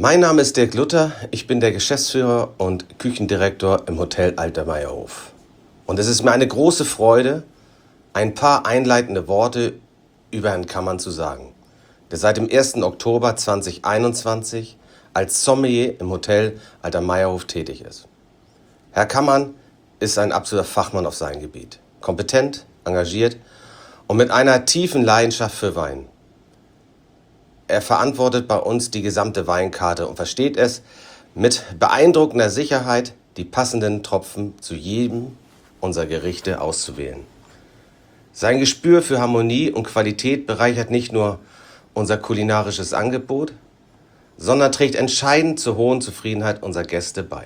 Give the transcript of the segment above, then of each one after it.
Mein Name ist Dirk Luther, ich bin der Geschäftsführer und Küchendirektor im Hotel Alter Meierhof. Und es ist mir eine große Freude, ein paar einleitende Worte über Herrn Kammann zu sagen, der seit dem 1. Oktober 2021 als Sommelier im Hotel Alter Meierhof tätig ist. Herr Kammann ist ein absoluter Fachmann auf seinem Gebiet, kompetent, engagiert und mit einer tiefen Leidenschaft für Wein. Er verantwortet bei uns die gesamte Weinkarte und versteht es, mit beeindruckender Sicherheit die passenden Tropfen zu jedem unserer Gerichte auszuwählen. Sein Gespür für Harmonie und Qualität bereichert nicht nur unser kulinarisches Angebot, sondern trägt entscheidend zur hohen Zufriedenheit unserer Gäste bei.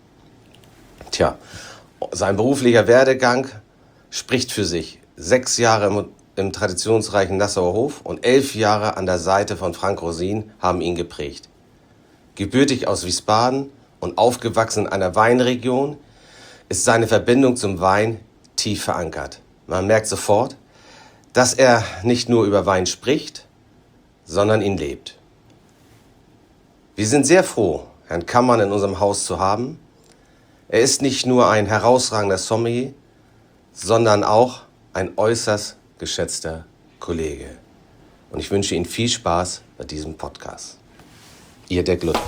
Sein beruflicher Werdegang spricht für sich. 6 Jahre im traditionsreichen Nassauer Hof und 11 Jahre an der Seite von Frank Rosin haben ihn geprägt. Gebürtig aus Wiesbaden und aufgewachsen in einer Weinregion, ist seine Verbindung zum Wein tief verankert. Man merkt sofort, dass er nicht nur über Wein spricht, sondern ihn lebt. Wir sind sehr froh, Herrn Kammann in unserem Haus zu haben. Er ist nicht nur ein herausragender Sommelier, sondern auch ein äußerst geschätzter Kollege. Und ich wünsche Ihnen viel Spaß bei diesem Podcast. Ihr Dirk Luther.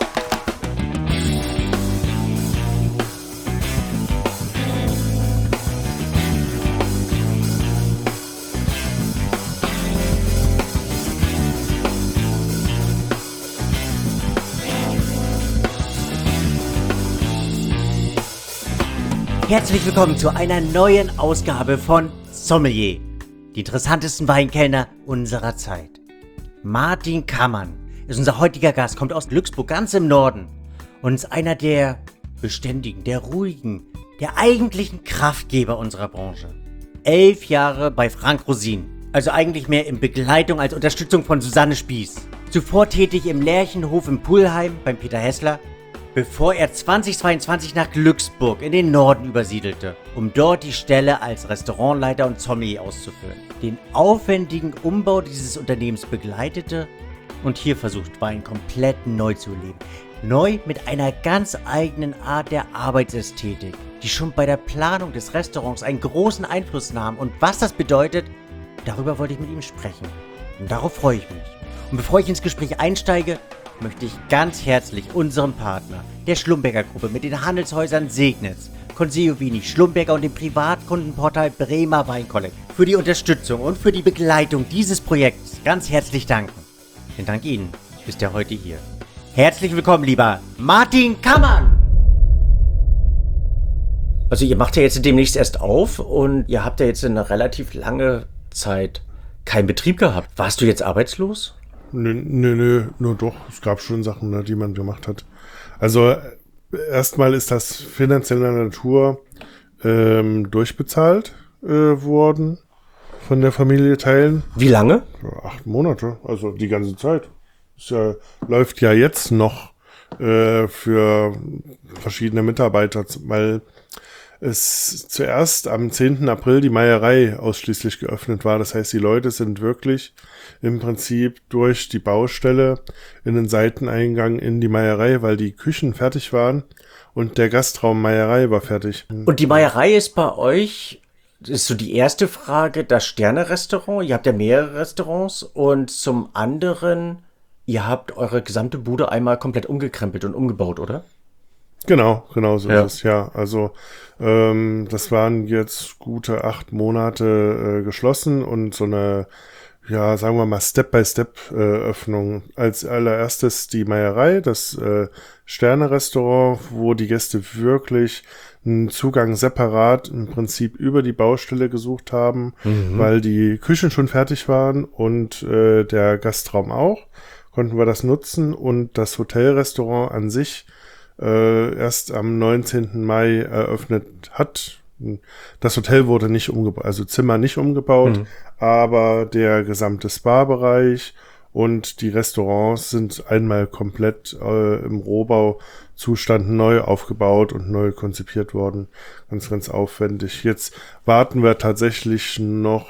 Herzlich willkommen zu einer neuen Ausgabe von Sommelier, die interessantesten Weinkellner unserer Zeit. Martin Kammann ist unser heutiger Gast, kommt aus Glücksburg, ganz im Norden und ist einer der beständigen, der ruhigen, der eigentlichen Kraftgeber unserer Branche. 11 Jahre bei Frank Rosin, also eigentlich mehr in Begleitung als Unterstützung von Susanne Spieß. Zuvor tätig im Lerchenhof in Pulheim beim Peter Hessler, bevor er 2022 nach Glücksburg in den Norden übersiedelte, um dort die Stelle als Restaurantleiter und Sommelier auszufüllen. Den aufwendigen Umbau dieses Unternehmens begleitete und hier versucht, Wein komplett neu zu leben. Neu mit einer ganz eigenen Art der Arbeitsästhetik, die schon bei der Planung des Restaurants einen großen Einfluss nahm. Und was das bedeutet, darüber wollte ich mit ihm sprechen. Und darauf freue ich mich. Und bevor ich ins Gespräch einsteige, möchte ich ganz herzlich unserem Partner, der Schlumberger Gruppe mit den Handelshäusern Segnitz, Consejo Vini, Schlumberger und dem Privatkundenportal Bremer Weinkollekt für die Unterstützung und für die Begleitung dieses Projekts ganz herzlich danken. Denn dank Ihnen ist er heute hier. Herzlich willkommen, lieber Martin Kammann! Also ihr macht ja jetzt demnächst erst auf und ihr habt ja jetzt eine relativ lange Zeit keinen Betrieb gehabt. Warst du jetzt arbeitslos? Nö, nur doch. Es gab schon Sachen, ne, die man gemacht hat. Also erstmal ist das finanzieller Natur durchbezahlt worden von der Familie Teilen. Wie lange? 8 Monate, also die ganze Zeit. Läuft ja jetzt noch für verschiedene Mitarbeiter, weil es zuerst am 10. April die Meierei ausschließlich geöffnet war. Das heißt, die Leute sind wirklich im Prinzip durch die Baustelle in den Seiteneingang in die Meierei, weil die Küchen fertig waren und der Gastraum Meierei war fertig. Und die Meierei ist bei euch, ist so die erste Frage, das Sterne-Restaurant. Ihr habt ja mehrere Restaurants und zum anderen, ihr habt eure gesamte Bude einmal komplett umgekrempelt und umgebaut, oder? Genau so ist es, ja. Also das waren jetzt gute 8 Monate geschlossen und so eine, ja, sagen wir mal Step-by-Step-Öffnung. Als allererstes die Meierei, das Sterne-Restaurant, wo die Gäste wirklich einen Zugang separat im Prinzip über die Baustelle gesucht haben, weil die Küchen schon fertig waren und der Gastraum auch, konnten wir das nutzen und das Hotelrestaurant an sich erst am 19. Mai eröffnet hat. Das Hotel wurde nicht umgebaut, also Zimmer nicht umgebaut, aber der gesamte Spa-Bereich und die Restaurants sind einmal komplett im Rohbauzustand neu aufgebaut und neu konzipiert worden. Ganz aufwendig. Jetzt warten wir tatsächlich noch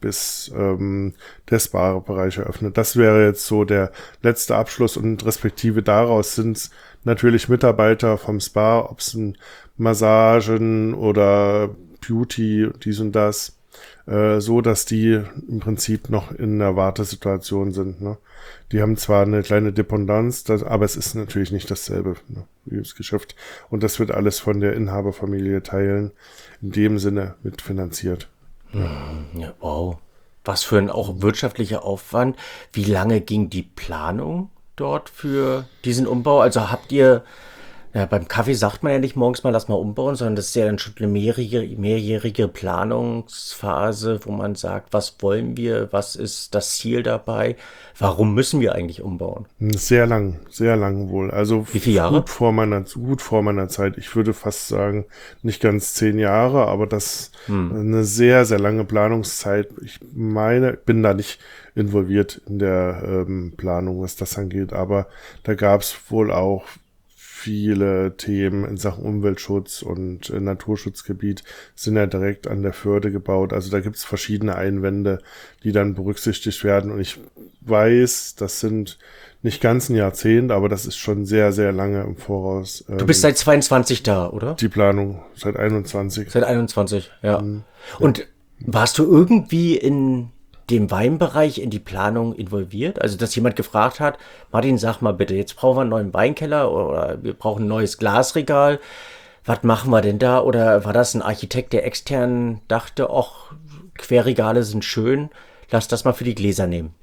bis der Spa-Bereich eröffnet. Das wäre jetzt so der letzte Abschluss und respektive daraus sind es natürlich Mitarbeiter vom Spa, ob es Massagen oder Beauty, dies und das, so dass die im Prinzip noch in einer Wartesituation sind. Ne? Die haben zwar eine kleine Dependance, aber es ist natürlich nicht dasselbe, ne, wie das Geschäft. Und das wird alles von der Inhaberfamilie Teilen in dem Sinne mitfinanziert. Ja, wow. Was für ein auch wirtschaftlicher Aufwand. Wie lange ging die Planung dort für diesen Umbau? Also habt ihr, ja, beim Kaffee sagt man ja nicht morgens mal, lass mal umbauen, sondern das ist ja dann schon eine mehrjährige Planungsphase, wo man sagt, was wollen wir, was ist das Ziel dabei, warum müssen wir eigentlich umbauen? Sehr lang wohl. Also wie viele Jahre? Gut vor meiner Zeit. Ich würde fast sagen, nicht ganz 10 Jahre, aber das eine sehr, sehr lange Planungszeit. Ich meine, bin da nicht involviert in der Planung, was das angeht, aber da gab es wohl auch viele Themen in Sachen Umweltschutz und Naturschutzgebiet sind ja direkt an der Förde gebaut. Also da gibt es verschiedene Einwände, die dann berücksichtigt werden. Und ich weiß, das sind nicht ganz ein Jahrzehnt, aber das ist schon sehr, sehr lange im Voraus. Du bist seit 22 da, oder? Die Planung seit 21. Seit 21, ja. Und warst du irgendwie in dem Weinbereich in die Planung involviert? Also, dass jemand gefragt hat, Martin, sag mal bitte, jetzt brauchen wir einen neuen Weinkeller oder wir brauchen ein neues Glasregal. Was machen wir denn da? Oder war das ein Architekt, der extern dachte, ach, Querregale sind schön, lass das mal für die Gläser nehmen?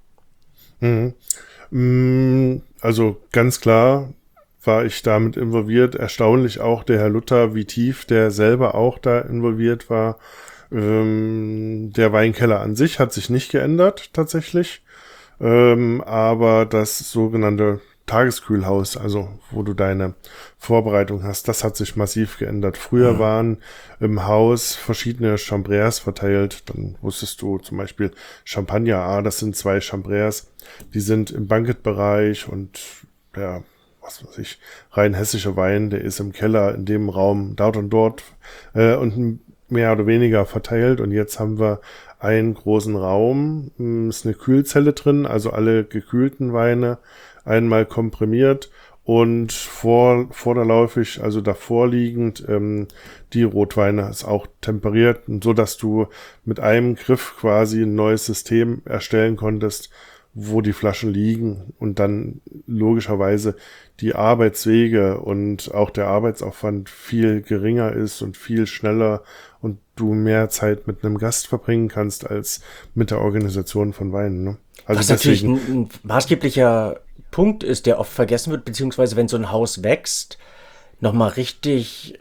Also ganz klar war ich damit involviert. Erstaunlich auch der Herr Luther, wie tief der selber auch da involviert war. Der Weinkeller an sich hat sich nicht geändert, tatsächlich. Aber das sogenannte Tageskühlhaus, also wo du deine Vorbereitung hast, das hat sich massiv geändert. Früher waren im Haus verschiedene Chambrères verteilt. Dann wusstest du zum Beispiel Champagner, das sind 2 Chambrères, die sind im Bankettbereich und der, was weiß ich, rein hessische Wein, der ist im Keller in dem Raum dort und dort und mehr oder weniger verteilt. Und jetzt haben wir einen großen Raum, ist eine Kühlzelle drin, also alle gekühlten Weine einmal komprimiert und vorderlaufig, also davor liegend, die Rotweine ist auch temperiert, so dass du mit einem Griff quasi ein neues System erstellen konntest, wo die Flaschen liegen und dann logischerweise die Arbeitswege und auch der Arbeitsaufwand viel geringer ist und viel schneller und du mehr Zeit mit einem Gast verbringen kannst als mit der Organisation von Weinen. Ne? Also was natürlich ein maßgeblicher Punkt ist, der oft vergessen wird, beziehungsweise wenn so ein Haus wächst, nochmal richtig,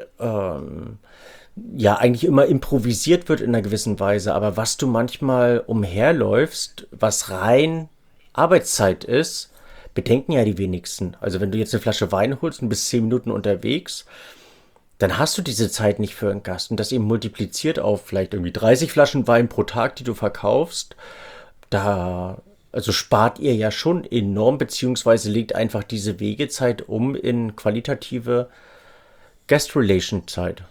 ja, eigentlich immer improvisiert wird in einer gewissen Weise, aber was du manchmal umherläufst, was rein Arbeitszeit ist, bedenken ja die wenigsten. Also wenn du jetzt eine Flasche Wein holst und bist 10 Minuten unterwegs, dann hast du diese Zeit nicht für einen Gast. Und das eben multipliziert auf vielleicht irgendwie 30 Flaschen Wein pro Tag, die du verkaufst. Da, also spart ihr ja schon enorm, beziehungsweise legt einfach diese Wegezeit um in qualitative Guest-Relation-Zeit.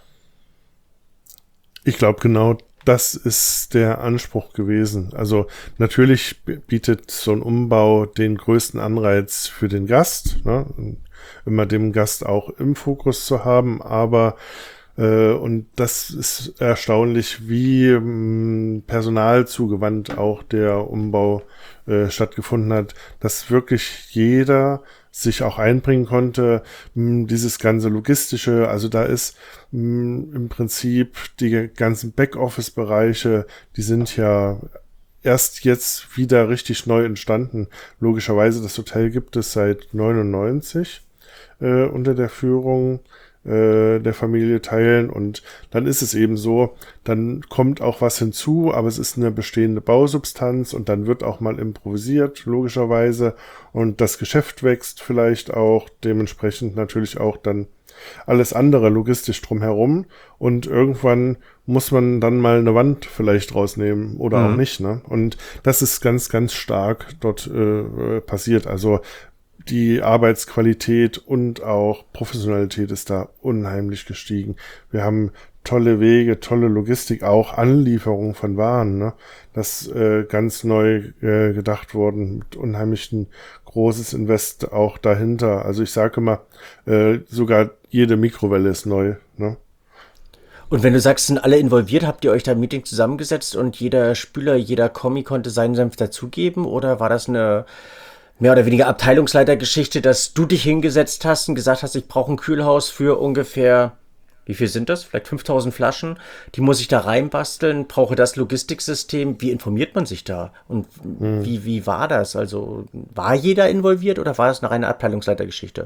Ich glaube, genau das ist der Anspruch gewesen. Also natürlich bietet so ein Umbau den größten Anreiz für den Gast, ne? Immer dem Gast auch im Fokus zu haben, aber und das ist erstaunlich, wie personalzugewandt auch der Umbau stattgefunden hat, dass wirklich jeder sich auch einbringen konnte, dieses ganze Logistische, also da ist im Prinzip die ganzen Backoffice-Bereiche, die sind ja erst jetzt wieder richtig neu entstanden. Logischerweise, das Hotel gibt es seit 99 unter der Führung der Familie Teilen und dann ist es eben so, dann kommt auch was hinzu, aber es ist eine bestehende Bausubstanz und dann wird auch mal improvisiert, logischerweise, und das Geschäft wächst vielleicht auch, dementsprechend natürlich auch dann alles andere logistisch drumherum und irgendwann muss man dann mal eine Wand vielleicht rausnehmen oder auch nicht, ne? Und das ist ganz, ganz stark dort passiert. Also die Arbeitsqualität und auch Professionalität ist da unheimlich gestiegen. Wir haben tolle Wege, tolle Logistik, auch Anlieferung von Waren, ne? Das ganz neu gedacht worden, mit unheimlichen großes Invest auch dahinter. Also ich sage immer, sogar jede Mikrowelle ist neu, ne? Und wenn du sagst, sind alle involviert, habt ihr euch da im Meeting zusammengesetzt und jeder Spüler, jeder Kommi konnte seinen Senf dazugeben? Oder war das eine mehr oder weniger Abteilungsleitergeschichte, dass du dich hingesetzt hast und gesagt hast, ich brauche ein Kühlhaus für ungefähr, wie viel sind das? Vielleicht 5000 Flaschen. Die muss ich da reinbasteln, brauche das Logistiksystem. Wie informiert man sich da? Und wie war das? Also war jeder involviert oder war das eine reine Abteilungsleitergeschichte?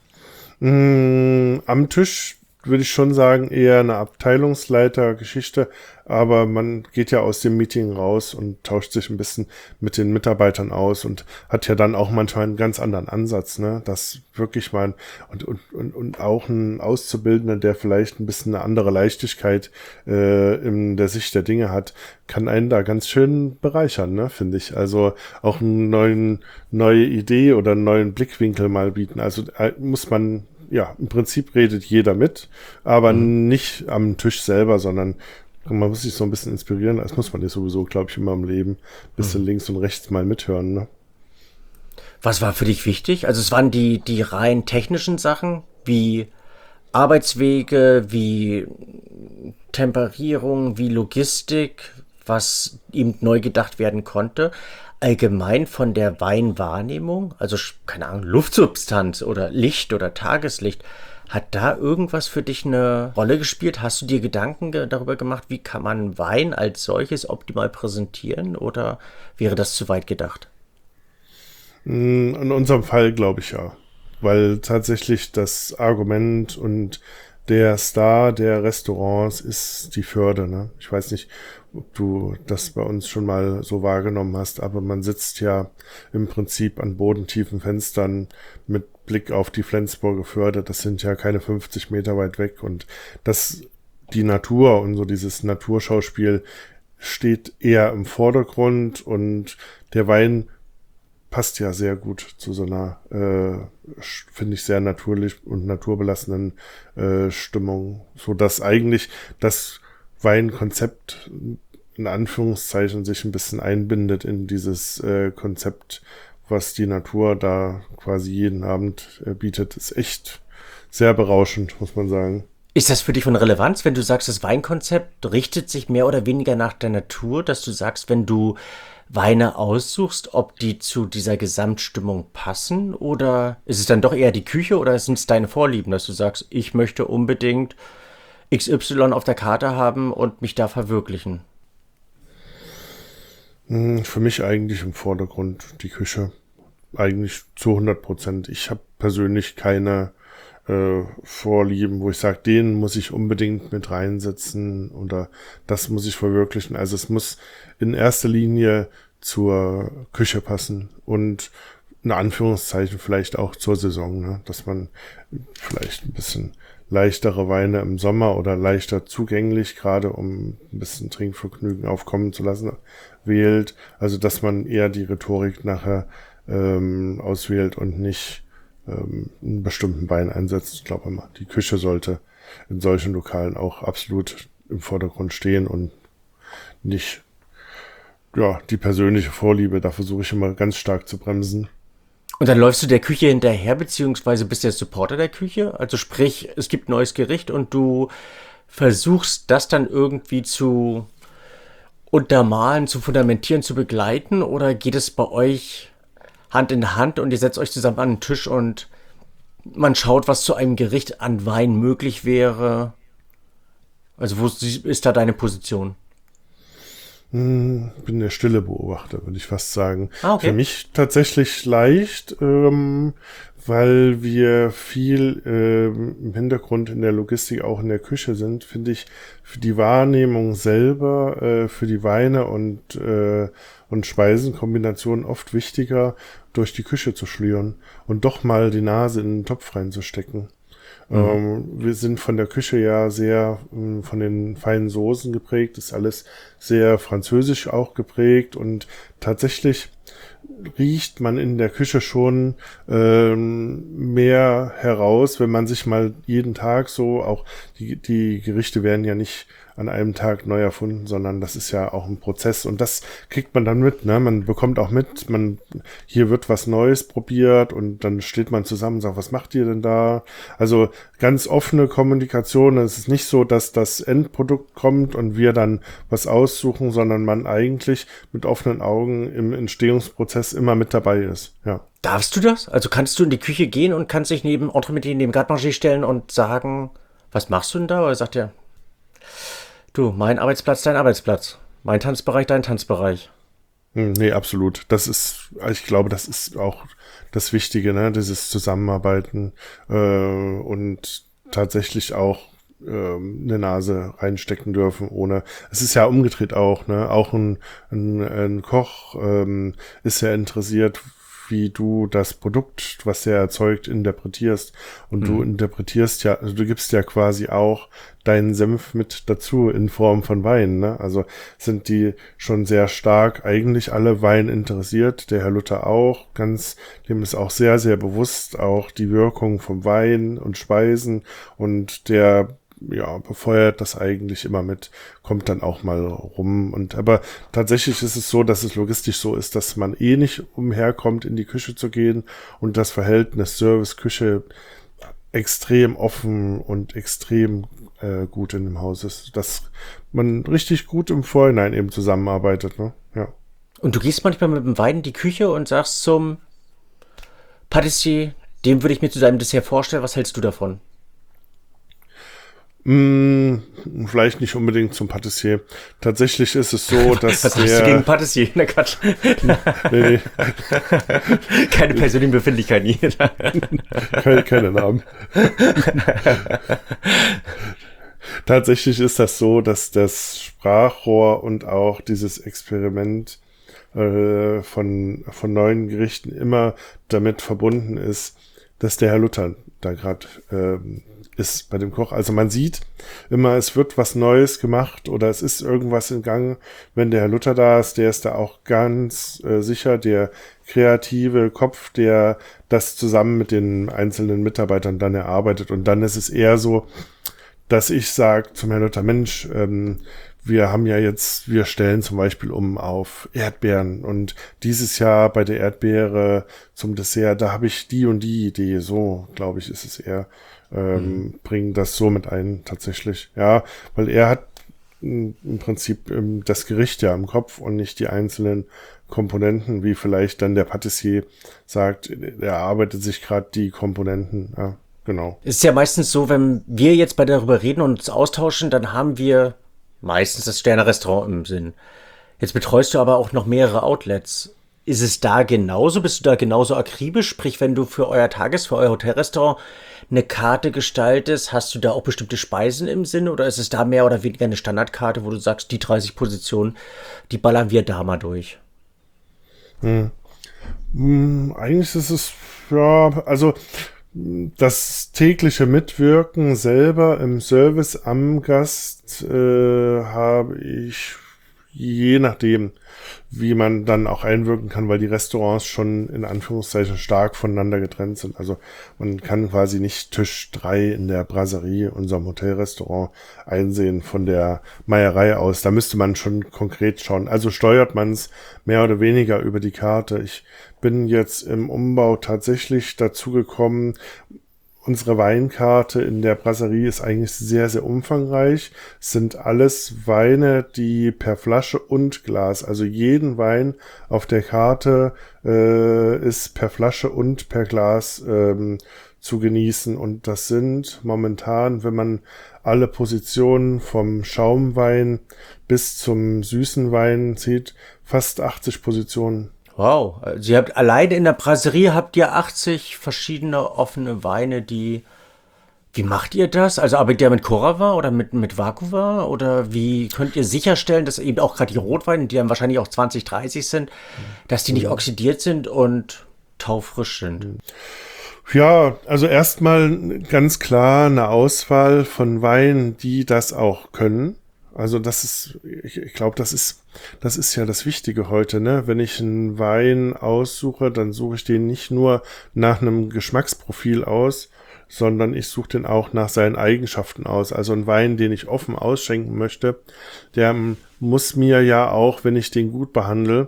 Am Tisch würde ich schon sagen, eher eine Abteilungsleitergeschichte, aber man geht ja aus dem Meeting raus und tauscht sich ein bisschen mit den Mitarbeitern aus und hat ja dann auch manchmal einen ganz anderen Ansatz, ne? Das wirklich mal und auch ein Auszubildender, der vielleicht ein bisschen eine andere Leichtigkeit in der Sicht der Dinge hat, kann einen da ganz schön bereichern, ne, finde ich. Also auch eine neue Idee oder einen neuen Blickwinkel mal bieten. Also muss man ja, im Prinzip redet jeder mit, aber nicht am Tisch selber, sondern man muss sich so ein bisschen inspirieren. Das muss man ja sowieso, glaube ich, immer im Leben. Bisschen links und rechts mal mithören, ne? Was war für dich wichtig? Also es waren die rein technischen Sachen, wie Arbeitswege, wie Temperierung, wie Logistik, was eben neu gedacht werden konnte. Allgemein von der Weinwahrnehmung, also keine Ahnung, Luftsubstanz oder Licht oder Tageslicht, hat da irgendwas für dich eine Rolle gespielt? Hast du dir Gedanken darüber gemacht, wie kann man Wein als solches optimal präsentieren oder wäre das zu weit gedacht? In unserem Fall glaube ich ja, weil tatsächlich das Argument und der Star der Restaurants ist die Förde, ne? Ich weiß nicht, ob du das bei uns schon mal so wahrgenommen hast, aber man sitzt ja im Prinzip an bodentiefen Fenstern mit Blick auf die Flensburger Förde. Das sind ja keine 50 Meter weit weg und die Natur und so dieses Naturschauspiel steht eher im Vordergrund und der Wein passt ja sehr gut zu so einer, finde ich, sehr natürlich und naturbelassenen Stimmung, so dass eigentlich das Weinkonzept in Anführungszeichen sich ein bisschen einbindet in dieses Konzept, was die Natur da quasi jeden Abend bietet. Ist echt sehr berauschend, muss man sagen. Ist das für dich von Relevanz, wenn du sagst, das Weinkonzept richtet sich mehr oder weniger nach der Natur, dass du sagst, wenn du Weine aussuchst, ob die zu dieser Gesamtstimmung passen oder ist es dann doch eher die Küche oder sind es deine Vorlieben, dass du sagst, ich möchte unbedingt XY auf der Karte haben und mich da verwirklichen? Für mich eigentlich im Vordergrund die Küche. Eigentlich zu 100%. Ich habe persönlich keine Vorlieben, wo ich sage, den muss ich unbedingt mit reinsetzen oder das muss ich verwirklichen. Also es muss in erster Linie zur Küche passen und in Anführungszeichen vielleicht auch zur Saison, ne? Dass man vielleicht ein bisschen leichtere Weine im Sommer oder leichter zugänglich, gerade um ein bisschen Trinkvergnügen aufkommen zu lassen, wählt. Also dass man eher die Rhetorik nachher auswählt und nicht einen bestimmten Wein einsetzt. Ich glaube immer, die Küche sollte in solchen Lokalen auch absolut im Vordergrund stehen und nicht die persönliche Vorliebe. Da versuche ich immer ganz stark zu bremsen. Und dann läufst du der Küche hinterher, beziehungsweise bist der Supporter der Küche? Also sprich, es gibt ein neues Gericht und du versuchst das dann irgendwie zu untermalen, zu fundamentieren, zu begleiten? Oder geht es bei euch Hand in Hand und ihr setzt euch zusammen an den Tisch und man schaut, was zu einem Gericht an Wein möglich wäre? Also wo ist da deine Position? Ich bin der stille Beobachter, würde ich fast sagen. Ah, okay. Für mich tatsächlich leicht, weil wir viel im Hintergrund in der Logistik, auch in der Küche sind, finde ich für die Wahrnehmung selber, für die Weine und Speisenkombinationen oft wichtiger, durch die Küche zu schlüren und doch mal die Nase in den Topf reinzustecken. Wir sind von der Küche ja sehr von den feinen Soßen geprägt, ist alles sehr französisch auch geprägt und tatsächlich riecht man in der Küche schon mehr heraus, wenn man sich mal jeden Tag so, auch die Gerichte werden ja nicht an einem Tag neu erfunden, sondern das ist ja auch ein Prozess und das kriegt man dann mit, ne? Man bekommt auch mit, hier wird was Neues probiert und dann steht man zusammen und sagt, was macht ihr denn da? Also ganz offene Kommunikation. Es ist nicht so, dass das Endprodukt kommt und wir dann was aussuchen, sondern man eigentlich mit offenen Augen im Entstehungsprozess immer mit dabei ist, ja. Darfst du das? Also kannst du in die Küche gehen und kannst dich neben Entremetier, neben Garde-Manger stellen und sagen, was machst du denn da? Oder sagt er, du, mein Arbeitsplatz, dein Arbeitsplatz. Mein Tanzbereich, dein Tanzbereich. Nee, absolut. Ich glaube, das ist auch das Wichtige, ne? Dieses Zusammenarbeiten und tatsächlich auch eine Nase reinstecken dürfen, ohne. Es ist ja umgedreht auch, ne? Auch ein Koch ist ja interessiert, wie du das Produkt, was er erzeugt, interpretierst. Und du interpretierst ja, also du gibst ja quasi auch deinen Senf mit dazu in Form von Wein, ne? Also sind die schon sehr stark eigentlich alle Wein interessiert. Der Herr Luther auch, dem ist auch sehr, sehr bewusst auch die Wirkung vom Wein und Speisen und der befeuert das eigentlich immer mit, kommt dann auch mal rum. Aber tatsächlich ist es so, dass es logistisch so ist, dass man nicht umherkommt, in die Küche zu gehen und das Verhältnis Service-Küche extrem offen und extrem gut in dem Haus ist, dass man richtig gut im Vorhinein eben zusammenarbeitet, ne? Ja. Und du gehst manchmal mit dem Wein in die Küche und sagst zum Patissier, dem würde ich mir zu deinem Dessert vorstellen, was hältst du davon? Vielleicht nicht unbedingt zum Patissier. Tatsächlich ist es so, dass was hast du gegen Patissier? Na Quatsch. Nee. Keine persönlichen Befindlichkeiten hier. Keine Namen. Tatsächlich ist das so, dass das Sprachrohr und auch dieses Experiment von neuen Gerichten immer damit verbunden ist, dass der Herr Luther da gerade ist bei dem Koch. Also man sieht immer, es wird was Neues gemacht oder es ist irgendwas in Gang. Wenn der Herr Luther da ist, der ist da auch ganz sicher der kreative Kopf, der das zusammen mit den einzelnen Mitarbeitern dann erarbeitet. Und dann ist es eher so, dass ich sage zum Herrn Luther, Mensch, wir stellen zum Beispiel um auf Erdbeeren und dieses Jahr bei der Erdbeere zum Dessert, da habe ich die und die Idee, so glaube ich, ist es eher, bringen das so mit ein tatsächlich, ja, weil er hat im Prinzip das Gericht ja im Kopf und nicht die einzelnen Komponenten, wie vielleicht dann der Patissier sagt, er arbeitet sich gerade die Komponenten, ja, genau. Es ist ja meistens so, wenn wir jetzt darüber reden und uns austauschen, dann haben wir meistens das Sterne-Restaurant im Sinn. Jetzt betreust du aber auch noch mehrere Outlets. Ist es da genauso? Bist du da genauso akribisch? Sprich, wenn du für euer Hotelrestaurant eine Karte gestaltest, hast du da auch bestimmte Speisen im Sinn? Oder ist es da mehr oder weniger eine Standardkarte, wo du sagst, die 30 Positionen, die ballern wir da mal durch? Eigentlich ist es, ja, also das tägliche Mitwirken selber im Service am Gast habe ich, je nachdem, wie man dann auch einwirken kann, weil die Restaurants schon in Anführungszeichen stark voneinander getrennt sind. Also man kann quasi nicht Tisch 3 in der Brasserie, unserem Hotelrestaurant, einsehen von der Meierei aus. Da müsste man schon konkret schauen. Also steuert man es mehr oder weniger über die Karte. Ich bin jetzt im Umbau tatsächlich dazu gekommen, unsere Weinkarte in der Brasserie ist eigentlich sehr, sehr umfangreich. Es sind alles Weine, die per Flasche und Glas, also jeden Wein auf der Karte ist per Flasche und per Glas zu genießen. Und das sind momentan, wenn man alle Positionen vom Schaumwein bis zum süßen Wein sieht, fast 80 Positionen. Wow, also ihr habt alleine in der Brasserie habt ihr 80 verschiedene offene Weine, wie macht ihr das? Also arbeitet ihr mit Curava oder mit Vacuva oder wie könnt ihr sicherstellen, dass eben auch gerade die Rotweine, die dann wahrscheinlich auch 20, 30 sind, dass die nicht oxidiert sind und taufrisch sind? Ja, also erstmal ganz klar eine Auswahl von Weinen, die das auch können. Also ich glaube, das ist ja das Wichtige heute, ne? Wenn ich einen Wein aussuche, dann suche ich den nicht nur nach einem Geschmacksprofil aus, sondern ich suche den auch nach seinen Eigenschaften aus. Also ein Wein, den ich offen ausschenken möchte, der muss mir ja auch, wenn ich den gut behandle,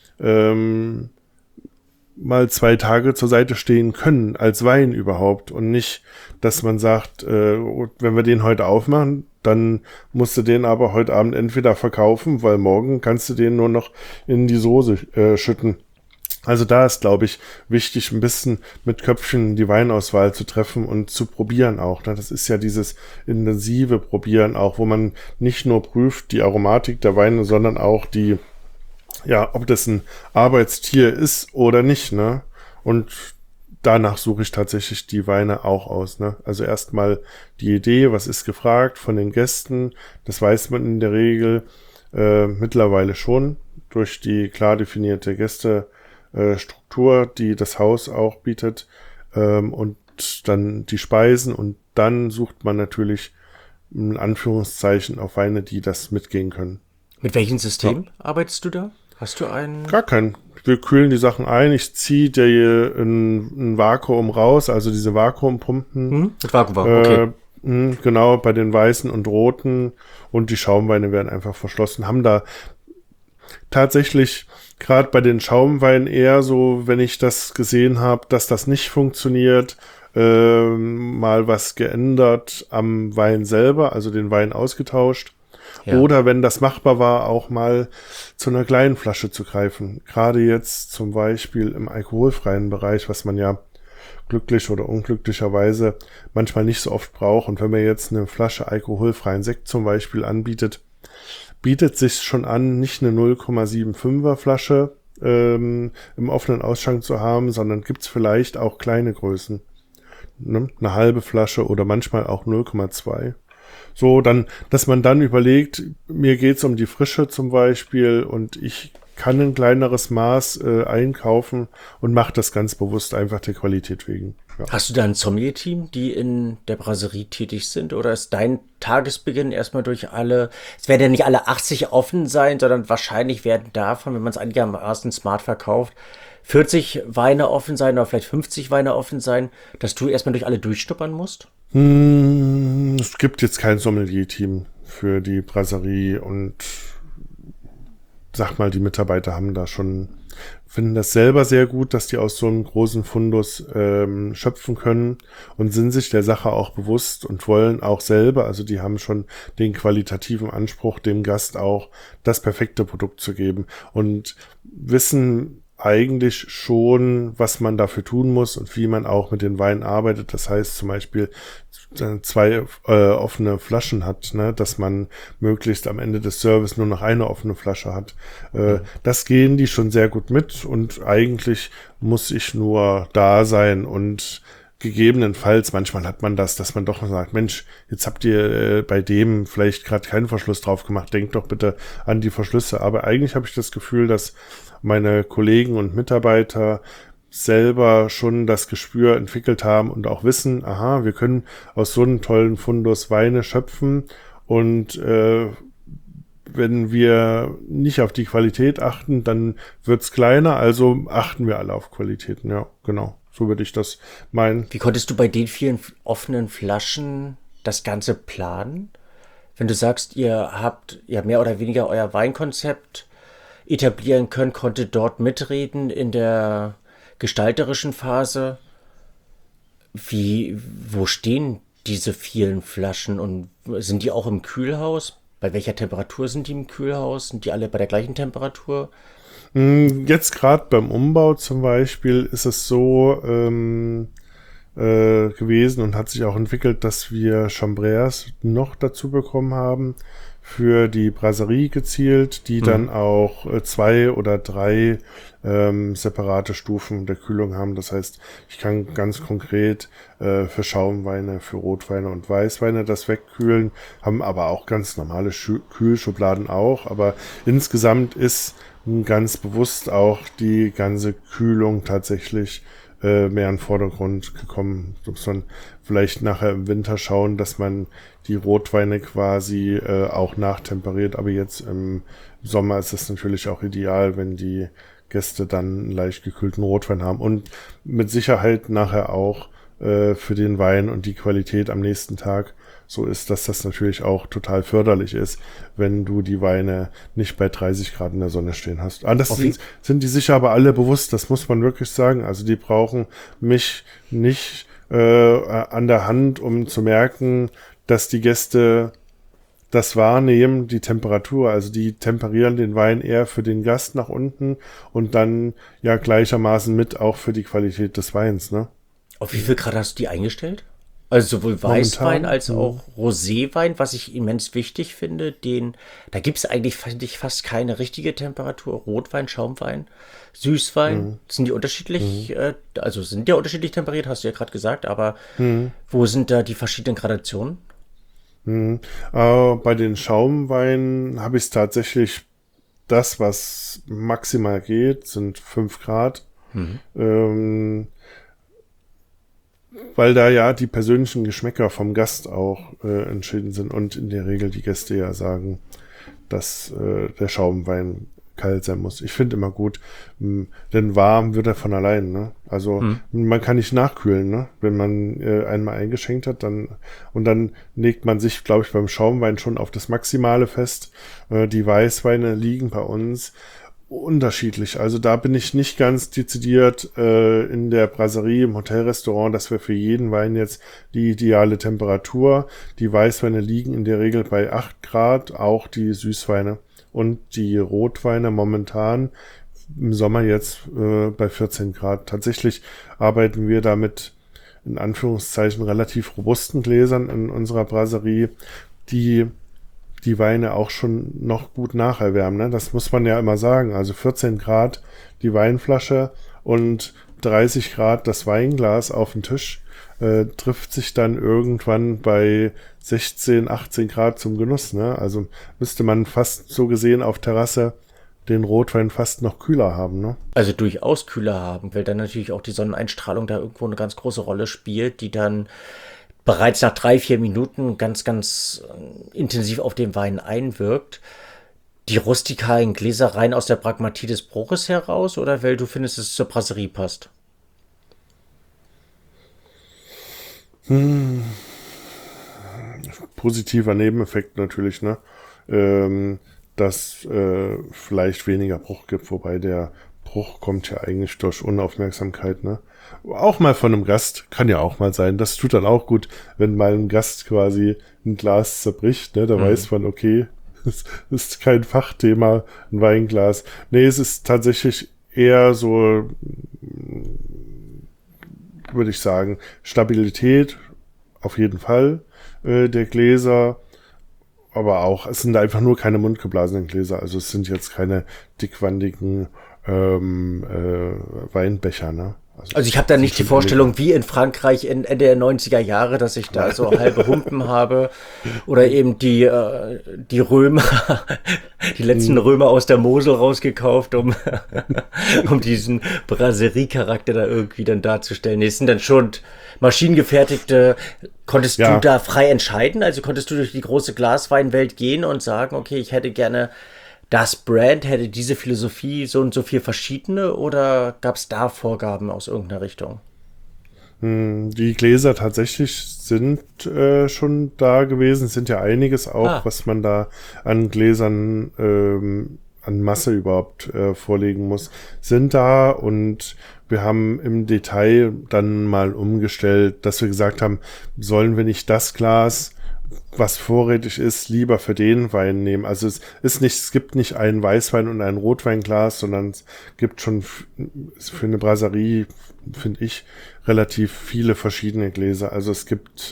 mal 2 Tage zur Seite stehen können, als Wein überhaupt. Und nicht, dass man sagt, wenn wir den heute aufmachen, dann musst du den aber heute Abend entweder verkaufen, weil morgen kannst du den nur noch in die Soße schütten. Also da ist, glaube ich, wichtig, ein bisschen mit Köpfchen die Weinauswahl zu treffen und zu probieren auch. Ne? Das ist ja dieses intensive Probieren auch, wo man nicht nur prüft die Aromatik der Weine, sondern auch ob das ein Arbeitstier ist oder nicht, ne? Und danach suche ich tatsächlich die Weine auch aus, ne? Also erstmal die Idee, was ist gefragt von den Gästen, das weiß man in der Regel mittlerweile schon durch die klar definierte Gästestruktur, die das Haus auch bietet, und dann die Speisen, und dann sucht man natürlich in Anführungszeichen auf Weine, die das mitgehen können. Mit welchem System arbeitest du da? Hast du einen? Gar keinen. Wir kühlen die Sachen ein. Ich ziehe dir ein Vakuum raus, also diese Vakuumpumpen. Mit Vakuum, okay. Genau, bei den weißen und roten. Und die Schaumweine werden einfach verschlossen. Haben da tatsächlich gerade bei den Schaumweinen eher so, wenn ich das gesehen habe, dass das nicht funktioniert, mal was geändert am Wein selber, also den Wein ausgetauscht. Ja. Oder wenn das machbar war, auch mal zu einer kleinen Flasche zu greifen. Gerade jetzt zum Beispiel im alkoholfreien Bereich, was man ja glücklich oder unglücklicherweise manchmal nicht so oft braucht. Und wenn man jetzt eine Flasche alkoholfreien Sekt zum Beispiel anbietet, bietet sich schon an, nicht eine 0,75er Flasche im offenen Ausschank zu haben, sondern gibt's vielleicht auch kleine Größen. Ne? Eine halbe Flasche oder manchmal auch 0,2. So, dass man dann überlegt, mir geht's um die Frische zum Beispiel und ich kann ein kleineres Maß einkaufen und mache das ganz bewusst einfach der Qualität wegen. Ja. Hast du da ein Sommelier-Team, die in der Brasserie tätig sind, oder ist dein Tagesbeginn erstmal durch es werden ja nicht alle 80 offen sein, sondern wahrscheinlich werden davon, wenn man es einigermaßen smart verkauft, 40 Weine offen sein oder vielleicht 50 Weine offen sein, dass du erstmal durch alle durchstuppern musst? Es gibt jetzt kein Sommelier-Team für die Brasserie und sag mal, die Mitarbeiter finden das selber sehr gut, dass die aus so einem großen Fundus schöpfen können und sind sich der Sache auch bewusst und wollen auch selber, also die haben schon den qualitativen Anspruch, dem Gast auch das perfekte Produkt zu geben und wissen eigentlich schon, was man dafür tun muss und wie man auch mit den Weinen arbeitet. Das heißt zum Beispiel 2 offene Flaschen hat, ne, dass man möglichst am Ende des Service nur noch eine offene Flasche hat. Das gehen die schon sehr gut mit und eigentlich muss ich nur da sein und gegebenenfalls, manchmal hat man das, dass man doch sagt, Mensch, jetzt habt ihr bei dem vielleicht gerade keinen Verschluss drauf gemacht, denkt doch bitte an die Verschlüsse. Aber eigentlich habe ich das Gefühl, dass meine Kollegen und Mitarbeiter selber schon das Gespür entwickelt haben und auch wissen, aha, wir können aus so einem tollen Fundus Weine schöpfen und wenn wir nicht auf die Qualität achten, dann wird's kleiner, also achten wir alle auf Qualitäten, ja, genau. So würde ich das meinen. Wie konntest du bei den vielen offenen Flaschen das Ganze planen? Wenn du sagst, ihr habt ja mehr oder weniger euer Weinkonzept etablieren können, konntet dort mitreden in der gestalterischen Phase. Wo stehen diese vielen Flaschen und sind die auch im Kühlhaus? Bei welcher Temperatur sind die im Kühlhaus? Sind die alle bei der gleichen Temperatur? Jetzt gerade beim Umbau zum Beispiel ist es so gewesen und hat sich auch entwickelt, dass wir Chambrères noch dazu bekommen haben für die Brasserie gezielt, die dann auch 2 oder 3 separate Stufen der Kühlung haben. Das heißt, ich kann ganz konkret für Schaumweine, für Rotweine und Weißweine das wegkühlen, haben aber auch ganz normale Kühlschubladen auch. Aber insgesamt ist ganz bewusst auch die ganze Kühlung tatsächlich mehr in den Vordergrund gekommen. Da muss man vielleicht nachher im Winter schauen, dass man die Rotweine quasi auch nachtemperiert. Aber jetzt im Sommer ist es natürlich auch ideal, wenn die Gäste dann einen leicht gekühlten Rotwein haben. Und mit Sicherheit nachher auch für den Wein und die Qualität am nächsten Tag so ist, dass das natürlich auch total förderlich ist, wenn du die Weine nicht bei 30 Grad in der Sonne stehen hast. Sind die sicher aber alle bewusst, das muss man wirklich sagen. Also die brauchen mich nicht an der Hand, um zu merken, dass die Gäste das wahrnehmen, die Temperatur. Also die temperieren den Wein eher für den Gast nach unten und dann ja gleichermaßen mit auch für die Qualität des Weins, ne? Auf wie viel Grad hast du die eingestellt? Also sowohl Weißwein als auch Roséwein, was ich immens wichtig finde. Da gibt es eigentlich, finde ich, fast keine richtige Temperatur. Rotwein, Schaumwein, Süßwein, sind die unterschiedlich, also sind ja unterschiedlich temperiert, hast du ja gerade gesagt, aber wo sind da die verschiedenen Gradationen? Bei den Schaumweinen habe ich es tatsächlich, das, was maximal geht, sind 5 Grad. Weil da ja die persönlichen Geschmäcker vom Gast auch entschieden sind und in der Regel die Gäste ja sagen, dass der Schaumwein kalt sein muss. Ich finde immer gut, denn warm wird er von allein, ne? Also man kann nicht nachkühlen, ne? Wenn man einmal eingeschenkt hat, dann legt man sich, glaube ich, beim Schaumwein schon auf das Maximale fest. Die Weißweine liegen bei uns unterschiedlich. Also da bin ich nicht ganz dezidiert in der Brasserie, im Hotelrestaurant, dass wir für jeden Wein jetzt die ideale Temperatur. Die Weißweine liegen in der Regel bei 8 Grad, auch die Süßweine und die Rotweine momentan im Sommer jetzt bei 14 Grad. Tatsächlich arbeiten wir da mit in Anführungszeichen relativ robusten Gläsern in unserer Brasserie, die Weine auch schon noch gut nacherwärmen, ne? Das muss man ja immer sagen. Also 14 Grad die Weinflasche und 30 Grad das Weinglas auf den Tisch trifft sich dann irgendwann bei 16, 18 Grad zum Genuss, ne? Also müsste man fast so gesehen auf Terrasse den Rotwein fast noch kühler haben, ne? Also durchaus kühler haben, weil dann natürlich auch die Sonneneinstrahlung da irgendwo eine ganz große Rolle spielt, die dann bereits nach 3-4 Minuten ganz, ganz intensiv auf den Wein einwirkt. Die rustikalen Gläser rein aus der Pragmatie des Bruches heraus oder weil du findest, dass es zur Brasserie passt? Positiver Nebeneffekt natürlich, ne? Dass vielleicht weniger Bruch gibt, wobei der Bruch kommt ja eigentlich durch Unaufmerksamkeit, ne? Auch mal von einem Gast, kann ja auch mal sein. Das tut dann auch gut, wenn mal ein Gast quasi ein Glas zerbricht, ne? Da weiß man, okay, es ist kein Fachthema, ein Weinglas. Nee, es ist tatsächlich eher so, würde ich sagen, Stabilität auf jeden Fall der Gläser, aber auch, es sind einfach nur keine mundgeblasenen Gläser, also es sind jetzt keine dickwandigen Weinbecher, ne? Also ich habe da nicht die Vorstellung wie in Frankreich Ende der 90er Jahre, dass ich da so halbe Humpen habe oder eben die Römer, die letzten Römer aus der Mosel rausgekauft, um diesen Brasserie-Charakter da irgendwie dann darzustellen. Nee, es sind dann schon maschinengefertigte. Konntest du da frei entscheiden? Also konntest du durch die große Glasweinwelt gehen und sagen, okay, ich hätte gerne das Brand, hätte diese Philosophie so und so viel verschiedene oder gab es da Vorgaben aus irgendeiner Richtung? Die Gläser tatsächlich sind schon da gewesen, sind ja einiges auch, was man da an Gläsern an Masse überhaupt vorlegen muss, sind da und wir haben im Detail dann mal umgestellt, dass wir gesagt haben, sollen wir nicht das Glas, was vorrätig ist, lieber für den Wein nehmen. Also es gibt nicht einen Weißwein und ein Rotweinglas, sondern es gibt schon für eine Brasserie, finde ich, relativ viele verschiedene Gläser. Also es gibt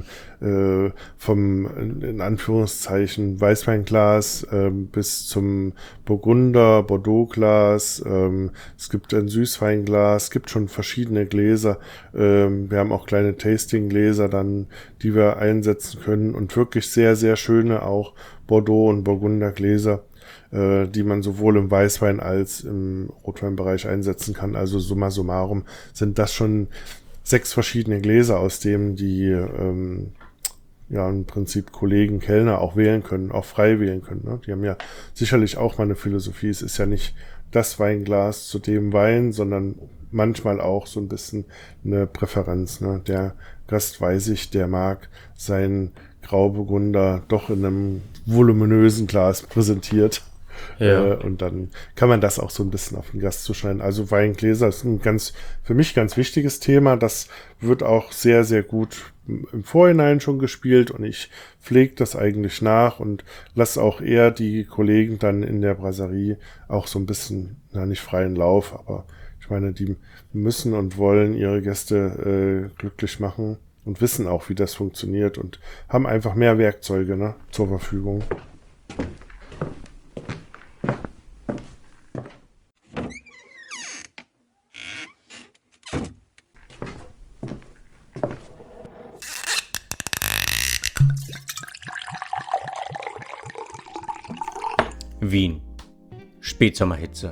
vom, in Anführungszeichen, Weißweinglas bis zum Burgunder, Bordeaux-Glas. Es gibt ein Süßweinglas, es gibt schon verschiedene Gläser. Wir haben auch kleine Tasting-Gläser dann, die wir einsetzen können und und wirklich sehr, sehr schöne auch Bordeaux- und Burgundergläser, die man sowohl im Weißwein als im Rotweinbereich einsetzen kann. Also summa summarum sind das schon 6 verschiedene Gläser, aus denen die im Prinzip Kollegen, Kellner auch wählen können, auch frei wählen können. Ne? Die haben ja sicherlich auch mal eine Philosophie. Es ist ja nicht das Weinglas zu dem Wein, sondern manchmal auch so ein bisschen eine Präferenz. Ne? Der Gast weiß ich, der mag seinen Grauburgunder doch in einem voluminösen Glas präsentiert. Ja. Und dann kann man das auch so ein bisschen auf den Gast zuschneiden. Also Weingläser ist für mich ganz wichtiges Thema. Das wird auch sehr, sehr gut im Vorhinein schon gespielt und ich pflege das eigentlich nach und lasse auch eher die Kollegen dann in der Brasserie auch so ein bisschen, nicht freien Lauf, aber ich meine, die müssen und wollen ihre Gäste glücklich machen und wissen auch, wie das funktioniert und haben einfach mehr Werkzeuge zur Verfügung. Wien. Spätsommerhitze.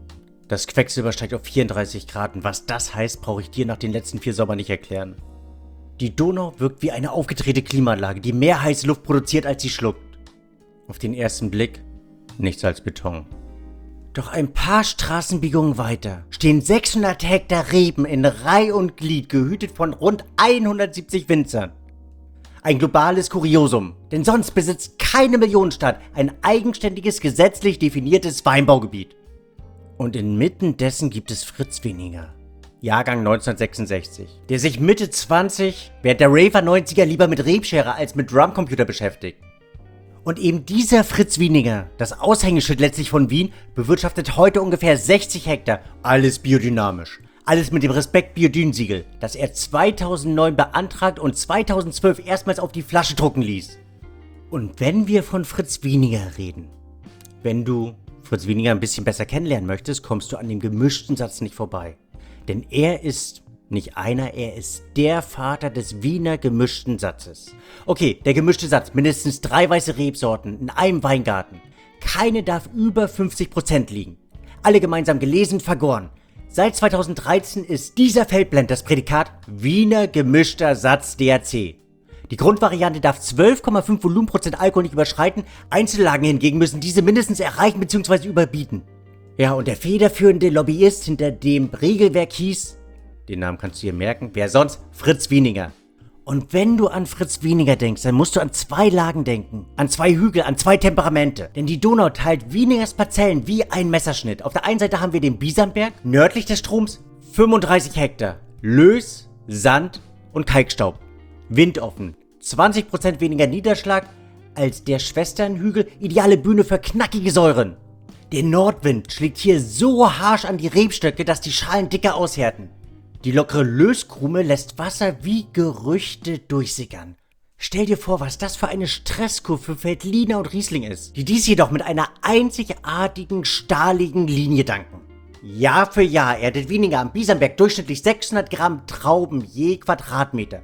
Das Quecksilber steigt auf 34 Grad und was das heißt, brauche ich dir nach den letzten 4 Sommern nicht erklären. Die Donau wirkt wie eine aufgedrehte Klimaanlage, die mehr heiße Luft produziert, als sie schluckt. Auf den ersten Blick nichts als Beton. Doch ein paar Straßenbiegungen weiter stehen 600 Hektar Reben in Reih und Glied, gehütet von rund 170 Winzern. Ein globales Kuriosum, denn sonst besitzt keine Millionenstadt ein eigenständiges, gesetzlich definiertes Weinbaugebiet. Und inmitten dessen gibt es Fritz Wieninger, Jahrgang 1966, der sich Mitte 20 während der Raver 90er lieber mit Rebschere als mit Drumcomputer beschäftigt. Und eben dieser Fritz Wieninger, das Aushängeschild letztlich von Wien, bewirtschaftet heute ungefähr 60 Hektar, alles biodynamisch. Alles mit dem Respekt-Biodyn-Siegel, das er 2009 beantragt und 2012 erstmals auf die Flasche drucken ließ. Und wenn wir von Fritz Wieninger reden, wenn du Fritz Wieninger ein bisschen besser kennenlernen möchtest, kommst du an dem gemischten Satz nicht vorbei. Denn er ist nicht einer, er ist der Vater des Wiener gemischten Satzes. Okay, der gemischte Satz, mindestens 3 weiße Rebsorten in einem Weingarten. Keine darf über 50% liegen. Alle gemeinsam gelesen, vergoren. Seit 2013 ist dieser Feldblend das Prädikat Wiener gemischter Satz DAC. Die Grundvariante darf 12,5 Volumenprozent Alkohol nicht überschreiten, Einzellagen hingegen müssen diese mindestens erreichen bzw. überbieten. Ja, und der federführende Lobbyist hinter dem Regelwerk hieß, den Namen kannst du dir merken, wer sonst? Fritz Wieninger. Und wenn du an Fritz Wieninger denkst, dann musst du an 2 Lagen denken, an 2 Hügel, an 2 Temperamente. Denn die Donau teilt Wieningers Parzellen wie ein Messerschnitt. Auf der einen Seite haben wir den Bisamberg, nördlich des Stroms, 35 Hektar, Löss, Sand und Kalkstaub. Windoffen, 20% weniger Niederschlag als der Schwesternhügel, ideale Bühne für knackige Säuren. Der Nordwind schlägt hier so harsch an die Rebstöcke, dass die Schalen dicker aushärten. Die lockere Löskrume lässt Wasser wie Gerüchte durchsickern. Stell dir vor, was das für eine Stresskurve für Veltliner und Riesling ist, die dies jedoch mit einer einzigartigen, stahligen Linie danken. Jahr für Jahr erntet Wieninger am Bisamberg durchschnittlich 600 Gramm Trauben je Quadratmeter.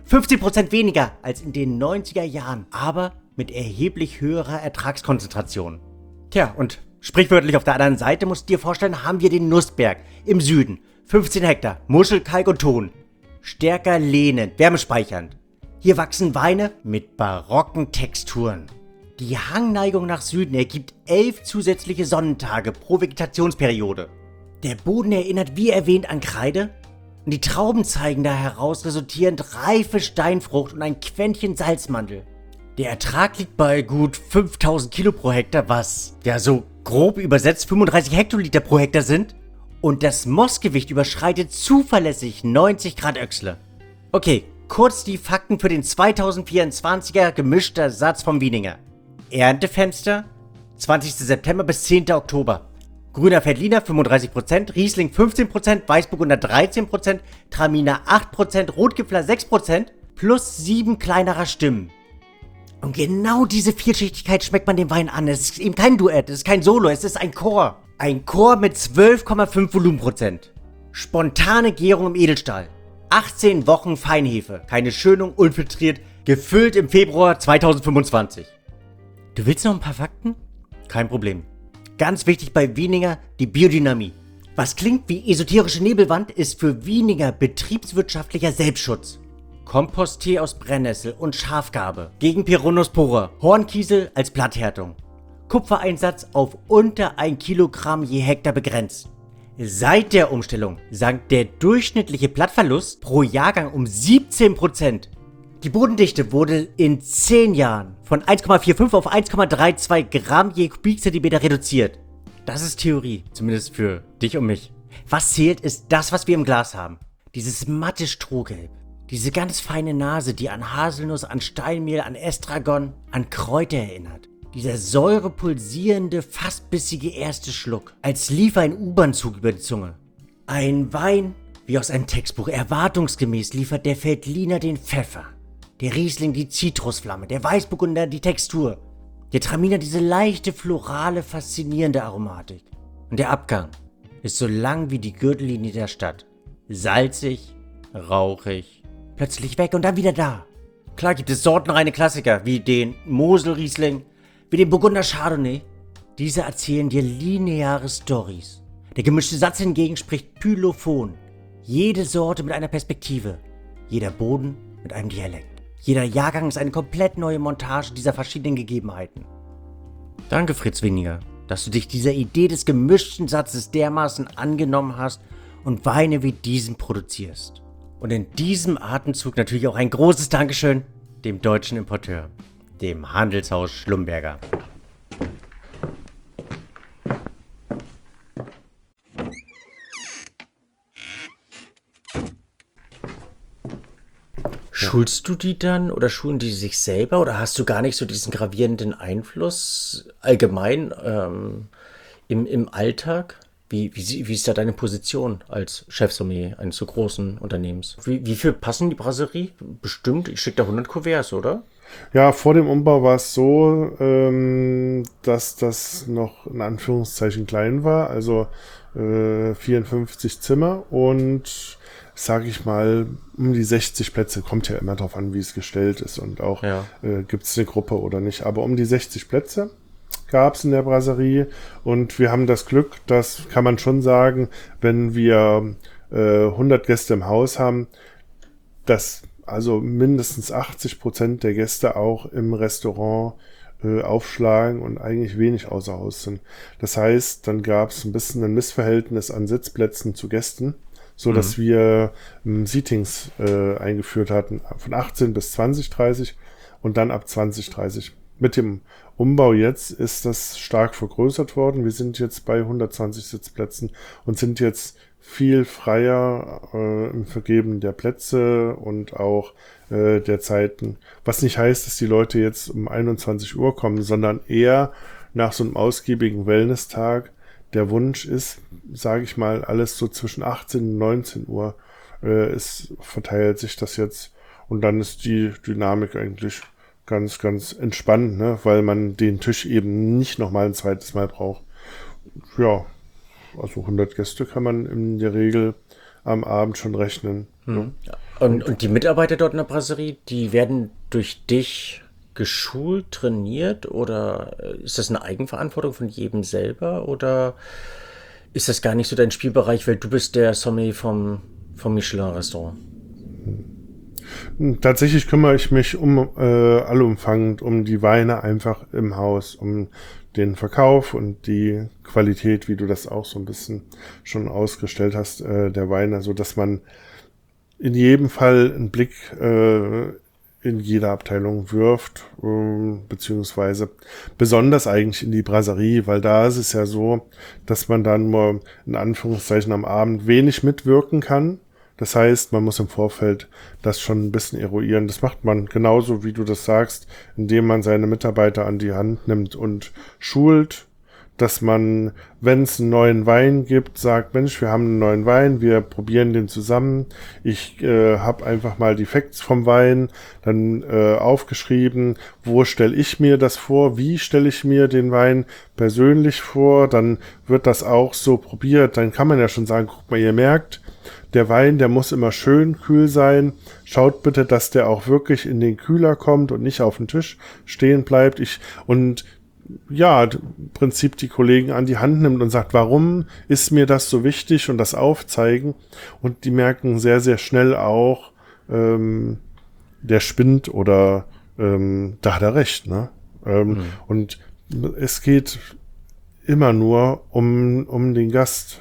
50% weniger als in den 90er Jahren, aber mit erheblich höherer Ertragskonzentration. Tja, und sprichwörtlich auf der anderen Seite musst du dir vorstellen, haben wir den Nussberg im Süden. 15 Hektar, Muschel, Kalk und Ton. Stärker lehnend, wärmespeichernd. Hier wachsen Weine mit barocken Texturen. Die Hangneigung nach Süden ergibt 11 zusätzliche Sonnentage pro Vegetationsperiode. Der Boden erinnert wie erwähnt an Kreide. Und die Trauben zeigen da heraus resultierend reife Steinfrucht und ein Quäntchen Salzmandel. Der Ertrag liegt bei gut 5000 Kilo pro Hektar, was ja so grob übersetzt 35 Hektoliter pro Hektar sind. Und das Mossgewicht überschreitet zuverlässig 90 Grad Öchsle. Okay, kurz die Fakten für den 2024er gemischter Satz vom Wieninger. Erntefenster 20. September bis 10. Oktober. Grüner Veltliner 35%, Riesling 15%, Weißburgunder 13%, Traminer 8%, Rotgipfler 6% plus 7 kleinerer Stimmen. Und genau diese Vielschichtigkeit schmeckt man dem Wein an. Es ist eben kein Duett, es ist kein Solo, es ist ein Chor. Ein Chor mit 12,5 Volumenprozent. Spontane Gärung im Edelstahl. 18 Wochen Feinhefe. Keine Schönung, unfiltriert, Gefüllt im Februar 2025. Du willst noch ein paar Fakten? Kein Problem. Ganz wichtig bei Wieninger die Biodynamie. Was klingt wie esoterische Nebelwand, ist für Wieninger betriebswirtschaftlicher Selbstschutz. Komposttee aus Brennnessel und Schafgarbe gegen Peronospora. Hornkiesel als Blatthärtung. Kupfereinsatz auf unter 1 Kilogramm je Hektar begrenzt. Seit der Umstellung sank der durchschnittliche Blattverlust pro Jahrgang um 17%. Die Bodendichte wurde in 10 Jahren von 1,45 auf 1,32 Gramm je Kubikzentimeter reduziert. Das ist Theorie, zumindest für dich und mich. Was zählt, ist das, was wir im Glas haben. Dieses matte Strohgelb. Diese ganz feine Nase, die an Haselnuss, an Steinmehl, an Estragon, an Kräuter erinnert. Dieser säurepulsierende, fast bissige erste Schluck, als liefe ein U-Bahn-Zug über die Zunge. Ein Wein wie aus einem Textbuch. Erwartungsgemäß liefert der Veltliner den Pfeffer, der Riesling die Zitrusflamme, der Weißburgunder die Textur, der Traminer diese leichte, florale, faszinierende Aromatik. Und der Abgang ist so lang wie die Gürtellinie der Stadt. Salzig, rauchig, plötzlich weg und dann wieder da. Klar gibt es sortenreine Klassiker wie den Mosel-Riesling, wie den Burgunder Chardonnay. Diese erzählen dir lineare Storys. Der gemischte Satz hingegen spricht Pylophon. Jede Sorte mit einer Perspektive, jeder Boden mit einem Dialekt. Jeder Jahrgang ist eine komplett neue Montage dieser verschiedenen Gegebenheiten. Danke, Fritz Winiger, dass du dich dieser Idee des gemischten Satzes dermaßen angenommen hast und Weine wie diesen produzierst. Und in diesem Atemzug natürlich auch ein großes Dankeschön dem deutschen Importeur, dem Handelshaus Schlumberger. Schulst du die dann oder schulen die sich selber oder hast du gar nicht so diesen gravierenden Einfluss allgemein im Alltag? Wie ist da deine Position als Chefsommelier eines so großen Unternehmens? Wie viel passen in die Brasserie? Bestimmt, ich schicke da 100 Kuverts, oder? Ja, vor dem Umbau war es so, dass das noch in Anführungszeichen klein war, also 54 Zimmer und sage ich mal, um die 60 Plätze, kommt ja immer drauf an, wie es gestellt ist und auch gibt es eine Gruppe oder nicht, aber um die 60 Plätze gab es in der Brasserie und wir haben das Glück, das kann man schon sagen, wenn wir 100 Gäste im Haus haben, dass also mindestens 80% der Gäste auch im Restaurant aufschlagen und eigentlich wenig außer Haus sind. Das heißt, dann gab es ein bisschen ein Missverhältnis an Sitzplätzen zu Gästen, so dass wir Seatings eingeführt hatten von 18 bis 20:30 und dann ab 20:30. Mit dem Umbau jetzt ist das stark vergrößert worden. Wir sind jetzt bei 120 Sitzplätzen und sind jetzt viel freier im Vergeben der Plätze und auch der Zeiten. Was nicht heißt, dass die Leute jetzt um 21 Uhr kommen, sondern eher nach so einem ausgiebigen Wellness-Tag. Der Wunsch ist, sage ich mal, alles so zwischen 18 und 19 Uhr verteilt sich das jetzt. Und dann ist die Dynamik eigentlich ganz, ganz entspannt, ne? Weil man den Tisch eben nicht nochmal ein zweites Mal braucht. Ja, also 100 Gäste kann man in der Regel am Abend schon rechnen. Ja. Und die Mitarbeiter dort in der Brasserie, die werden durch dich geschult, trainiert oder ist das eine Eigenverantwortung von jedem selber oder ist das gar nicht so dein Spielbereich, weil du bist der Sommelier vom Michelin-Restaurant? Tatsächlich kümmere ich mich allumfangend um die Weine einfach im Haus, um den Verkauf und die Qualität, wie du das auch so ein bisschen schon ausgestellt hast, der Weine, so dass man in jedem Fall einen Blick in jede Abteilung wirft, beziehungsweise besonders eigentlich in die Brasserie, weil da ist es ja so, dass man dann nur in Anführungszeichen am Abend wenig mitwirken kann. Das heißt, man muss im Vorfeld das schon ein bisschen eruieren. Das macht man genauso, wie du das sagst, indem man seine Mitarbeiter an die Hand nimmt und schult, dass man, wenn es einen neuen Wein gibt, sagt, Mensch, wir haben einen neuen Wein, wir probieren den zusammen. Ich habe einfach mal die Facts vom Wein dann aufgeschrieben, wo stelle ich mir das vor, wie stelle ich mir den Wein persönlich vor, dann wird das auch so probiert. Dann kann man ja schon sagen, guck mal, ihr merkt, der Wein, der muss immer schön kühl sein. Schaut bitte, dass der auch wirklich in den Kühler kommt und nicht auf dem Tisch stehen bleibt. Im Prinzip die Kollegen an die Hand nimmt und sagt, warum ist mir das so wichtig und das aufzeigen. Und die merken sehr, sehr schnell auch, der spinnt oder da hat er recht, ne? Und es geht immer nur um den Gast.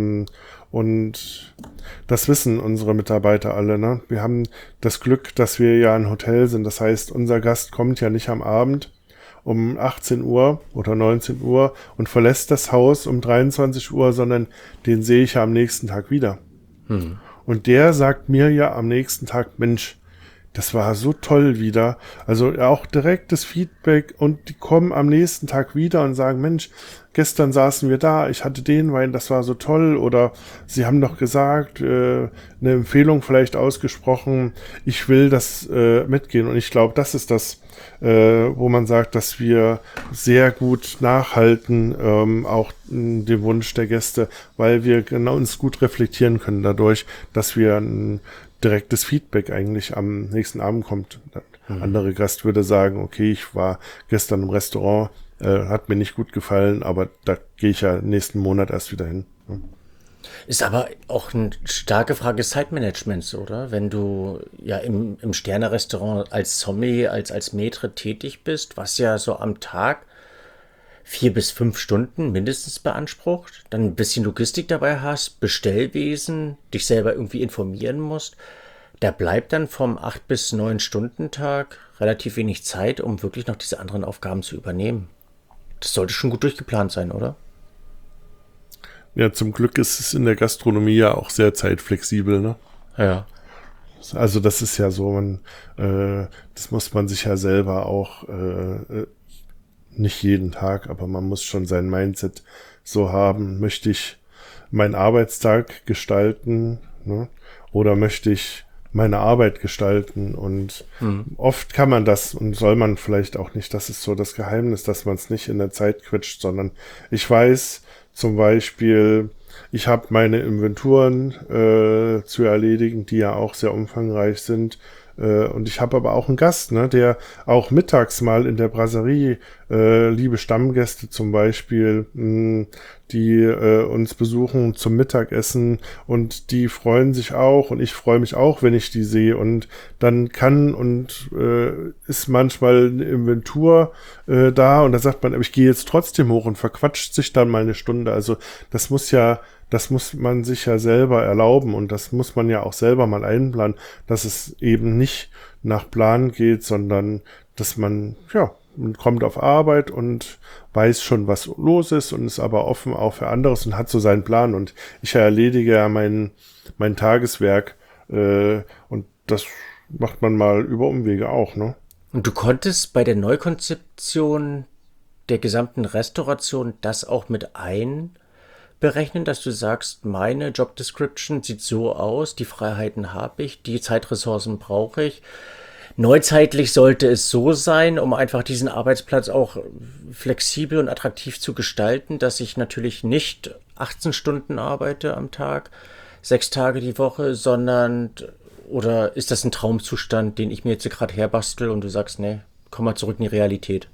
Und das wissen unsere Mitarbeiter alle, ne? Wir haben das Glück, dass wir ja ein Hotel sind. Das heißt, unser Gast kommt ja nicht am Abend um 18 Uhr oder 19 Uhr und verlässt das Haus um 23 Uhr, sondern den sehe ich ja am nächsten Tag wieder. Und der sagt mir ja am nächsten Tag, Mensch, das war so toll wieder. Also auch direktes Feedback und die kommen am nächsten Tag wieder und sagen, Mensch, gestern saßen wir da, ich hatte den Wein, das war so toll. Oder sie haben doch gesagt, eine Empfehlung vielleicht ausgesprochen, ich will das mitgehen. Und ich glaube, das ist das, wo man sagt, dass wir sehr gut nachhalten, auch den Wunsch der Gäste, weil wir genau uns gut reflektieren können dadurch, dass wir ein direktes Feedback eigentlich am nächsten Abend kommt. Der andere Gast würde sagen, okay, ich war gestern im Restaurant, hat mir nicht gut gefallen, aber da gehe ich ja nächsten Monat erst wieder hin. Ist aber auch eine starke Frage des Zeitmanagements, oder? Wenn du ja im Sterne-Restaurant als Sommelier, als Maître tätig bist, was ja so am Tag 4 bis 5 Stunden mindestens beansprucht, dann ein bisschen Logistik dabei hast, Bestellwesen, dich selber irgendwie informieren musst, da bleibt dann vom 8 bis 9 Stunden Tag relativ wenig Zeit, um wirklich noch diese anderen Aufgaben zu übernehmen. Das sollte schon gut durchgeplant sein, oder? Ja, zum Glück ist es in der Gastronomie ja auch sehr zeitflexibel, ne? Ja. Also das ist ja so, das muss man sich ja selber auch nicht jeden Tag, aber man muss schon sein Mindset so haben. Möchte ich meinen Arbeitstag gestalten, ne? Oder möchte ich meine Arbeit gestalten? Und oft kann man das und soll man vielleicht auch nicht. Das ist so das Geheimnis, dass man es nicht in der Zeit quetscht, sondern ich weiß zum Beispiel, ich habe meine Inventuren zu erledigen, die ja auch sehr umfangreich sind. Und ich habe aber auch einen Gast, ne, der auch mittags mal in der Brasserie, liebe Stammgäste zum Beispiel, die uns besuchen zum Mittagessen und die freuen sich auch und ich freue mich auch, wenn ich die sehe und dann ist manchmal eine Inventur da und da sagt man, aber ich gehe jetzt trotzdem hoch und verquatscht sich dann mal eine Stunde. Also das muss man sich ja selber erlauben und das muss man ja auch selber mal einplanen, dass es eben nicht nach Plan geht, sondern dass man kommt auf Arbeit und weiß schon, was los ist und ist aber offen auch für anderes und hat so seinen Plan und ich erledige ja mein Tageswerk und das macht man mal über Umwege auch, ne? Und du konntest bei der Neukonzeption der gesamten Restauration das auch mit einberechnen, dass du sagst, meine Job Description sieht so aus, die Freiheiten habe ich, die Zeitressourcen brauche ich. Neuzeitlich sollte es so sein, um einfach diesen Arbeitsplatz auch flexibel und attraktiv zu gestalten, dass ich natürlich nicht 18 Stunden arbeite am Tag, 6 Tage die Woche, oder ist das ein Traumzustand, den ich mir jetzt gerade herbastel und du sagst, nee, komm mal zurück in die Realität?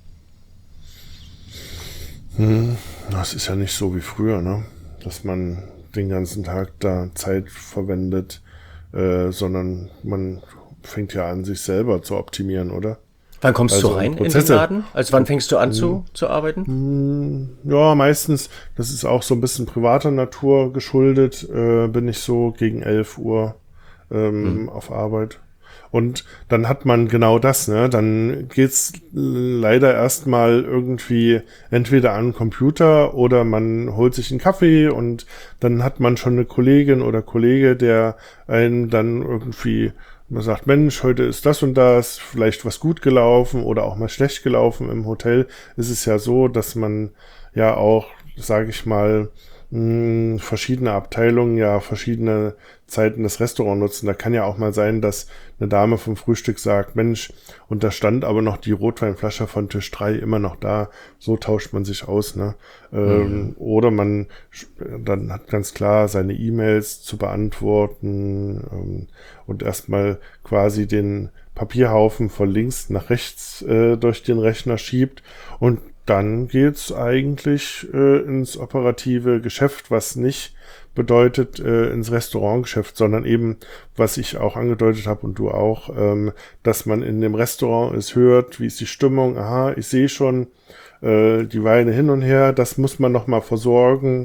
Das ist ja nicht so wie früher, ne? Dass man den ganzen Tag da Zeit verwendet, sondern man fängt ja an, sich selber zu optimieren, oder? Wann kommst du rein in den Laden? Also wann fängst du an zu arbeiten? Ja, meistens, das ist auch so ein bisschen privater Natur geschuldet, bin ich so gegen 11 Uhr auf Arbeit. Und dann hat man genau das, ne? Dann geht's leider erstmal irgendwie entweder an den Computer oder man holt sich einen Kaffee und dann hat man schon eine Kollegin oder Kollege, der einen dann irgendwie man sagt, Mensch, heute ist das und das, vielleicht was gut gelaufen oder auch mal schlecht gelaufen. Im Hotel ist es ja so, dass man ja auch, sage ich mal, verschiedene Abteilungen ja verschiedene Zeiten das Restaurant nutzen. Da kann ja auch mal sein, dass eine Dame vom Frühstück sagt, Mensch, und da stand aber noch die Rotweinflasche von Tisch 3 immer noch da. So tauscht man sich aus, ne? Oder man dann hat ganz klar seine E-Mails zu beantworten und erstmal quasi den Papierhaufen von links nach rechts durch den Rechner schiebt und dann geht's eigentlich ins operative Geschäft, was nicht bedeutet ins Restaurantgeschäft, sondern eben, was ich auch angedeutet habe und du auch, dass man in dem Restaurant es hört, wie ist die Stimmung, aha, ich sehe schon die Weine hin und her, das muss man nochmal versorgen.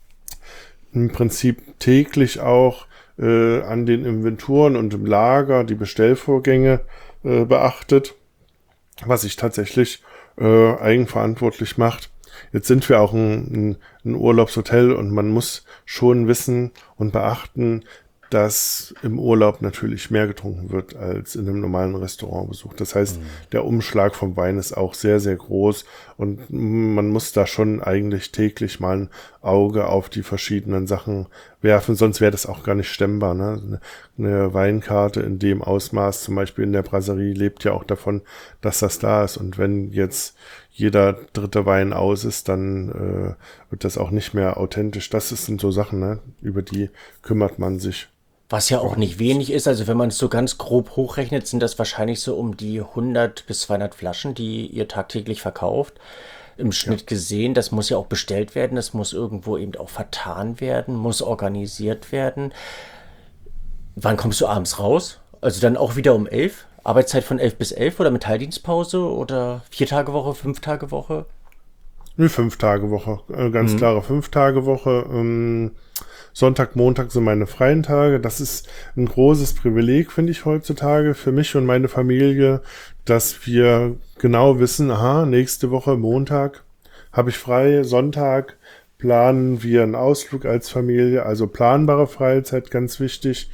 Im Prinzip täglich auch an den Inventuren und im Lager die Bestellvorgänge beachtet, was ich tatsächlich eigenverantwortlich macht. Jetzt sind wir auch ein Urlaubshotel und man muss schon wissen und beachten, dass im Urlaub natürlich mehr getrunken wird als in einem normalen Restaurantbesuch. Das heißt, der Umschlag vom Wein ist auch sehr, sehr groß und man muss da schon eigentlich täglich mal ein Auge auf die verschiedenen Sachen werfen, sonst wäre das auch gar nicht stemmbar. Ne? Eine Weinkarte in dem Ausmaß, zum Beispiel in der Brasserie, lebt ja auch davon, dass das da ist. Und wenn jetzt jeder dritte Wein aus ist, dann wird das auch nicht mehr authentisch. Sind so Sachen, ne? Über die kümmert man sich. Was ja auch nicht wenig ist, also wenn man es so ganz grob hochrechnet, sind das wahrscheinlich so um die 100 bis 200 Flaschen, die ihr tagtäglich verkauft. Im Schnitt gesehen, das muss ja auch bestellt werden, das muss irgendwo eben auch vertan werden, muss organisiert werden. Wann kommst du abends raus? Also dann auch wieder um 11? Arbeitszeit von 11 bis 11 oder mit Teildienstpause oder 4-Tage-Woche, 5-Tage-Woche? Eine 5-Tage-Woche, ganz klare 5-Tage-Woche. Sonntag, Montag sind meine freien Tage. Das ist ein großes Privileg, finde ich heutzutage für mich und meine Familie, dass wir genau wissen, aha, nächste Woche Montag habe ich frei, Sonntag planen wir einen Ausflug als Familie, also planbare Freizeit, ganz wichtig.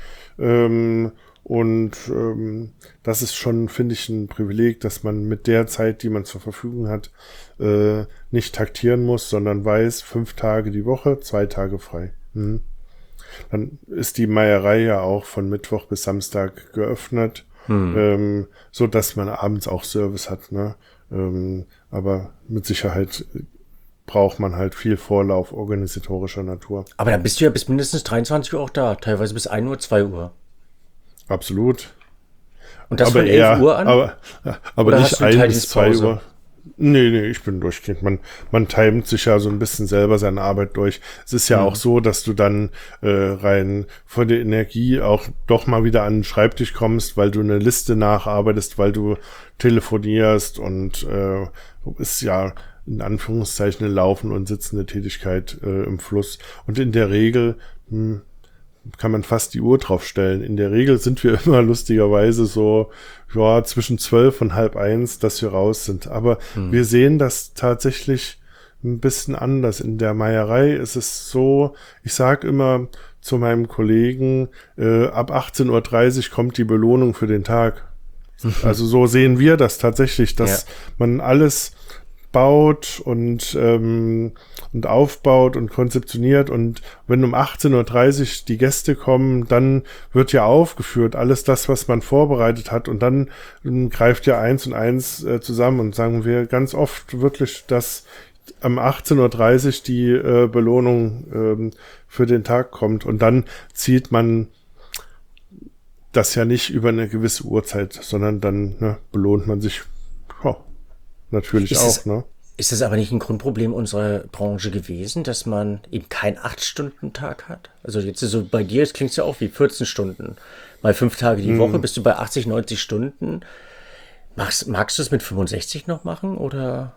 Das ist schon, finde ich, ein Privileg, dass man mit der Zeit, die man zur Verfügung hat, nicht taktieren muss, sondern weiß, 5 Tage die Woche, 2 Tage frei. Dann ist die Meierei ja auch von Mittwoch bis Samstag geöffnet, so dass man abends auch Service hat, ne? Aber mit Sicherheit braucht man halt viel Vorlauf organisatorischer Natur. Aber dann bist du ja bis mindestens 23 Uhr auch da, teilweise bis 1 Uhr, 2 Uhr. Absolut. Und das aber von 11 Uhr an? Aber Oder nicht hast du 1 bis 2 Teildienstpause? Uhr. Nee, ich bin durchgehend. Man timet sich ja so ein bisschen selber seine Arbeit durch. Es ist ja auch so, dass du dann rein von der Energie auch doch mal wieder an den Schreibtisch kommst, weil du eine Liste nacharbeitest, weil du telefonierst und ist ja in Anführungszeichen eine laufende und sitzende Tätigkeit im Fluss. Und in der Regel kann man fast die Uhr drauf stellen. In der Regel sind wir immer lustigerweise so, ja, zwischen 12 und 12:30, dass wir raus sind. Aber wir sehen das tatsächlich ein bisschen anders. In der Meierei ist es so, ich sag immer zu meinem Kollegen, ab 18:30 Uhr kommt die Belohnung für den Tag. Also so sehen wir das tatsächlich, dass man alles baut und aufbaut und konzeptioniert und wenn um 18:30 Uhr die Gäste kommen, dann wird ja aufgeführt, alles das, was man vorbereitet hat und dann greift ja eins und eins zusammen und sagen wir ganz oft wirklich, dass am 18:30 Uhr die Belohnung für den Tag kommt und dann zieht man das ja nicht über eine gewisse Uhrzeit, sondern dann belohnt man sich natürlich auch, ne? Ist das aber nicht ein Grundproblem unserer Branche gewesen, dass man eben keinen 8-Stunden-Tag hat? Also jetzt so bei dir, es klingt ja auch wie 14 Stunden. Mal 5 Tage die Woche, bist du bei 80, 90 Stunden. Magst du es mit 65 noch machen, oder?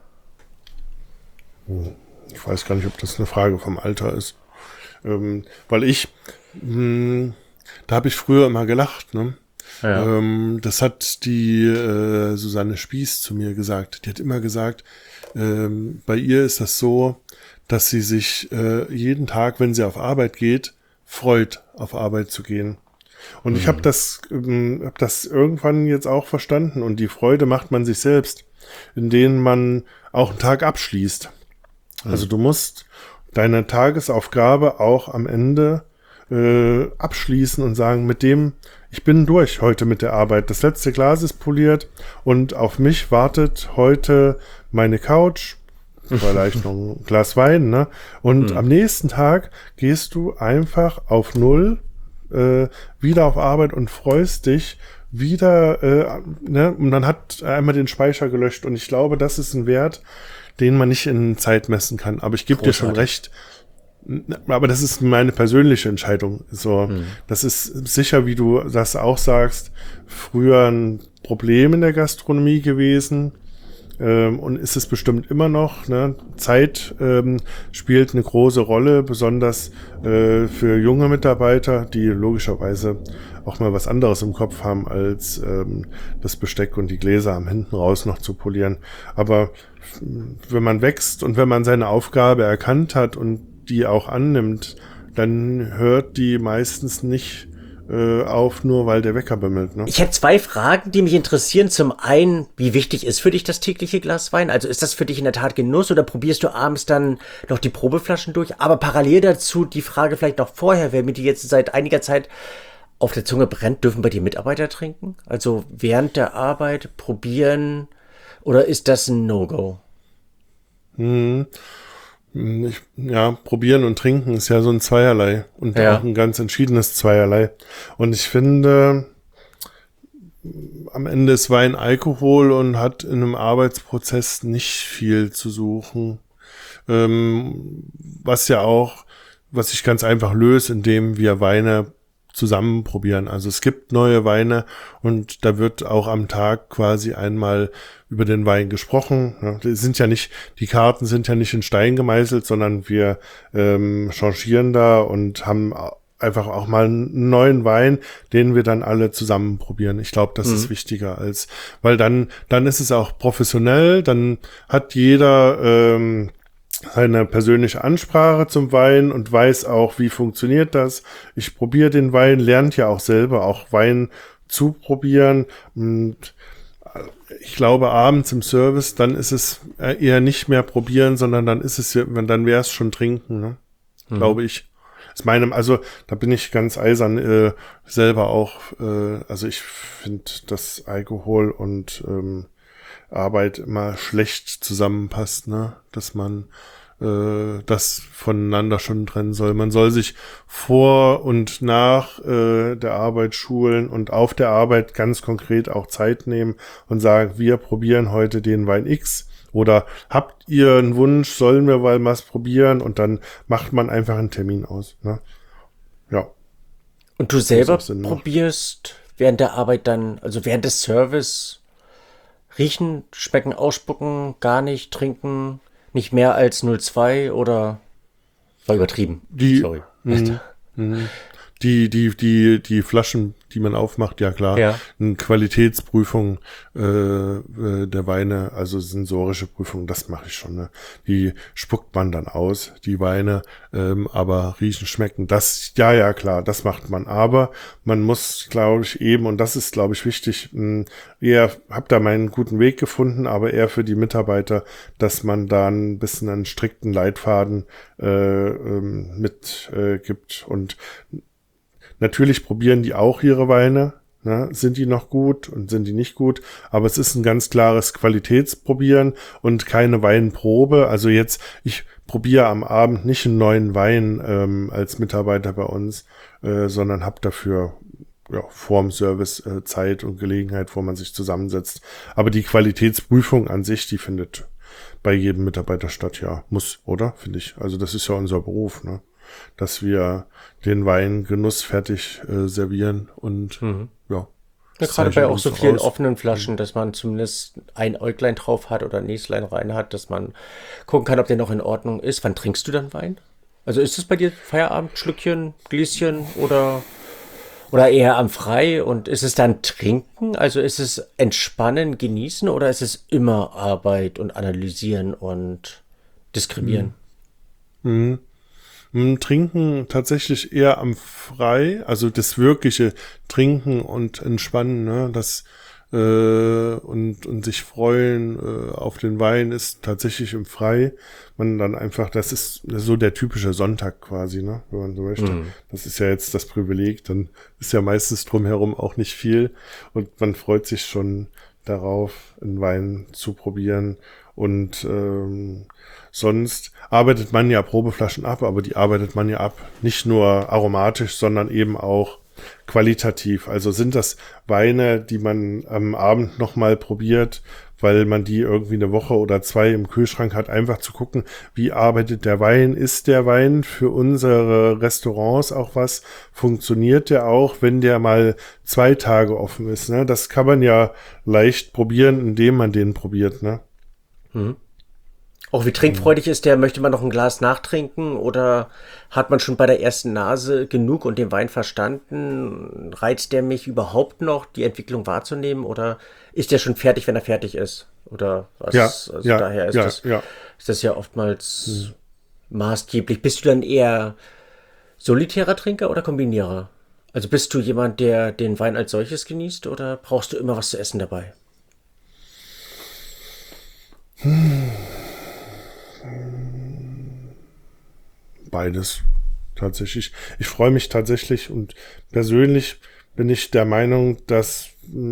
Ich weiß gar nicht, ob das eine Frage vom Alter ist. Weil da habe ich früher immer gelacht, ne? Ja. Das hat die Susanne Spieß zu mir gesagt. Die hat immer gesagt, bei ihr ist das so, dass sie sich jeden Tag, wenn sie auf Arbeit geht, freut, auf Arbeit zu gehen. Und ich habe das irgendwann jetzt auch verstanden. Und die Freude macht man sich selbst, indem man auch einen Tag abschließt. Also du musst deine Tagesaufgabe auch am Ende abschließen und sagen, ich bin durch heute mit der Arbeit. Das letzte Glas ist poliert und auf mich wartet heute meine Couch, vielleicht noch ein Glas Wein, ne? Und am nächsten Tag gehst du einfach auf Null wieder auf Arbeit und freust dich wieder, ne? Und dann hat einmal den Speicher gelöscht und ich glaube, das ist ein Wert, den man nicht in Zeit messen kann. Aber ich gebe dir schon recht, aber das ist meine persönliche Entscheidung. So, das ist sicher, wie du das auch sagst, früher ein Problem in der Gastronomie gewesen. Und ist es bestimmt immer noch. Ne? Zeit spielt eine große Rolle, besonders für junge Mitarbeiter, die logischerweise auch mal was anderes im Kopf haben, als das Besteck und die Gläser am hinten raus noch zu polieren. Aber wenn man wächst und wenn man seine Aufgabe erkannt hat und die auch annimmt, dann hört die meistens nicht auf, nur weil der Wecker bimmelt. Ne? Ich hätte 2 Fragen, die mich interessieren. Zum einen, wie wichtig ist für dich das tägliche Glas Wein? Also ist das für dich in der Tat Genuss oder probierst du abends dann noch die Probeflaschen durch? Aber parallel dazu die Frage vielleicht noch vorher, wer mir die jetzt seit einiger Zeit auf der Zunge brennt, dürfen bei dir Mitarbeiter trinken? Also während der Arbeit probieren oder ist das ein No-Go? Probieren und trinken ist ja so ein Zweierlei und auch ein ganz entschiedenes Zweierlei. Und ich finde, am Ende ist Wein Alkohol und hat in einem Arbeitsprozess nicht viel zu suchen. Was ich ganz einfach löse, indem wir Weine zusammen probieren. Also es gibt neue Weine und da wird auch am Tag quasi einmal über den Wein gesprochen. Ja, die Karten sind ja nicht in Stein gemeißelt, sondern wir changieren da und haben einfach auch mal einen neuen Wein, den wir dann alle zusammen probieren. Ich glaube, das ist wichtiger weil dann ist es auch professionell, dann hat jeder eine persönliche Ansprache zum Wein und weiß auch, wie funktioniert das. Ich probiere den Wein, lernt ja auch selber auch Wein zu probieren. Und ich glaube, abends im Service, dann ist es eher nicht mehr probieren, sondern dann wäre es schon trinken, ne? Glaube ich. Also da bin ich ganz eisern selber auch. Also ich finde, dass Alkohol und Arbeit immer schlecht zusammenpasst, ne? Dass man das voneinander schon trennen soll. Man soll sich vor und nach der Arbeit schulen und auf der Arbeit ganz konkret auch Zeit nehmen und sagen, wir probieren heute den Wein X oder habt ihr einen Wunsch, sollen wir mal was probieren und dann macht man einfach einen Termin aus, ne? Ja. Und du selber probierst während der Arbeit dann, also während des Service, riechen, schmecken, ausspucken, gar nicht, trinken, nicht mehr als 0,2 oder war übertrieben? Sorry. Die Flaschen, die man aufmacht, ja klar. Ja. Eine Qualitätsprüfung der Weine, also sensorische Prüfung, das mache ich schon. Ne? Die spuckt man dann aus, die Weine, aber riechen, schmecken, das, ja klar, das macht man. Aber man muss, glaube ich, und das ist, glaube ich, wichtig, hab da meinen guten Weg gefunden, aber eher für die Mitarbeiter, dass man da ein bisschen einen strikten Leitfaden gibt und natürlich probieren die auch ihre Weine, ne? Sind die noch gut und sind die nicht gut, aber es ist ein ganz klares Qualitätsprobieren und keine Weinprobe. Also ich probiere am Abend nicht einen neuen Wein als Mitarbeiter bei uns, sondern habe dafür vorm Service Zeit und Gelegenheit, wo man sich zusammensetzt. Aber die Qualitätsprüfung an sich, die findet bei jedem Mitarbeiter statt, ja, muss, oder? Finde ich. Also das ist ja unser Beruf, ne? Dass wir den Wein genussfertig servieren und ja, gerade bei auch so vielen offenen Flaschen, dass man zumindest ein Äuglein drauf hat oder ein Näslein rein hat, dass man gucken kann, ob der noch in Ordnung ist. Wann trinkst du dann Wein? Also ist es bei dir Feierabend, Schlückchen, Gläschen oder eher am Frei? Und ist es dann Trinken? Also ist es Entspannen, Genießen oder ist es immer Arbeit und Analysieren und Diskriminieren? Trinken tatsächlich eher am Frei, also das wirkliche Trinken und Entspannen, ne? Das und sich freuen auf den Wein ist tatsächlich im Frei. Man dann einfach, das ist so der typische Sonntag quasi, ne, wenn man so möchte. Das ist ja jetzt das Privileg, dann ist ja meistens drumherum auch nicht viel und man freut sich schon darauf, einen Wein zu probieren. Und sonst arbeitet man ja Probeflaschen ab, aber die arbeitet man ja ab nicht nur aromatisch, sondern eben auch qualitativ. Also sind das Weine, die man am Abend nochmal probiert, weil man die irgendwie eine Woche oder zwei im Kühlschrank hat, einfach zu gucken, wie arbeitet der Wein? Ist der Wein für unsere Restaurants auch was? Funktioniert der auch, wenn der mal 2 Tage offen ist? Ne? Das kann man ja leicht probieren, indem man den probiert, ne? Auch wie trinkfreudig ist der? Möchte man noch ein Glas nachtrinken oder hat man schon bei der ersten Nase genug und den Wein verstanden? Reizt der mich überhaupt noch, die Entwicklung wahrzunehmen oder ist der schon fertig, wenn er fertig ist? Oder was? Ja, Also ja, daher ist ja, das, ja. ist das ja oftmals maßgeblich. Bist du dann eher solitärer Trinker oder Kombinierer? Also bist du jemand, der den Wein als solches genießt oder brauchst du immer was zu essen dabei? Beides tatsächlich. Ich freue mich tatsächlich und persönlich bin ich der Meinung, dass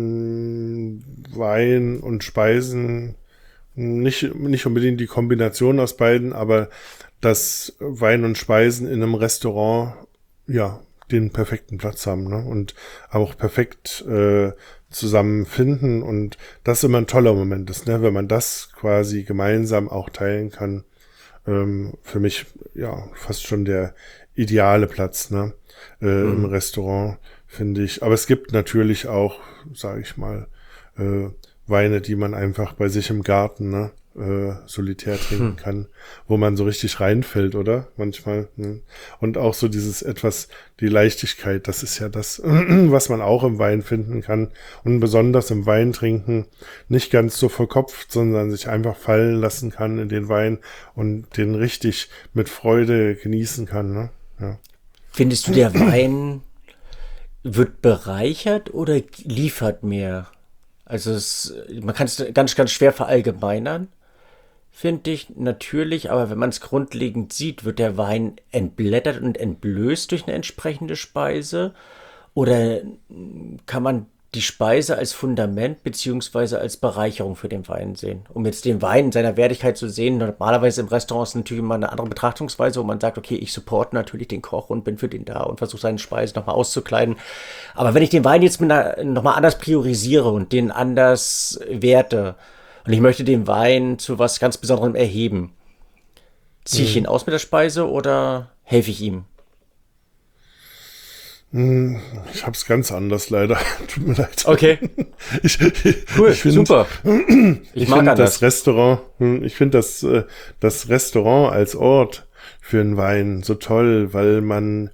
Wein und Speisen nicht unbedingt die Kombination aus beiden, aber dass Wein und Speisen in einem Restaurant ja den perfekten Platz haben, ne? Und auch perfekt zusammenfinden und das immer ein toller Moment ist, ne? Wenn man das quasi gemeinsam auch teilen kann. Für mich ja fast schon der ideale Platz, ne? Im Restaurant, finde ich. Aber es gibt natürlich auch, sage ich mal, Weine, die man einfach bei sich im Garten, ne, solitär trinken kann, wo man so richtig reinfällt, oder? Manchmal. Ne? Und auch so die Leichtigkeit, das ist ja das, was man auch im Wein finden kann. Und besonders im Wein trinken nicht ganz so verkopft, sondern sich einfach fallen lassen kann in den Wein und den richtig mit Freude genießen kann. Ne? Ja. Findest du, der Wein wird bereichert oder liefert mehr? Also man kann es ganz, ganz schwer verallgemeinern, finde ich natürlich, aber wenn man es grundlegend sieht, wird der Wein entblättert und entblößt durch eine entsprechende Speise oder kann man die Speise als Fundament beziehungsweise als Bereicherung für den Wein sehen? Um jetzt den Wein in seiner Wertigkeit zu sehen, normalerweise im Restaurant ist natürlich immer eine andere Betrachtungsweise, wo man sagt, okay, ich supporte natürlich den Koch und bin für den da und versuche seine Speise nochmal auszukleiden. Aber wenn ich den Wein jetzt nochmal anders priorisiere und den anders werte und ich möchte den Wein zu was ganz Besonderem erheben, ziehe ich ihn aus mit der Speise oder helfe ich ihm? Ich hab's ganz anders leider. Tut mir leid. Okay. Cool, ich find, super. Ich finde das Restaurant, das Restaurant als Ort für einen Wein so toll, weil man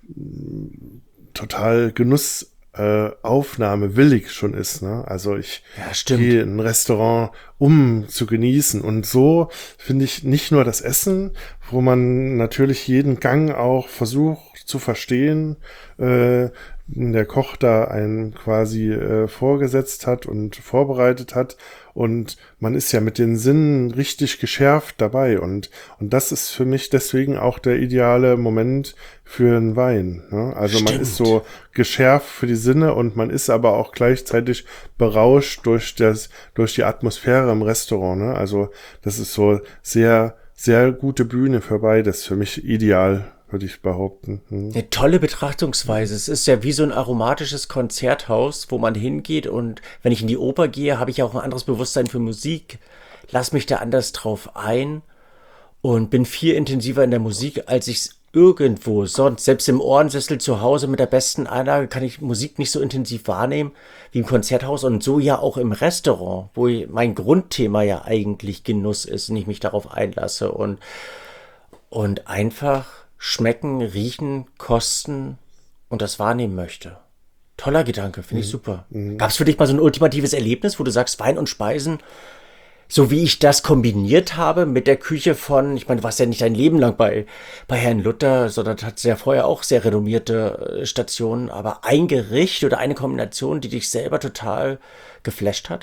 total aufnahmewillig schon ist, ne? Also ich gehe in ein Restaurant, um zu genießen. Und so finde ich nicht nur das Essen, wo man natürlich jeden Gang auch versucht zu verstehen, der Koch da einen quasi vorgesetzt hat und vorbereitet hat und man ist ja mit den Sinnen richtig geschärft dabei und das ist für mich deswegen auch der ideale Moment für einen Wein, ne? Also man ist so geschärft für die Sinne und man ist aber auch gleichzeitig berauscht durch die Atmosphäre im Restaurant, ne? Also das ist so sehr, sehr gute Bühne für beides, für mich ideal, würde ich behaupten. Eine tolle Betrachtungsweise. Es ist ja wie so ein aromatisches Konzerthaus, wo man hingeht und wenn ich in die Oper gehe, habe ich auch ein anderes Bewusstsein für Musik, lass mich da anders drauf ein und bin viel intensiver in der Musik, als ich es irgendwo sonst. Selbst im Ohrensessel zu Hause mit der besten Einlage kann ich Musik nicht so intensiv wahrnehmen wie im Konzerthaus und so ja auch im Restaurant, wo mein Grundthema ja eigentlich Genuss ist und ich mich darauf einlasse und einfach schmecken, riechen, kosten und das wahrnehmen möchte. Toller Gedanke, finde ich super. Gab es für dich mal so ein ultimatives Erlebnis, wo du sagst, Wein und Speisen So wie ich das kombiniert habe mit der Küche von, ich meine, du warst ja nicht dein Leben lang bei Herrn Luther, sondern hattest ja vorher auch sehr renommierte Stationen, aber ein Gericht oder eine Kombination, die dich selber total geflasht hat?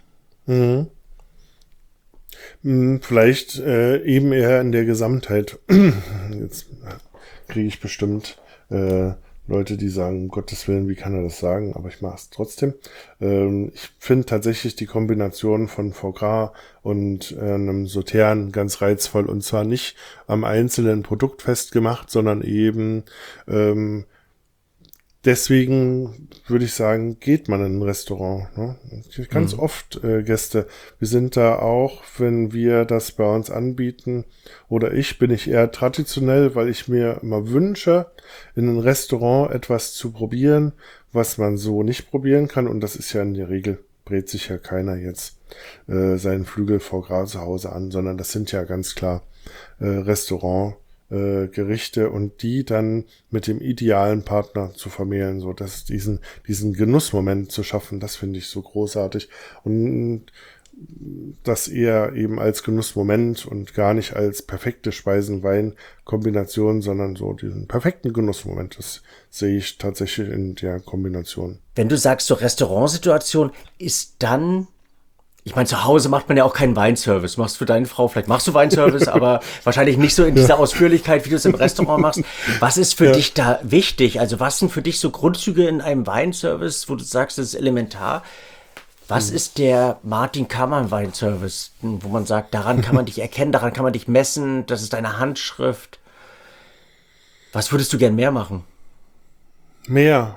Vielleicht eben eher in der Gesamtheit. Jetzt kriege ich bestimmt Leute, die sagen, um Gottes Willen, wie kann er das sagen? Aber ich mache es trotzdem. Ich finde tatsächlich die Kombination von Foie Gras und einem Sautern ganz reizvoll. Und zwar nicht am einzelnen Produkt festgemacht, sondern eben deswegen würde ich sagen, geht man in ein Restaurant. Ne? Ganz oft Gäste. Wir sind da auch, wenn wir das bei uns anbieten, oder bin ich eher traditionell, weil ich mir immer wünsche, in einem Restaurant etwas zu probieren, was man so nicht probieren kann. Und das ist ja in der Regel, brät sich ja keiner jetzt seinen Flügel Foie Gras zu Hause an, sondern das sind ja ganz klar Restaurant Gerichte und die dann mit dem idealen Partner zu vermählen, so dass diesen Genussmoment zu schaffen, das finde ich so großartig und das eher eben als Genussmoment und gar nicht als perfekte Speisen-Wein-Kombination, sondern so diesen perfekten Genussmoment, das sehe ich tatsächlich in der Kombination. Wenn du sagst, so Restaurantsituation, ist dann, ich meine, zu Hause macht man ja auch keinen Weinservice. Machst für deine Frau, vielleicht machst du Weinservice, aber wahrscheinlich nicht so in dieser Ausführlichkeit, wie du es im Restaurant machst. Was ist für dich da wichtig? Also was sind für dich so Grundzüge in einem Weinservice, wo du sagst, das ist elementar? Was ist der Martin Kamann Weinservice, wo man sagt, daran kann man dich erkennen, daran kann man dich messen, das ist deine Handschrift? Was würdest du gern mehr machen? Mehr.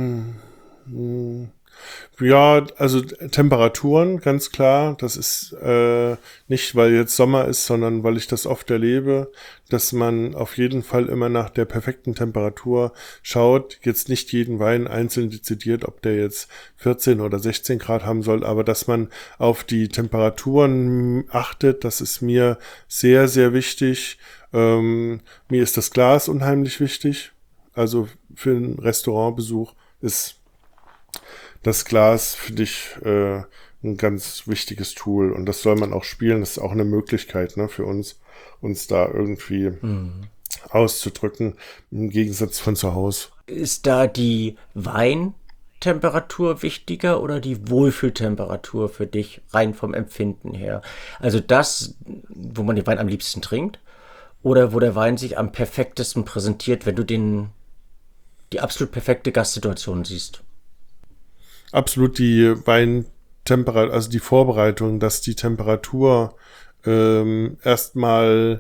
Ja, also Temperaturen, ganz klar. Das ist nicht, weil jetzt Sommer ist, sondern weil ich das oft erlebe, dass man auf jeden Fall immer nach der perfekten Temperatur schaut. Jetzt nicht jeden Wein einzeln dezidiert, ob der jetzt 14 oder 16 Grad haben soll, aber dass man auf die Temperaturen achtet, das ist mir sehr, sehr wichtig. Mir ist das Glas unheimlich wichtig. Also für einen Restaurantbesuch ist das Glas, finde ich, ein ganz wichtiges Tool. Und das soll man auch spielen. Das ist auch eine Möglichkeit, ne, für uns da irgendwie auszudrücken, im Gegensatz von zu Hause. Ist da die Weintemperatur wichtiger oder die Wohlfühltemperatur für dich, rein vom Empfinden her? Also das, wo man den Wein am liebsten trinkt oder wo der Wein sich am perfektesten präsentiert, wenn du die absolut perfekte Gastsituation siehst? Absolut die Weintemperatur, also die Vorbereitung, dass die Temperatur erstmal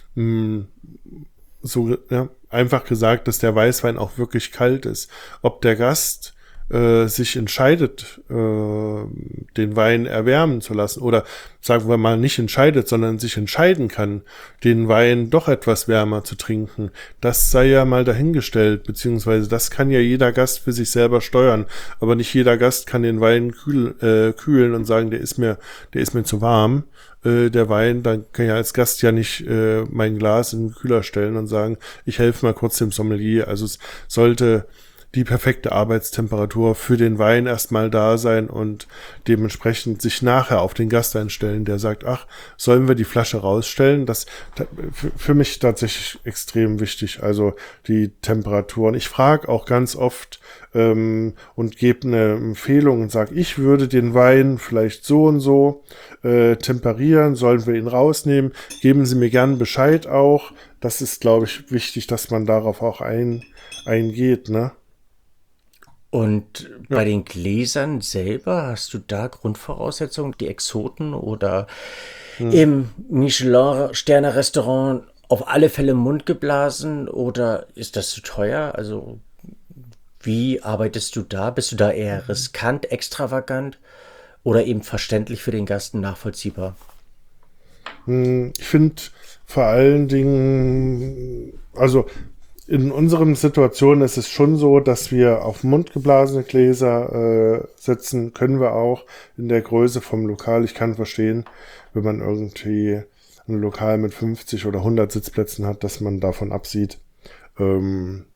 so, ja, einfach gesagt, dass der Weißwein auch wirklich kalt ist. Ob der Gast sich entscheidet, den Wein erwärmen zu lassen oder sagen wir mal nicht entscheidet, sondern sich entscheiden kann, den Wein doch etwas wärmer zu trinken, das sei ja mal dahingestellt, beziehungsweise das kann ja jeder Gast für sich selber steuern, aber nicht jeder Gast kann den Wein kühlen und sagen, der ist mir zu warm. Der Wein, dann kann ich als Gast ja nicht mein Glas in den Kühler stellen und sagen, ich helfe mal kurz dem Sommelier. Also es sollte die perfekte Arbeitstemperatur für den Wein erstmal da sein und dementsprechend sich nachher auf den Gast einstellen, der sagt, ach, sollen wir die Flasche rausstellen? Das für mich tatsächlich extrem wichtig, also die Temperaturen. Ich frage auch ganz oft und gebe eine Empfehlung und sage, ich würde den Wein vielleicht so und so temperieren, sollen wir ihn rausnehmen? Geben Sie mir gern Bescheid auch. Das ist, glaube ich, wichtig, dass man darauf auch eingeht, ne? Und bei den Gläsern selber, hast du da Grundvoraussetzungen, die Exoten oder im Michelin-Sterne-Restaurant auf alle Fälle mundgeblasen oder ist das zu teuer? Also wie arbeitest du da? Bist du da eher riskant, extravagant oder eben verständlich für den Gast nachvollziehbar? Ich finde vor allen Dingen, also in unseren Situationen ist es schon so, dass wir auf mundgeblasene Gläser setzen, können wir auch in der Größe vom Lokal. Ich kann verstehen, wenn man irgendwie ein Lokal mit 50 oder 100 Sitzplätzen hat, dass man davon absieht.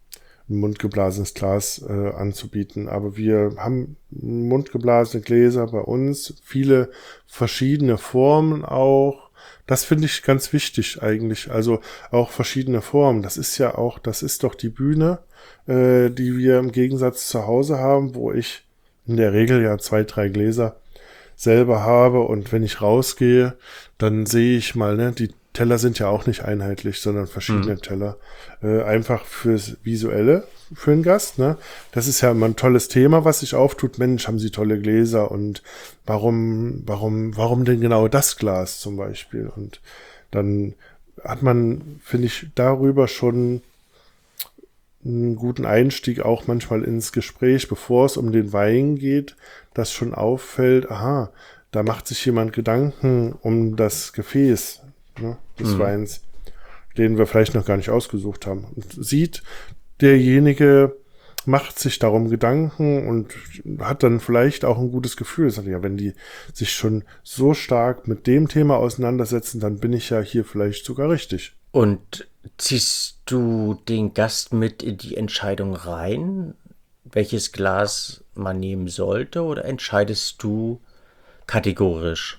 ein mundgeblasenes Glas anzubieten. Aber wir haben mundgeblasene Gläser bei uns, viele verschiedene Formen auch. Das finde ich ganz wichtig eigentlich. Also auch verschiedene Formen. Das ist doch die Bühne, die wir im Gegensatz zu Hause haben, wo ich in der Regel ja 2, 3 Gläser selber habe. Und wenn ich rausgehe, dann sehe ich mal, ne, die Teller sind ja auch nicht einheitlich, sondern verschiedene Teller. Einfach fürs Visuelle, für einen Gast, ne? Das ist ja immer ein tolles Thema, was sich auftut. Mensch, haben sie tolle Gläser und warum denn genau das Glas zum Beispiel? Und dann hat man, finde ich, darüber schon einen guten Einstieg auch manchmal ins Gespräch, bevor es um den Wein geht, dass schon auffällt, aha, da macht sich jemand Gedanken um das Gefäß, ne, des Weins, den wir vielleicht noch gar nicht ausgesucht haben. Und sieht, derjenige macht sich darum Gedanken und hat dann vielleicht auch ein gutes Gefühl. Sagt ja, wenn die sich schon so stark mit dem Thema auseinandersetzen, dann bin ich ja hier vielleicht sogar richtig. Und ziehst du den Gast mit in die Entscheidung rein, welches Glas man nehmen sollte, oder entscheidest du kategorisch?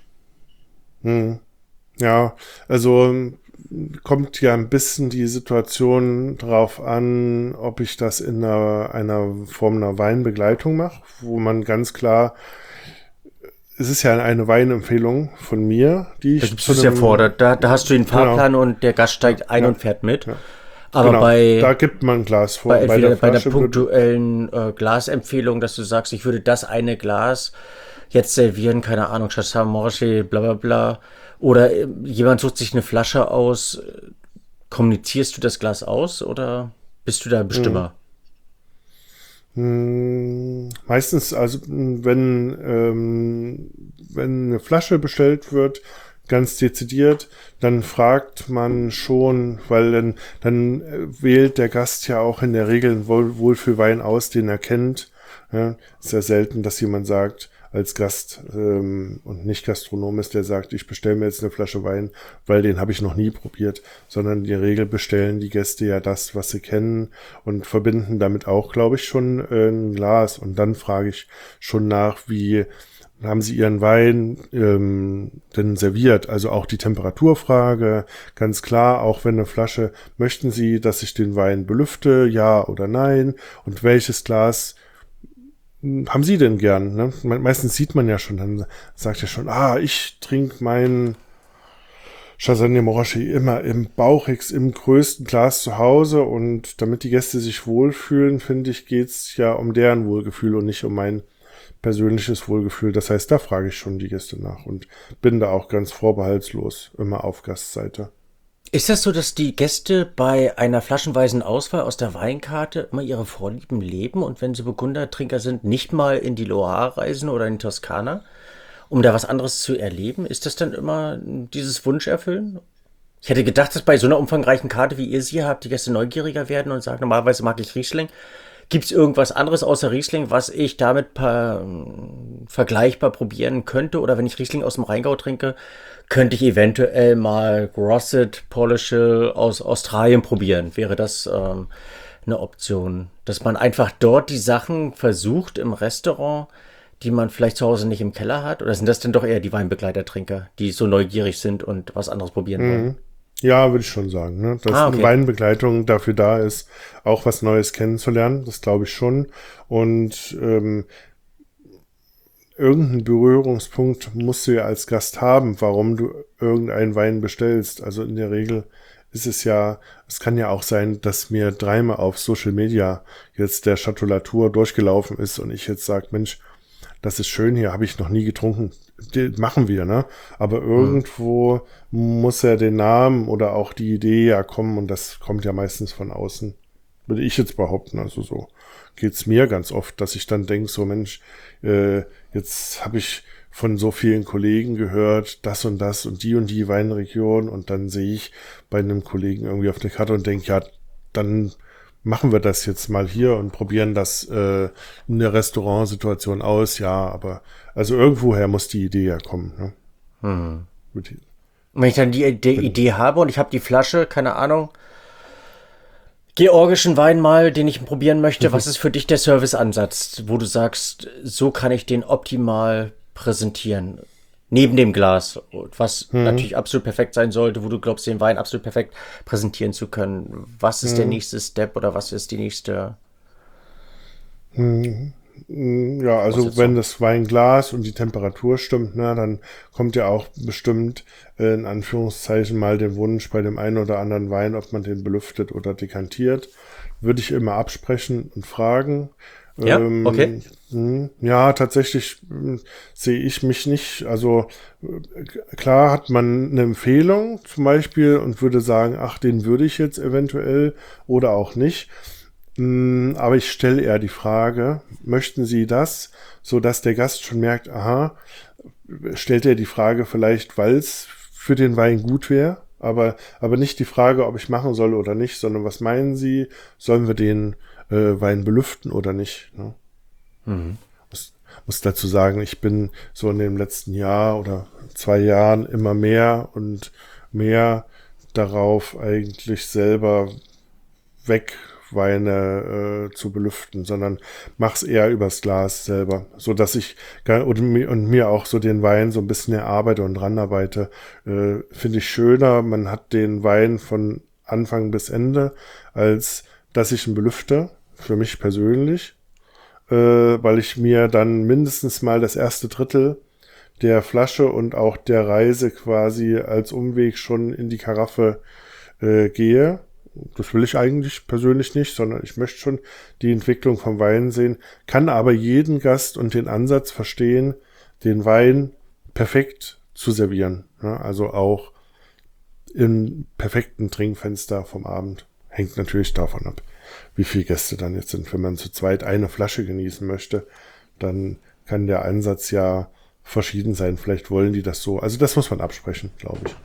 Ja, also kommt ja ein bisschen die Situation drauf an, ob ich das in einer Form einer Weinbegleitung mache, wo man ganz klar, es ist ja eine Weinempfehlung von mir, die Da ich gibst du es ja vor, da hast du den Fahrplan und der Gast steigt ein und fährt mit. Aber genau, da gibt man ein Glas vor. bei der Flasche punktuellen Glasempfehlung, dass du sagst, ich würde das eine Glas jetzt servieren, keine Ahnung, Chassagne, Morche, bla bla bla. Oder jemand sucht sich eine Flasche aus, kommunizierst du das Glas aus oder bist du da Bestimmer? Meistens, also wenn eine Flasche bestellt wird, ganz dezidiert, dann fragt man schon, weil dann wählt der Gast ja auch in der Regel einen Wohlfühlwein aus, den er kennt. Ja, ist ja selten, dass jemand sagt, als Gast und nicht Gastronom ist, der sagt, ich bestelle mir jetzt eine Flasche Wein, weil den habe ich noch nie probiert, sondern in der Regel bestellen die Gäste ja das, was sie kennen und verbinden damit auch, glaube ich, schon ein Glas. Und dann frage ich schon nach, wie haben sie ihren Wein denn serviert? Also auch die Temperaturfrage, ganz klar, auch wenn eine Flasche, möchten Sie, dass ich den Wein belüfte, ja oder nein? Und welches Glas haben Sie denn gern? Ne? Meistens sieht man ja schon, dann sagt er schon, ich trinke meinen Chassagne Morche immer im Bauchix, im größten Glas zu Hause, und damit die Gäste sich wohlfühlen, finde ich, geht's ja um deren Wohlgefühl und nicht um mein persönliches Wohlgefühl. Das heißt, da frage ich schon die Gäste nach und bin da auch ganz vorbehaltslos immer auf Gastseite. Ist das so, dass die Gäste bei einer flaschenweisen Auswahl aus der Weinkarte immer ihre Vorlieben leben und wenn sie Burgundertrinker sind, nicht mal in die Loire reisen oder in die Toskana, um da was anderes zu erleben? Ist das dann immer dieses Wunscherfüllen? Ich hätte gedacht, dass bei so einer umfangreichen Karte, wie ihr sie habt, die Gäste neugieriger werden und sagen, normalerweise mag ich Riesling. Gibt es irgendwas anderes außer Riesling, was ich damit vergleichbar probieren könnte? Oder wenn ich Riesling aus dem Rheingau trinke, könnte ich eventuell mal Grosset, Pollische aus Australien probieren? Wäre das eine Option? Dass man einfach dort die Sachen versucht im Restaurant, die man vielleicht zu Hause nicht im Keller hat? Oder sind das denn doch eher die Weinbegleitertrinker, die so neugierig sind und was anderes probieren wollen? Ja, würde ich schon sagen, ne? Dass eine Weinbegleitung dafür da ist, auch was Neues kennenzulernen, das glaube ich schon. Und irgendeinen Berührungspunkt musst du ja als Gast haben, warum du irgendeinen Wein bestellst. Also in der Regel ist es ja, es kann ja auch sein, dass mir dreimal auf Social Media jetzt der Chateau Latour durchgelaufen ist und ich jetzt sage, Mensch, das ist schön hier, habe ich noch nie getrunken. Die machen wir, ne? Aber irgendwo muss ja den Namen oder auch die Idee ja kommen und das kommt ja meistens von außen. Würde ich jetzt behaupten, also so geht's mir ganz oft, dass ich dann denke, so Mensch, jetzt habe ich von so vielen Kollegen gehört, das und die Weinregion, und dann sehe ich bei einem Kollegen irgendwie auf der Karte und denke, ja, dann machen wir das jetzt mal hier und probieren das in der Restaurantsituation aus, ja, aber also irgendwoher muss die Idee ja kommen. Ne? Wenn ich dann die Idee habe und ich habe die Flasche, keine Ahnung, georgischen Wein mal, den ich probieren möchte. Was ist für dich der Serviceansatz, wo du sagst, so kann ich den optimal präsentieren? Neben dem Glas, was natürlich absolut perfekt sein sollte, wo du glaubst, den Wein absolut perfekt präsentieren zu können. Was ist der nächste Step oder was ist die nächste? Ja, also wenn das Weinglas und die Temperatur stimmt, ne, dann kommt ja auch bestimmt in Anführungszeichen mal der Wunsch bei dem einen oder anderen Wein, ob man den belüftet oder dekantiert. Würde ich immer absprechen und fragen. Ja, okay. Ja, tatsächlich sehe ich mich nicht. Also klar hat man eine Empfehlung zum Beispiel und würde sagen, ach, den würde ich jetzt eventuell oder auch nicht. Aber ich stelle eher die Frage, möchten Sie das, so dass der Gast schon merkt, aha, stellt er die Frage vielleicht, weil es für den Wein gut wäre, aber nicht die Frage, ob ich machen soll oder nicht, sondern was meinen Sie, sollen wir den Wein belüften oder nicht? Ne? Muss dazu sagen, ich bin so in dem letzten Jahr oder 2 Jahren immer mehr und mehr darauf eigentlich selber Weine zu belüften, sondern mach's eher übers Glas selber, so dass ich und mir auch so den Wein so ein bisschen erarbeite und ranarbeite. Finde ich schöner, man hat den Wein von Anfang bis Ende, als dass ich ihn belüfte, für mich persönlich, weil ich mir dann mindestens mal das erste Drittel der Flasche und auch der Reise quasi als Umweg schon in die Karaffe gehe. Das will ich eigentlich persönlich nicht, sondern ich möchte schon die Entwicklung vom Wein sehen, kann aber jeden Gast und den Ansatz verstehen, den Wein perfekt zu servieren. Ja, also auch im perfekten Trinkfenster vom Abend. Hängt natürlich davon ab, wie viele Gäste dann jetzt sind. Wenn man zu zweit eine Flasche genießen möchte, dann kann der Ansatz ja verschieden sein. Vielleicht wollen die das so. Also das muss man absprechen, glaube ich.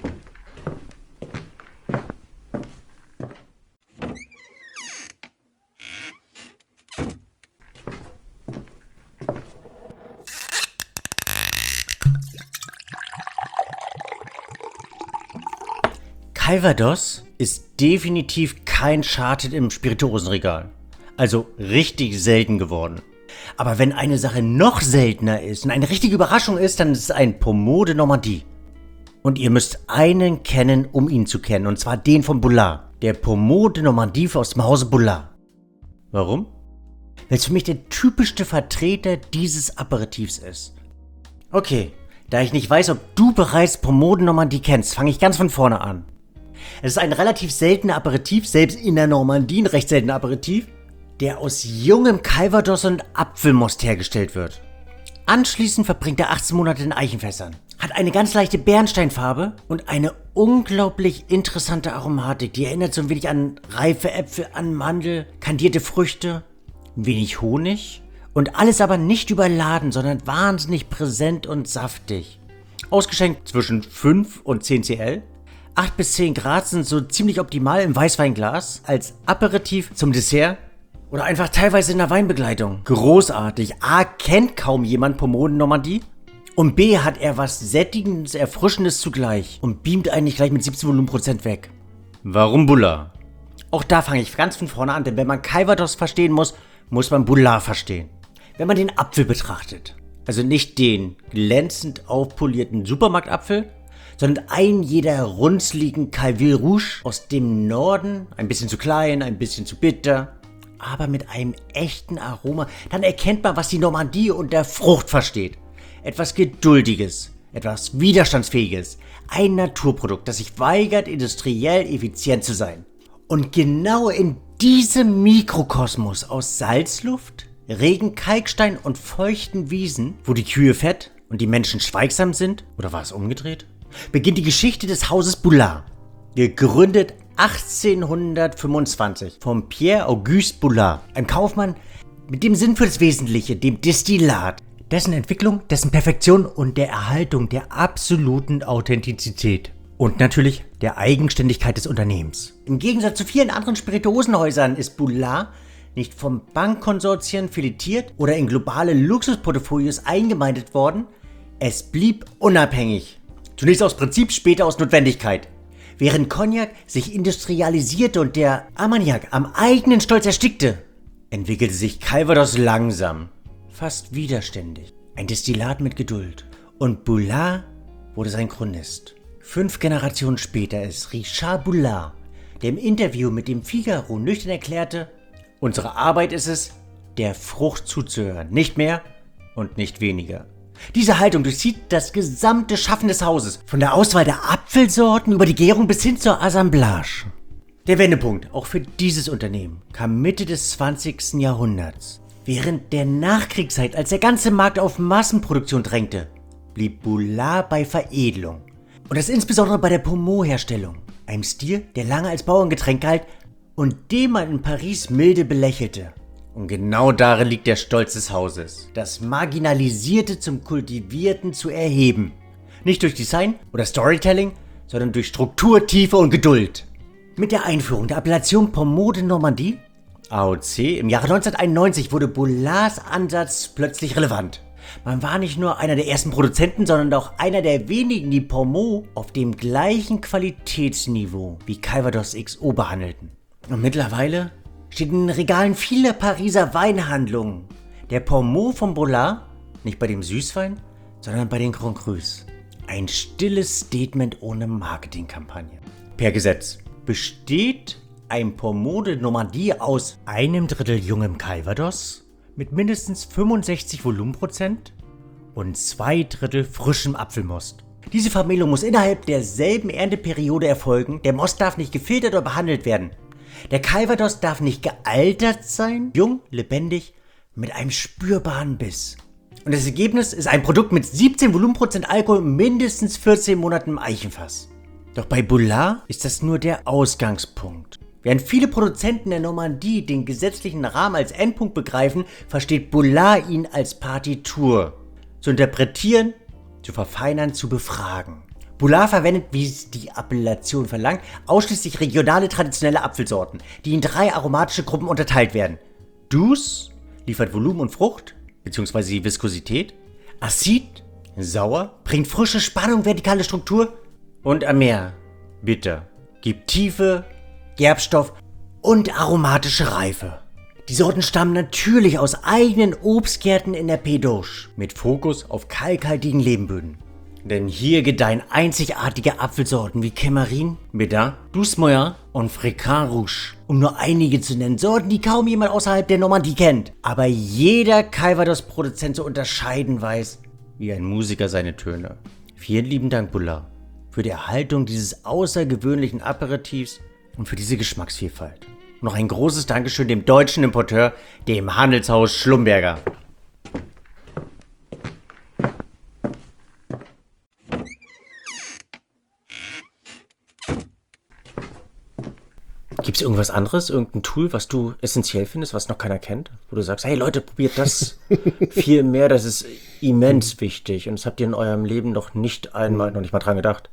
Calvados ist definitiv kein Schatten im Spirituosenregal. Also richtig selten geworden. Aber wenn eine Sache noch seltener ist und eine richtige Überraschung ist, dann ist es ein Pommeau de Normandie. Und ihr müsst einen kennen, um ihn zu kennen, und zwar den von Boulard. Der Pommeau de Normandie aus dem Hause Boulard. Warum? Weil es für mich der typischste Vertreter dieses Aperitifs ist. Okay, da ich nicht weiß, ob du bereits Pommeau de Normandie kennst, fange ich ganz von vorne an. Es ist ein relativ seltener Aperitif, selbst in der Normandie ein recht seltener Aperitif, der aus jungem Calvados und Apfelmost hergestellt wird. Anschließend verbringt er 18 Monate in Eichenfässern, hat eine ganz leichte Bernsteinfarbe und eine unglaublich interessante Aromatik, die erinnert so ein wenig an reife Äpfel, an Mandel, kandierte Früchte, ein wenig Honig und alles aber nicht überladen, sondern wahnsinnig präsent und saftig. Ausgeschenkt zwischen 5 und 10 cl. 8 bis 10 Grad sind so ziemlich optimal im Weißweinglas, als Aperitif zum Dessert oder einfach teilweise in der Weinbegleitung. Großartig. A, kennt kaum jemand Pommeau de Normandie und B, hat er was Sättigendes, Erfrischendes zugleich und beamt eigentlich gleich mit 17 Volumenprozent weg. Warum Boulard? Auch da fange ich ganz von vorne an, denn wenn man Calvados verstehen muss, muss man Boulard verstehen. Wenn man den Apfel betrachtet, also nicht den glänzend aufpolierten Supermarktapfel, sondern einen jeder runzligen Calville Rouge aus dem Norden, ein bisschen zu klein, ein bisschen zu bitter, aber mit einem echten Aroma, dann erkennt man, was die Normandie unter Frucht versteht. Etwas Geduldiges, etwas Widerstandsfähiges, ein Naturprodukt, das sich weigert, industriell effizient zu sein. Und genau in diesem Mikrokosmos aus Salzluft, Regen, Kalkstein und feuchten Wiesen, wo die Kühe fett und die Menschen schweigsam sind, oder war es umgedreht? Beginnt die Geschichte des Hauses Boulard. Gegründet 1825 von Pierre-Auguste Boulard, ein Kaufmann mit dem Sinn für das Wesentliche, dem Destillat, dessen Entwicklung, dessen Perfektion und der Erhaltung der absoluten Authentizität. Und natürlich der Eigenständigkeit des Unternehmens. Im Gegensatz zu vielen anderen Spirituosenhäusern ist Boulard nicht vom Bankkonsortien filetiert oder in globale Luxusportfolios eingemeindet worden. Es blieb unabhängig. Zunächst aus Prinzip, später aus Notwendigkeit. Während Cognac sich industrialisierte und der Armagnac am eigenen Stolz erstickte, entwickelte sich Calvados langsam, fast widerständig. Ein Destillat mit Geduld. Und Boulard wurde sein Chronist. 5 Generationen später ist Richard Boulard, der im Interview mit dem Figaro nüchtern erklärte, unsere Arbeit ist es, der Frucht zuzuhören, nicht mehr und nicht weniger. Diese Haltung durchzieht das gesamte Schaffen des Hauses, von der Auswahl der Apfelsorten über die Gärung bis hin zur Assemblage. Der Wendepunkt, auch für dieses Unternehmen, kam Mitte des 20. Jahrhunderts. Während der Nachkriegszeit, als der ganze Markt auf Massenproduktion drängte, blieb Boulard bei Veredelung. Und das insbesondere bei der Pommeau-Herstellung, einem Stil, der lange als Bauerngetränk galt und den man in Paris milde belächelte. Und genau darin liegt der Stolz des Hauses, das Marginalisierte zum Kultivierten zu erheben. Nicht durch Design oder Storytelling, sondern durch Struktur, Tiefe und Geduld. Mit der Einführung der Appellation Pommeau de Normandie, AOC, im Jahre 1991 wurde Boulards Ansatz plötzlich relevant. Man war nicht nur einer der ersten Produzenten, sondern auch einer der wenigen, die Pommeau auf dem gleichen Qualitätsniveau wie Calvados XO behandelten. Und mittlerweile steht in den Regalen vieler Pariser Weinhandlungen der Pommeau von Boulard, nicht bei dem Süßwein, sondern bei den Grand Crus. Ein stilles Statement ohne Marketingkampagne. Per Gesetz besteht ein Pommeau de Normandie aus 1/3 jungem Calvados mit mindestens 65 Volumenprozent und 2/3 frischem Apfelmost. Diese Vermählung muss innerhalb derselben Ernteperiode erfolgen. Der Most darf nicht gefiltert oder behandelt werden. Der Calvados darf nicht gealtert sein, jung, lebendig, mit einem spürbaren Biss. Und das Ergebnis ist ein Produkt mit 17 Volumenprozent Alkohol und mindestens 14 Monaten im Eichenfass. Doch bei Boulard ist das nur der Ausgangspunkt. Während viele Produzenten der Normandie den gesetzlichen Rahmen als Endpunkt begreifen, versteht Boulard ihn als Partitur. Zu interpretieren, zu verfeinern, zu befragen. Boulard verwendet, wie es die Appellation verlangt, ausschließlich regionale traditionelle Apfelsorten, die in 3 aromatische Gruppen unterteilt werden. Douce liefert Volumen und Frucht, bzw. die Viskosität. Acid, sauer, bringt frische Spannung, vertikale Struktur. Und Amer, bitter, gibt Tiefe, Gerbstoff und aromatische Reife. Die Sorten stammen natürlich aus eigenen Obstgärten in der Pays d'Auge, mit Fokus auf kalkhaltigen Lehmböden. Denn hier gedeihen einzigartige Apfelsorten wie Camarine, Médin, Douce Moyen und Fréquin Rouge, um nur einige zu nennen. Sorten, die kaum jemand außerhalb der Normandie kennt. Aber jeder Calvados-Produzent zu unterscheiden weiß, wie ein Musiker seine Töne. Vielen lieben Dank, Boulard, für die Erhaltung dieses außergewöhnlichen Aperitifs und für diese Geschmacksvielfalt. Und noch ein großes Dankeschön dem deutschen Importeur, dem Handelshaus Schlumberger. Gibt es irgendwas anderes, irgendein Tool, was du essentiell findest, was noch keiner kennt? Wo du sagst, hey Leute, probiert das viel mehr, das ist immens wichtig und das habt ihr in eurem Leben noch nicht mal dran gedacht.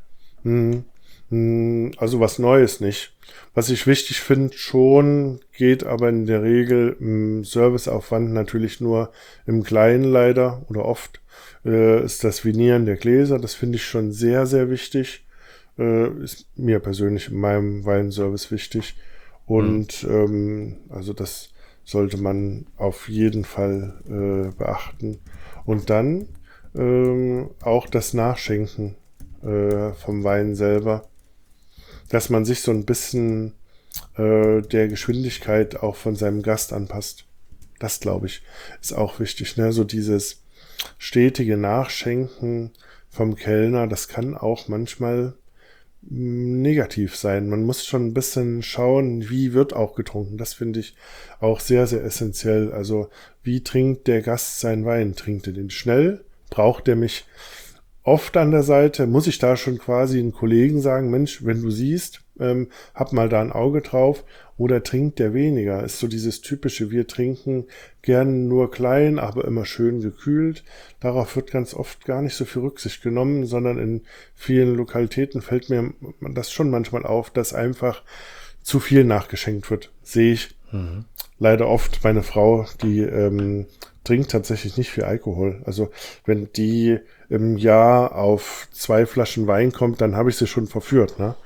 Also was Neues nicht. Was ich wichtig finde schon, geht aber in der Regel im Serviceaufwand natürlich nur im Kleinen leider oder oft, ist das Vinieren der Gläser. Das finde ich schon sehr, sehr wichtig. Ist mir persönlich in meinem Weinservice wichtig. Und also das sollte man auf jeden Fall beachten. Und dann auch das Nachschenken vom Wein selber, dass man sich so ein bisschen der Geschwindigkeit auch von seinem Gast anpasst. Das, glaube ich, ist auch wichtig. Ne? So dieses stetige Nachschenken vom Kellner, das kann auch manchmal negativ sein. Man muss schon ein bisschen schauen, wie wird auch getrunken. Das finde ich auch sehr, sehr essentiell. Also wie trinkt der Gast seinen Wein? Trinkt er den schnell? Braucht er mich oft an der Seite? Muss ich da schon quasi einen Kollegen sagen, Mensch, wenn du siehst, hab mal da ein Auge drauf, oder trinkt der weniger? Ist so dieses typische, wir trinken gern nur klein, aber immer schön gekühlt. Darauf wird ganz oft gar nicht so viel Rücksicht genommen, sondern in vielen Lokalitäten fällt mir das schon manchmal auf, dass einfach zu viel nachgeschenkt wird. Sehe ich leider oft. Meine Frau, die trinkt tatsächlich nicht viel Alkohol. Also wenn die im Jahr auf 2 Flaschen Wein kommt, dann habe ich sie schon verführt, ne?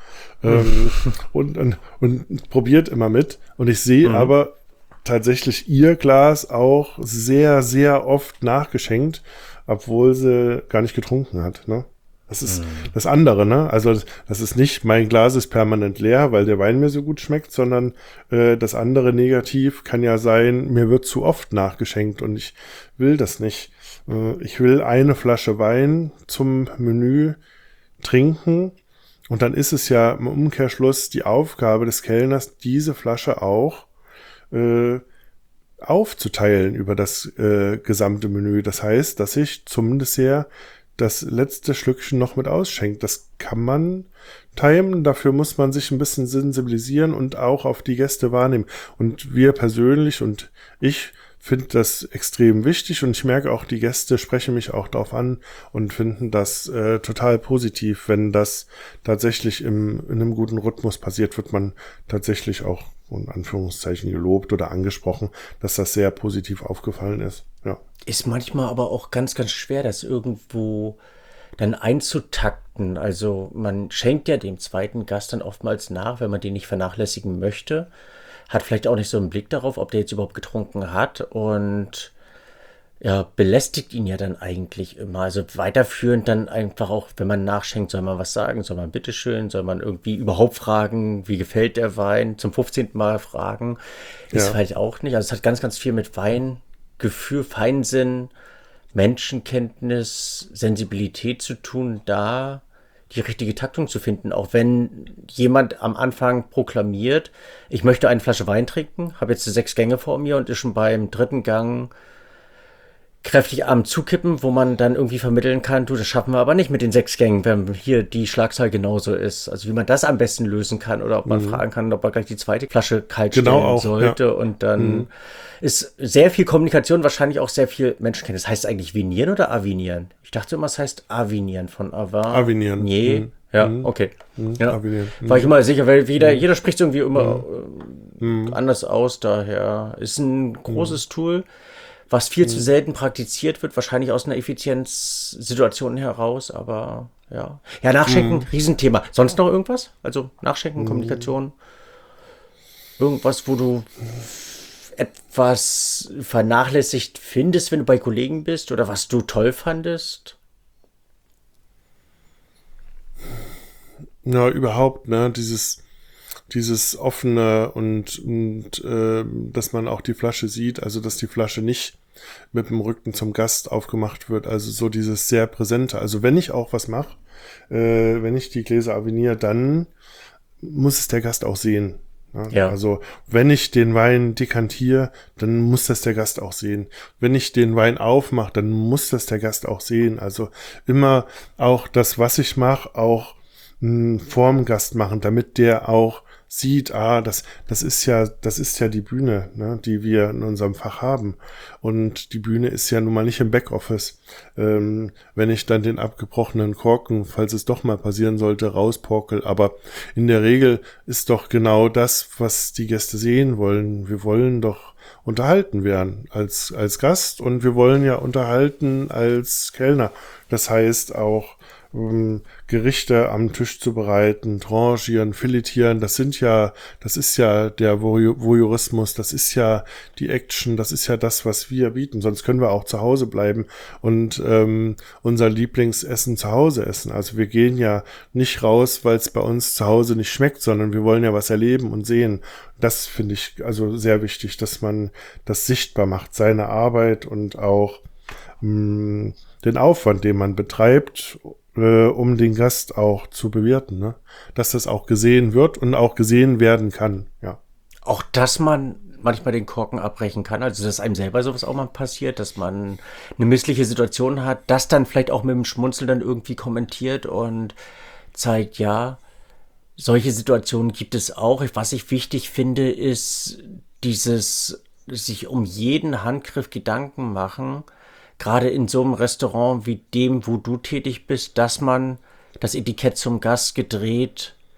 Und probiert immer mit. Und ich sehe aber tatsächlich ihr Glas auch sehr, sehr oft nachgeschenkt, obwohl sie gar nicht getrunken hat, ne? Das ist das andere, ne? Also das ist nicht, mein Glas ist permanent leer, weil der Wein mir so gut schmeckt, sondern das andere Negativ kann ja sein, mir wird zu oft nachgeschenkt und ich will das nicht. Ich will eine Flasche Wein zum Menü trinken und dann ist es ja im Umkehrschluss die Aufgabe des Kellners, diese Flasche auch aufzuteilen über das gesamte Menü. Das heißt, dass ich zum Dessert das letzte Schlückchen noch mit ausschenkt. Das kann man timen, dafür muss man sich ein bisschen sensibilisieren und auch auf die Gäste wahrnehmen. Und wir persönlich und ich finde das extrem wichtig und ich merke auch, die Gäste sprechen mich auch darauf an und finden das total positiv. Wenn das tatsächlich in einem guten Rhythmus passiert, wird man tatsächlich auch in Anführungszeichen gelobt oder angesprochen, dass das sehr positiv aufgefallen ist. Ja. Ist manchmal aber auch ganz, ganz schwer, das irgendwo dann einzutakten. Also man schenkt ja dem zweiten Gast dann oftmals nach, wenn man den nicht vernachlässigen möchte. Hat vielleicht auch nicht so einen Blick darauf, ob der jetzt überhaupt getrunken hat und ja, belästigt ihn ja dann eigentlich immer. Also weiterführend dann einfach auch, wenn man nachschenkt, soll man was sagen, soll man bitteschön, soll man irgendwie überhaupt fragen, wie gefällt der Wein, zum 15. Mal fragen, ist vielleicht auch nicht. Also es hat ganz, ganz viel mit Weingefühl, Feinsinn, Menschenkenntnis, Sensibilität zu tun, da die richtige Taktung zu finden. Auch wenn jemand am Anfang proklamiert, ich möchte eine Flasche Wein trinken, habe jetzt 6 Gänge vor mir und ist schon beim 3. Gang kräftig am Zukippen, wo man dann irgendwie vermitteln kann, du, das schaffen wir aber nicht mit den 6 Gängen, wenn hier die Schlagzahl genauso ist. Also wie man das am besten lösen kann oder ob man fragen kann, ob man gleich die zweite Flasche kalt stellen sollte. Ja. Und dann ist sehr viel Kommunikation, wahrscheinlich auch sehr viel Menschenkenntnis. Heißt es eigentlich vinieren oder avinieren? Ich dachte immer, es heißt avinieren von Avin. Avinieren. Nee. Ja, okay. Ja. Avinieren. War ich immer sicher, weil jeder spricht irgendwie immer anders aus, daher ist ein großes Tool, was viel zu selten praktiziert wird, wahrscheinlich aus einer Effizienzsituation heraus, aber ja. Ja, Nachschenken, Riesenthema. Sonst noch irgendwas? Also Nachschenken, Kommunikation, irgendwas, wo du etwas vernachlässigt findest, wenn du bei Kollegen bist oder was du toll fandest? Ja, überhaupt, ne, dieses offene und dass man auch die Flasche sieht, also dass die Flasche nicht mit dem Rücken zum Gast aufgemacht wird, also so dieses sehr Präsente. Also wenn ich auch was mache, wenn ich die Gläser aviniere, dann muss es der Gast auch sehen. Ne? Ja. Also wenn ich den Wein dekantiere, dann muss das der Gast auch sehen. Wenn ich den Wein aufmache, dann muss das der Gast auch sehen. Also immer auch das, was ich mache, auch vorm Gast machen, damit der auch sieht, das ist ja die Bühne, ne, die wir in unserem Fach haben. Und die Bühne ist ja nun mal nicht im Backoffice. Wenn ich dann den abgebrochenen Korken, falls es doch mal passieren sollte, rausporkel. Aber in der Regel ist doch genau das, was die Gäste sehen wollen. Wir wollen doch unterhalten werden als Gast und wir wollen ja unterhalten als Kellner. Das heißt auch, Gerichte am Tisch zu bereiten, tranchieren, filetieren, das ist ja der Voyeurismus, das ist ja die Action, das ist ja das, was wir bieten, sonst können wir auch zu Hause bleiben und unser Lieblingsessen zu Hause essen. Also wir gehen ja nicht raus, weil es bei uns zu Hause nicht schmeckt, sondern wir wollen ja was erleben und sehen. Das finde ich also sehr wichtig, dass man das sichtbar macht, seine Arbeit und auch den Aufwand, den man betreibt, um den Gast auch zu bewirten, ne? Dass das auch gesehen wird und auch gesehen werden kann, ja. Auch, dass man manchmal den Korken abbrechen kann, also dass einem selber sowas auch mal passiert, dass man eine missliche Situation hat, das dann vielleicht auch mit dem Schmunzeln dann irgendwie kommentiert und zeigt, ja, solche Situationen gibt es auch. Was ich wichtig finde, ist dieses sich um jeden Handgriff Gedanken machen, gerade in so einem Restaurant wie dem, wo du tätig bist, dass man das Etikett zum Gast gedreht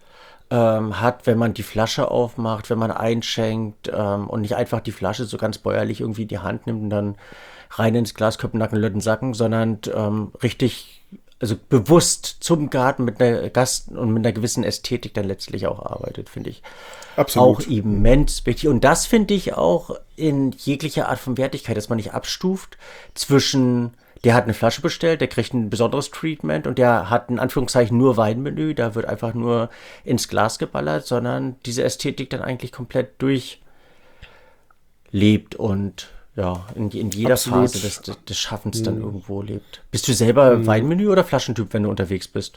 hat, wenn man die Flasche aufmacht, wenn man einschenkt und nicht einfach die Flasche so ganz bäuerlich irgendwie in die Hand nimmt und dann rein ins Glas, Köppennacken, Lötten, Sacken, sondern richtig, also bewusst zum Garten mit einer Gast und mit einer gewissen Ästhetik dann letztlich auch arbeitet, finde ich Absolut. auch immens wichtig. Und das finde ich auch in jeglicher Art von Wertigkeit, dass man nicht abstuft zwischen, der hat eine Flasche bestellt, der kriegt ein besonderes Treatment und der hat in Anführungszeichen nur Weinmenü, da wird einfach nur ins Glas geballert, sondern diese Ästhetik dann eigentlich komplett durchlebt und ja, in jeder Absolut. Phase des Schaffens dann irgendwo lebt. Bist du selber Weinmenü oder Flaschentyp, wenn du unterwegs bist?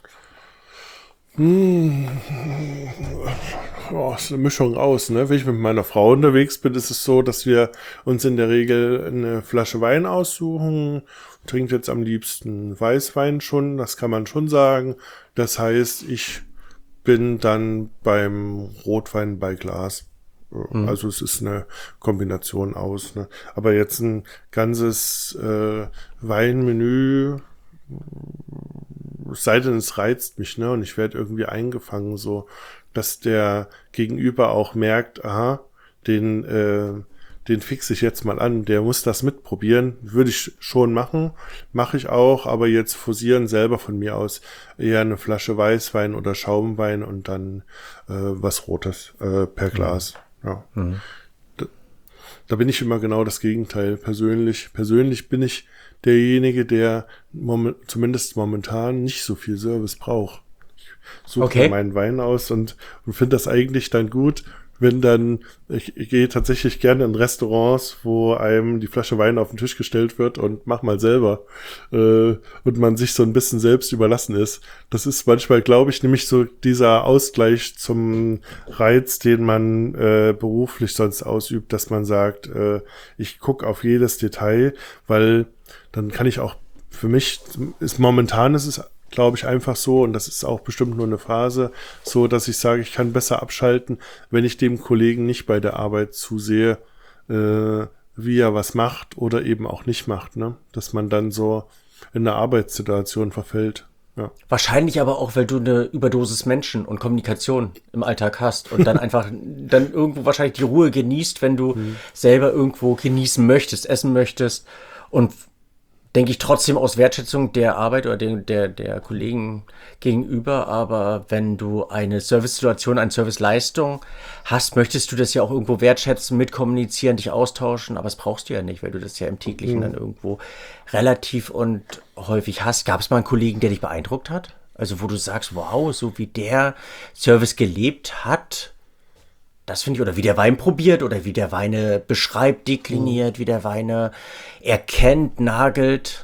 Oh, ist eine Mischung aus, ne? Wenn ich mit meiner Frau unterwegs bin, ist es so, dass wir uns in der Regel eine Flasche Wein aussuchen. Trinkt jetzt am liebsten Weißwein schon, das kann man schon sagen. Das heißt, ich bin dann beim Rotwein bei Glas. Also es ist eine Kombination aus, ne? Aber jetzt ein ganzes Weinmenü, es sei denn, es reizt mich, ne? Und ich werde irgendwie eingefangen, so, dass der Gegenüber auch merkt, aha, den fixe ich jetzt mal an, der muss das mitprobieren. Würde ich schon machen, mache ich auch, aber jetzt forcieren selber von mir aus eher eine Flasche Weißwein oder Schaumwein und dann was Rotes per Glas. Ja. Da bin ich immer genau das Gegenteil. Persönlich bin ich derjenige, der zumindest momentan nicht so viel Service braucht. Ich suche mir meinen Wein aus und finde das eigentlich dann gut, wenn dann, ich gehe tatsächlich gerne in Restaurants, wo einem die Flasche Wein auf den Tisch gestellt wird und mach mal selber und man sich so ein bisschen selbst überlassen ist. Das ist manchmal, glaube ich, nämlich so dieser Ausgleich zum Reiz, den man beruflich sonst ausübt, dass man sagt, ich gucke auf jedes Detail, weil dann kann ich auch, für mich ist momentan, ist es glaube ich, einfach so, und das ist auch bestimmt nur eine Phase, so, dass ich sage, ich kann besser abschalten, wenn ich dem Kollegen nicht bei der Arbeit zusehe, wie er was macht oder eben auch nicht macht, ne? Dass man dann so in eine Arbeitssituation verfällt. Ja. Wahrscheinlich aber auch, weil du eine Überdosis Menschen und Kommunikation im Alltag hast und dann einfach dann irgendwo wahrscheinlich die Ruhe genießt, wenn du selber irgendwo genießen möchtest, essen möchtest und denke ich trotzdem aus Wertschätzung der Arbeit oder der Kollegen gegenüber, aber wenn du eine Service-Situation, eine Serviceleistung hast, möchtest du das ja auch irgendwo wertschätzen, mitkommunizieren, dich austauschen, aber das brauchst du ja nicht, weil du das ja im täglichen dann irgendwo relativ und häufig hast. Gab es mal einen Kollegen, der dich beeindruckt hat? Also wo du sagst, wow, so wie der Service gelebt hat, das finde ich, oder wie der Wein probiert oder wie der Weine beschreibt, dekliniert, wie der Weine erkennt, nagelt.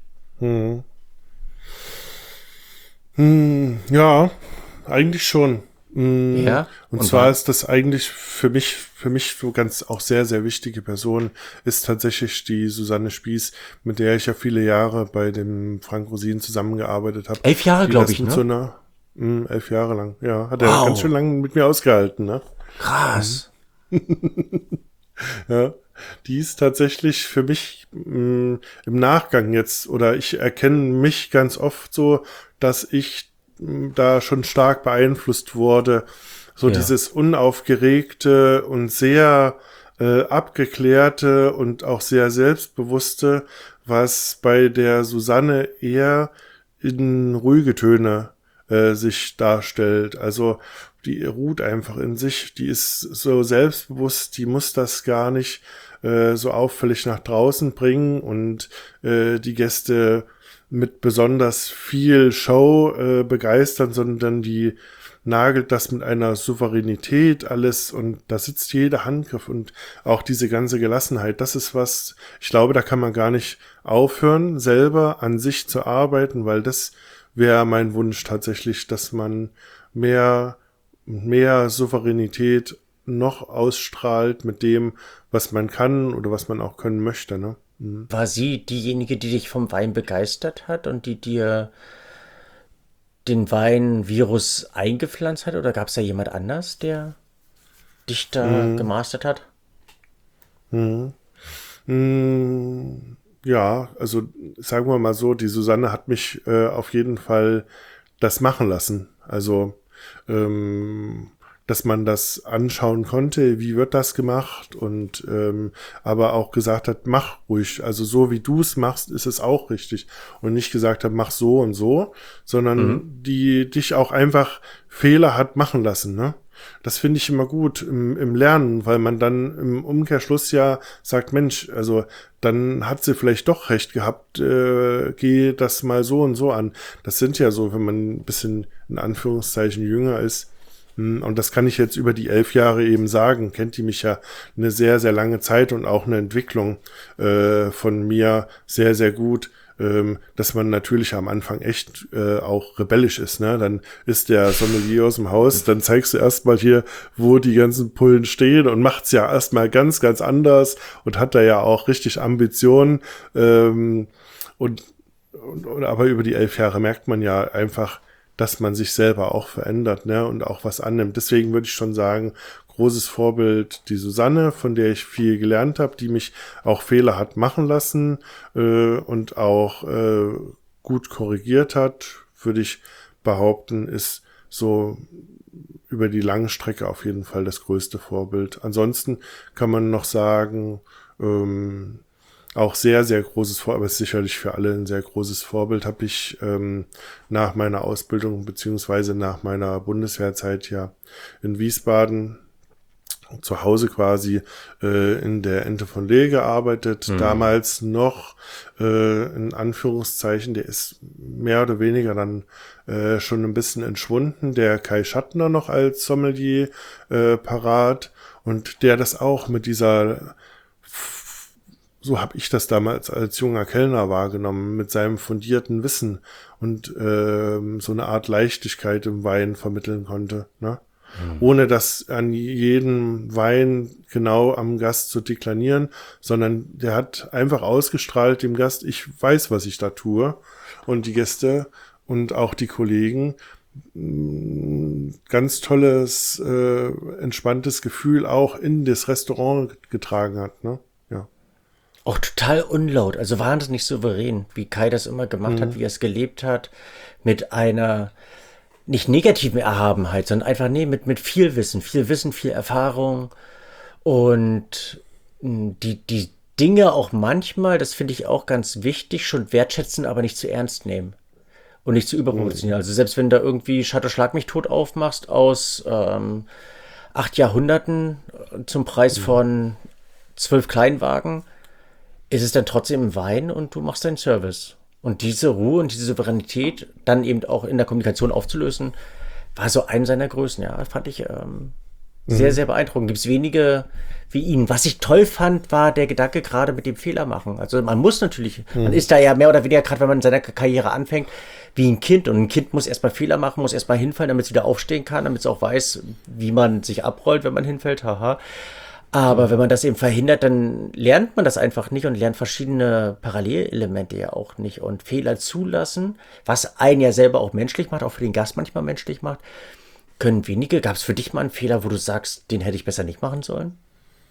Ja, eigentlich schon. Ja. Und zwar ist das eigentlich für mich so ganz auch sehr, sehr wichtige Person ist tatsächlich die Susanne Spieß, mit der ich ja viele Jahre bei dem Frank Rosin zusammengearbeitet habe. 11 Jahre, glaube ich, ne? So 11 Jahre lang, ja. Hat er ganz schön lange mit mir ausgehalten, ne? Krass. Ja, die ist tatsächlich für mich im Nachgang jetzt, oder ich erkenne mich ganz oft so, dass ich da schon stark beeinflusst wurde. So dieses unaufgeregte und sehr abgeklärte und auch sehr selbstbewusste, was bei der Susanne eher in ruhige Töne sich darstellt. Also die ruht einfach in sich, die ist so selbstbewusst, die muss das gar nicht so auffällig nach draußen bringen und die Gäste mit besonders viel Show begeistern, sondern die nagelt das mit einer Souveränität alles und da sitzt jeder Handgriff und auch diese ganze Gelassenheit, das ist was, ich glaube, da kann man gar nicht aufhören, selber an sich zu arbeiten, weil das wäre mein Wunsch tatsächlich, dass man mehr Souveränität noch ausstrahlt mit dem, was man kann oder was man auch können möchte, ne? War sie diejenige, die dich vom Wein begeistert hat und die dir den Wein-Virus eingepflanzt hat? Oder gab es da jemand anders, der dich da gemastert hat? Ja, also sagen wir mal so, die Susanne hat mich auf jeden Fall das machen lassen. Also dass man das anschauen konnte, wie wird das gemacht und aber auch gesagt hat, mach ruhig, also so wie du es machst, ist es auch richtig und nicht gesagt hat, mach so und so, sondern die dich auch einfach Fehler hat machen lassen, ne? Das finde ich immer gut im Lernen, weil man dann im Umkehrschluss ja sagt, Mensch, also dann hat sie vielleicht doch recht gehabt, geh das mal so und so an. Das sind ja so, wenn man ein bisschen in Anführungszeichen jünger ist. Und das kann ich jetzt über die 11 Jahre eben sagen, kennt die mich ja eine sehr, sehr lange Zeit und auch eine Entwicklung von mir sehr, sehr gut, dass man natürlich am Anfang echt auch rebellisch ist, ne? Dann ist der Sommelier aus dem Haus, dann zeigst du erstmal hier, wo die ganzen Pullen stehen und macht's ja erstmal ganz, ganz anders und hat da ja auch richtig Ambitionen. Aber über die 11 Jahre merkt man ja einfach, dass man sich selber auch verändert, ne, und auch was annimmt. Deswegen würde ich schon sagen, großes Vorbild die Susanne, von der ich viel gelernt habe, die mich auch Fehler hat machen lassen und auch gut korrigiert hat, würde ich behaupten, ist so über die lange Strecke auf jeden Fall das größte Vorbild. Ansonsten kann man noch sagen, auch sehr, sehr großes Vorbild, aber ist sicherlich für alle ein sehr großes Vorbild, habe ich nach meiner Ausbildung beziehungsweise nach meiner Bundeswehrzeit ja in Wiesbaden zu Hause quasi in der Ente von Lee gearbeitet. Damals noch in Anführungszeichen, der ist mehr oder weniger dann schon ein bisschen entschwunden, der Kai Schattner noch als Sommelier parat und der das auch mit dieser, so habe ich das damals als junger Kellner wahrgenommen, mit seinem fundierten Wissen und so eine Art Leichtigkeit im Wein vermitteln konnte, ne? Ohne das an jedem Wein genau am Gast zu deklarieren, sondern der hat einfach ausgestrahlt dem Gast, ich weiß, was ich da tue. Und die Gäste und auch die Kollegen, ganz tolles, entspanntes Gefühl auch in das Restaurant getragen hat, ne? Ja. Auch total unlaut, also wahnsinnig souverän, wie Kai das immer gemacht hat, wie er es gelebt hat, mit einer nicht negativen Erhabenheit, sondern einfach, mit viel Wissen, viel Erfahrung und die Dinge auch manchmal, das finde ich auch ganz wichtig, schon wertschätzen, aber nicht zu ernst nehmen und nicht zu überproportionieren. Also selbst wenn da irgendwie Chateau Schlag mich tot aufmachst aus 8 Jahrhunderten zum Preis von 12 Kleinwagen, ist es dann trotzdem ein Wein und du machst deinen Service. Und diese Ruhe und diese Souveränität dann eben auch in der Kommunikation aufzulösen, war so eine seiner Größen, ja. Fand ich sehr, sehr beeindruckend. Gibt es wenige wie ihn. Was ich toll fand, war der Gedanke gerade mit dem Fehler machen. Also man muss natürlich, man ist da ja mehr oder weniger, gerade wenn man in seiner Karriere anfängt, wie ein Kind. Und ein Kind muss erstmal Fehler machen, muss erstmal hinfallen, damit es wieder aufstehen kann, damit es auch weiß, wie man sich abrollt, wenn man hinfällt. Haha. Aber wenn man das eben verhindert, dann lernt man das einfach nicht und lernt verschiedene Parallelelemente ja auch nicht. Und Fehler zulassen, was einen ja selber auch menschlich macht, auch für den Gast manchmal menschlich macht, können wenige. Gab es für dich mal einen Fehler, wo du sagst, den hätte ich besser nicht machen sollen?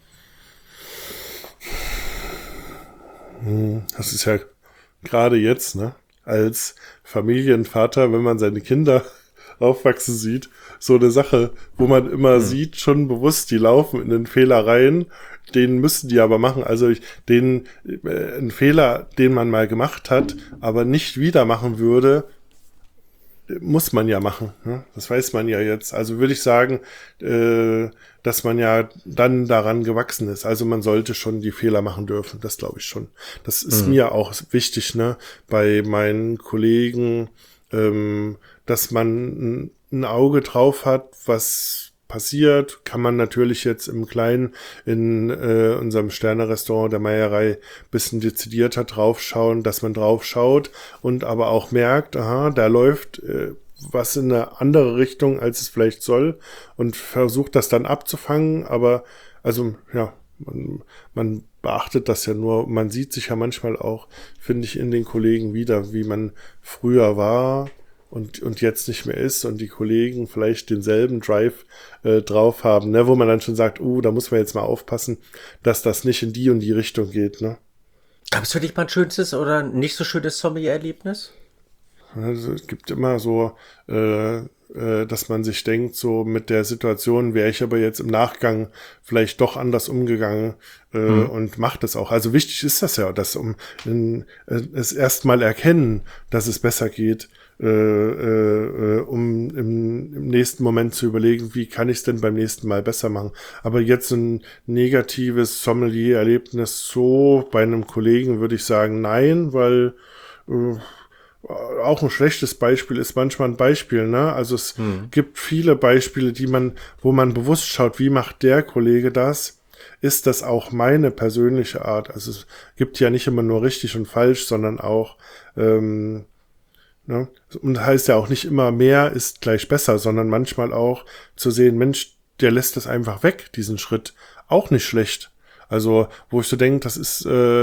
Das ist ja gerade jetzt, ne, als Familienvater, wenn man seine Kinder aufwachsen sieht, so eine Sache, wo man immer sieht, schon bewusst, die laufen in den Fehler rein, den müssen die aber machen. Also ein Fehler, den man mal gemacht hat, aber nicht wieder machen würde, muss man ja machen. Ne? Das weiß man ja jetzt. Also würde ich sagen, dass man ja dann daran gewachsen ist. Also man sollte schon die Fehler machen dürfen. Das glaube ich schon. Das ist mir auch wichtig, ne, bei meinen Kollegen, dass man ein Auge drauf hat, was passiert, kann man natürlich jetzt im Kleinen in unserem Sterne-Restaurant der Meierei bisschen dezidierter draufschauen, dass man drauf schaut und aber auch merkt, aha, da läuft was in eine andere Richtung, als es vielleicht soll und versucht das dann abzufangen, aber also ja, man beachtet das ja nur, man sieht sich ja manchmal auch, finde ich, in den Kollegen wieder, wie man früher war und jetzt nicht mehr ist und die Kollegen vielleicht denselben Drive drauf haben, ne, wo man dann schon sagt, da muss man jetzt mal aufpassen, dass das nicht in die und die Richtung geht, ne. Gab es für dich mal ein schönes oder nicht so schönes Sommelier-Erlebnis? Also es gibt immer so dass man sich denkt, so mit der Situation wäre ich aber jetzt im Nachgang vielleicht doch anders umgegangen und macht es auch. Also wichtig ist das ja, dass es erstmal erkennen, dass es besser geht, im nächsten Moment zu überlegen, wie kann ich es denn beim nächsten Mal besser machen. Aber jetzt ein negatives Sommelier-Erlebnis so bei einem Kollegen würde ich sagen, nein, weil auch ein schlechtes Beispiel ist manchmal ein Beispiel, ne? Also es gibt viele Beispiele, wo man bewusst schaut, wie macht der Kollege das? Ist das auch meine persönliche Art? Also es gibt ja nicht immer nur richtig und falsch, sondern auch, ne? Und heißt ja auch nicht immer mehr ist gleich besser, sondern manchmal auch zu sehen, Mensch, der lässt das einfach weg, diesen Schritt. Auch nicht schlecht. Also, wo ich so denke, das ist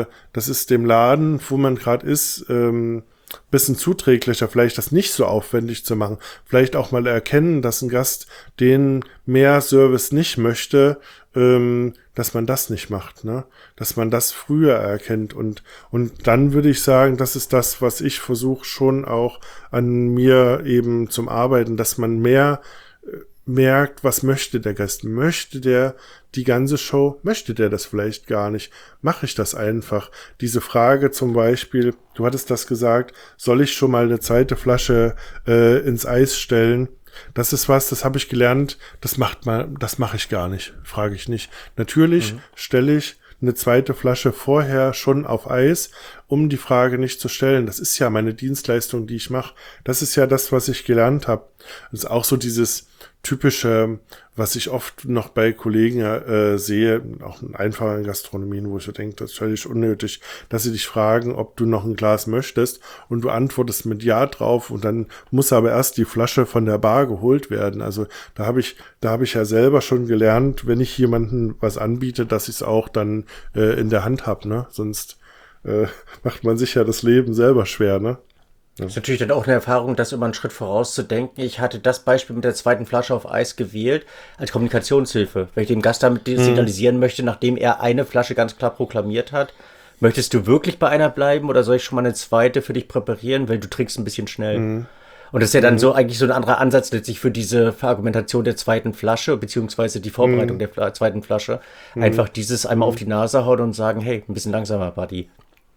dem Laden, wo man gerade ist, bisschen zuträglicher, vielleicht das nicht so aufwendig zu machen. Vielleicht auch mal erkennen, dass ein Gast den mehr Service nicht möchte, dass man das nicht macht, ne? Dass man das früher erkennt. Und dann würde ich sagen, das ist das, was ich versuche schon auch an mir eben zum Arbeiten, dass man mehr merkt, was möchte der Gast? Möchte der die ganze Show? Möchte der das vielleicht gar nicht? Mache ich das einfach? Diese Frage zum Beispiel, du hattest das gesagt, soll ich schon mal eine zweite Flasche ins Eis stellen? Das ist was, das habe ich gelernt, das mache ich gar nicht, frage ich nicht. Natürlich stelle ich eine zweite Flasche vorher schon auf Eis, um die Frage nicht zu stellen. Das ist ja meine Dienstleistung, die ich mache. Das ist ja das, was ich gelernt habe. Das ist auch so dieses typische, was ich oft noch bei Kollegen sehe, auch in einfachen Gastronomien, wo ich so denke, das ist völlig unnötig, dass sie dich fragen, ob du noch ein Glas möchtest und du antwortest mit Ja drauf und dann muss aber erst die Flasche von der Bar geholt werden. Also da habe ich ja selber schon gelernt, wenn ich jemandem was anbiete, dass ich es auch dann in der Hand habe, ne? Sonst macht man sich ja das Leben selber schwer, ne? Das ist natürlich dann auch eine Erfahrung, das immer einen Schritt vorauszudenken. Ich hatte das Beispiel mit der zweiten Flasche auf Eis gewählt als Kommunikationshilfe. Wenn ich dem Gast damit signalisieren möchte, nachdem er eine Flasche ganz klar proklamiert hat, möchtest du wirklich bei einer bleiben oder soll ich schon mal eine zweite für dich präparieren, weil du trinkst ein bisschen schnell. Und das ist ja dann so eigentlich so ein anderer Ansatz letztlich für diese Verargumentation der zweiten Flasche, beziehungsweise die Vorbereitung der zweiten Flasche. Einfach dieses einmal auf die Nase hauen und sagen, hey, ein bisschen langsamer, Buddy.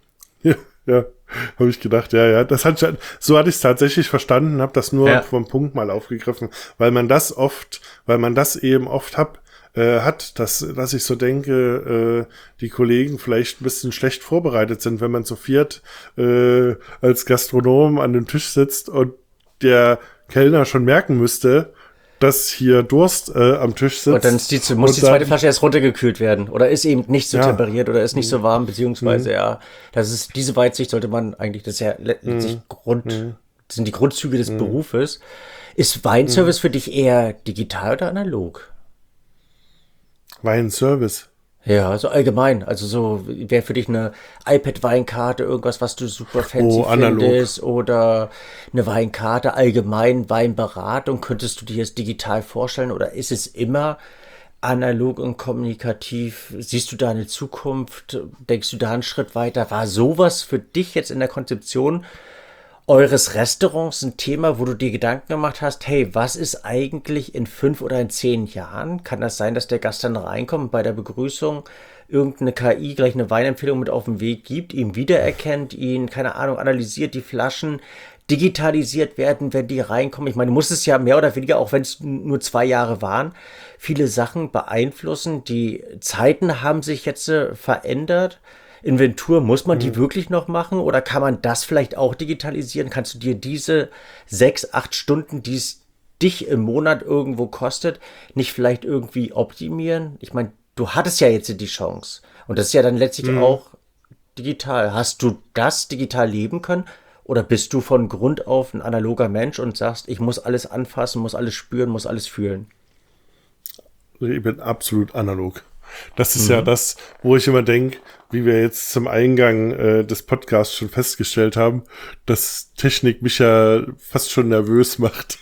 Ja, habe ich gedacht, ja, so hatte ich es tatsächlich verstanden, habe das nur vom Punkt mal aufgegriffen, weil man das eben oft hat, dass ich so denke, die Kollegen vielleicht ein bisschen schlecht vorbereitet sind, wenn man zu viert als Gastronom an dem Tisch sitzt und der Kellner schon merken müsste, dass hier Durst am Tisch sitzt. Und dann muss die zweite Flasche erst runtergekühlt werden. Oder ist eben nicht so temperiert oder ist nicht so warm, beziehungsweise diese Weitsicht sollte man eigentlich, das ist ja letztlich sind die Grundzüge des Berufes. Ist Weinservice für dich eher digital oder analog? Weinservice. Ja, so allgemein. Also so wäre für dich eine iPad-Weinkarte irgendwas, was du super fancy findest, oder eine Weinkarte allgemein, Weinberatung. Könntest du dir das digital vorstellen oder ist es immer analog und kommunikativ? Siehst du da eine Zukunft? Denkst du da einen Schritt weiter? War sowas für dich jetzt in der Konzeption eures Restaurants ein Thema, wo du dir Gedanken gemacht hast, hey, was ist eigentlich in 5 oder in 10 Jahren? Kann das sein, dass der Gast dann reinkommt und bei der Begrüßung irgendeine KI gleich eine Weinempfehlung mit auf den Weg gibt, ihn wiedererkennt, ihn, keine Ahnung, analysiert, die Flaschen digitalisiert werden, wenn die reinkommen? Ich meine, du musst es ja mehr oder weniger, auch wenn es nur 2 Jahre waren, viele Sachen beeinflussen. Die Zeiten haben sich jetzt verändert. Inventur, muss man die wirklich noch machen oder kann man das vielleicht auch digitalisieren? Kannst du dir diese 6, 8 Stunden, die es dich im Monat irgendwo kostet, nicht vielleicht irgendwie optimieren? Ich meine, du hattest ja jetzt die Chance und das ist ja dann letztlich auch digital. Hast du das digital leben können oder bist du von Grund auf ein analoger Mensch und sagst, ich muss alles anfassen, muss alles spüren, muss alles fühlen? Ich bin absolut analog. Das ist ja das, wo ich immer denke, wie wir jetzt zum Eingang des Podcasts schon festgestellt haben, dass Technik mich ja fast schon nervös macht.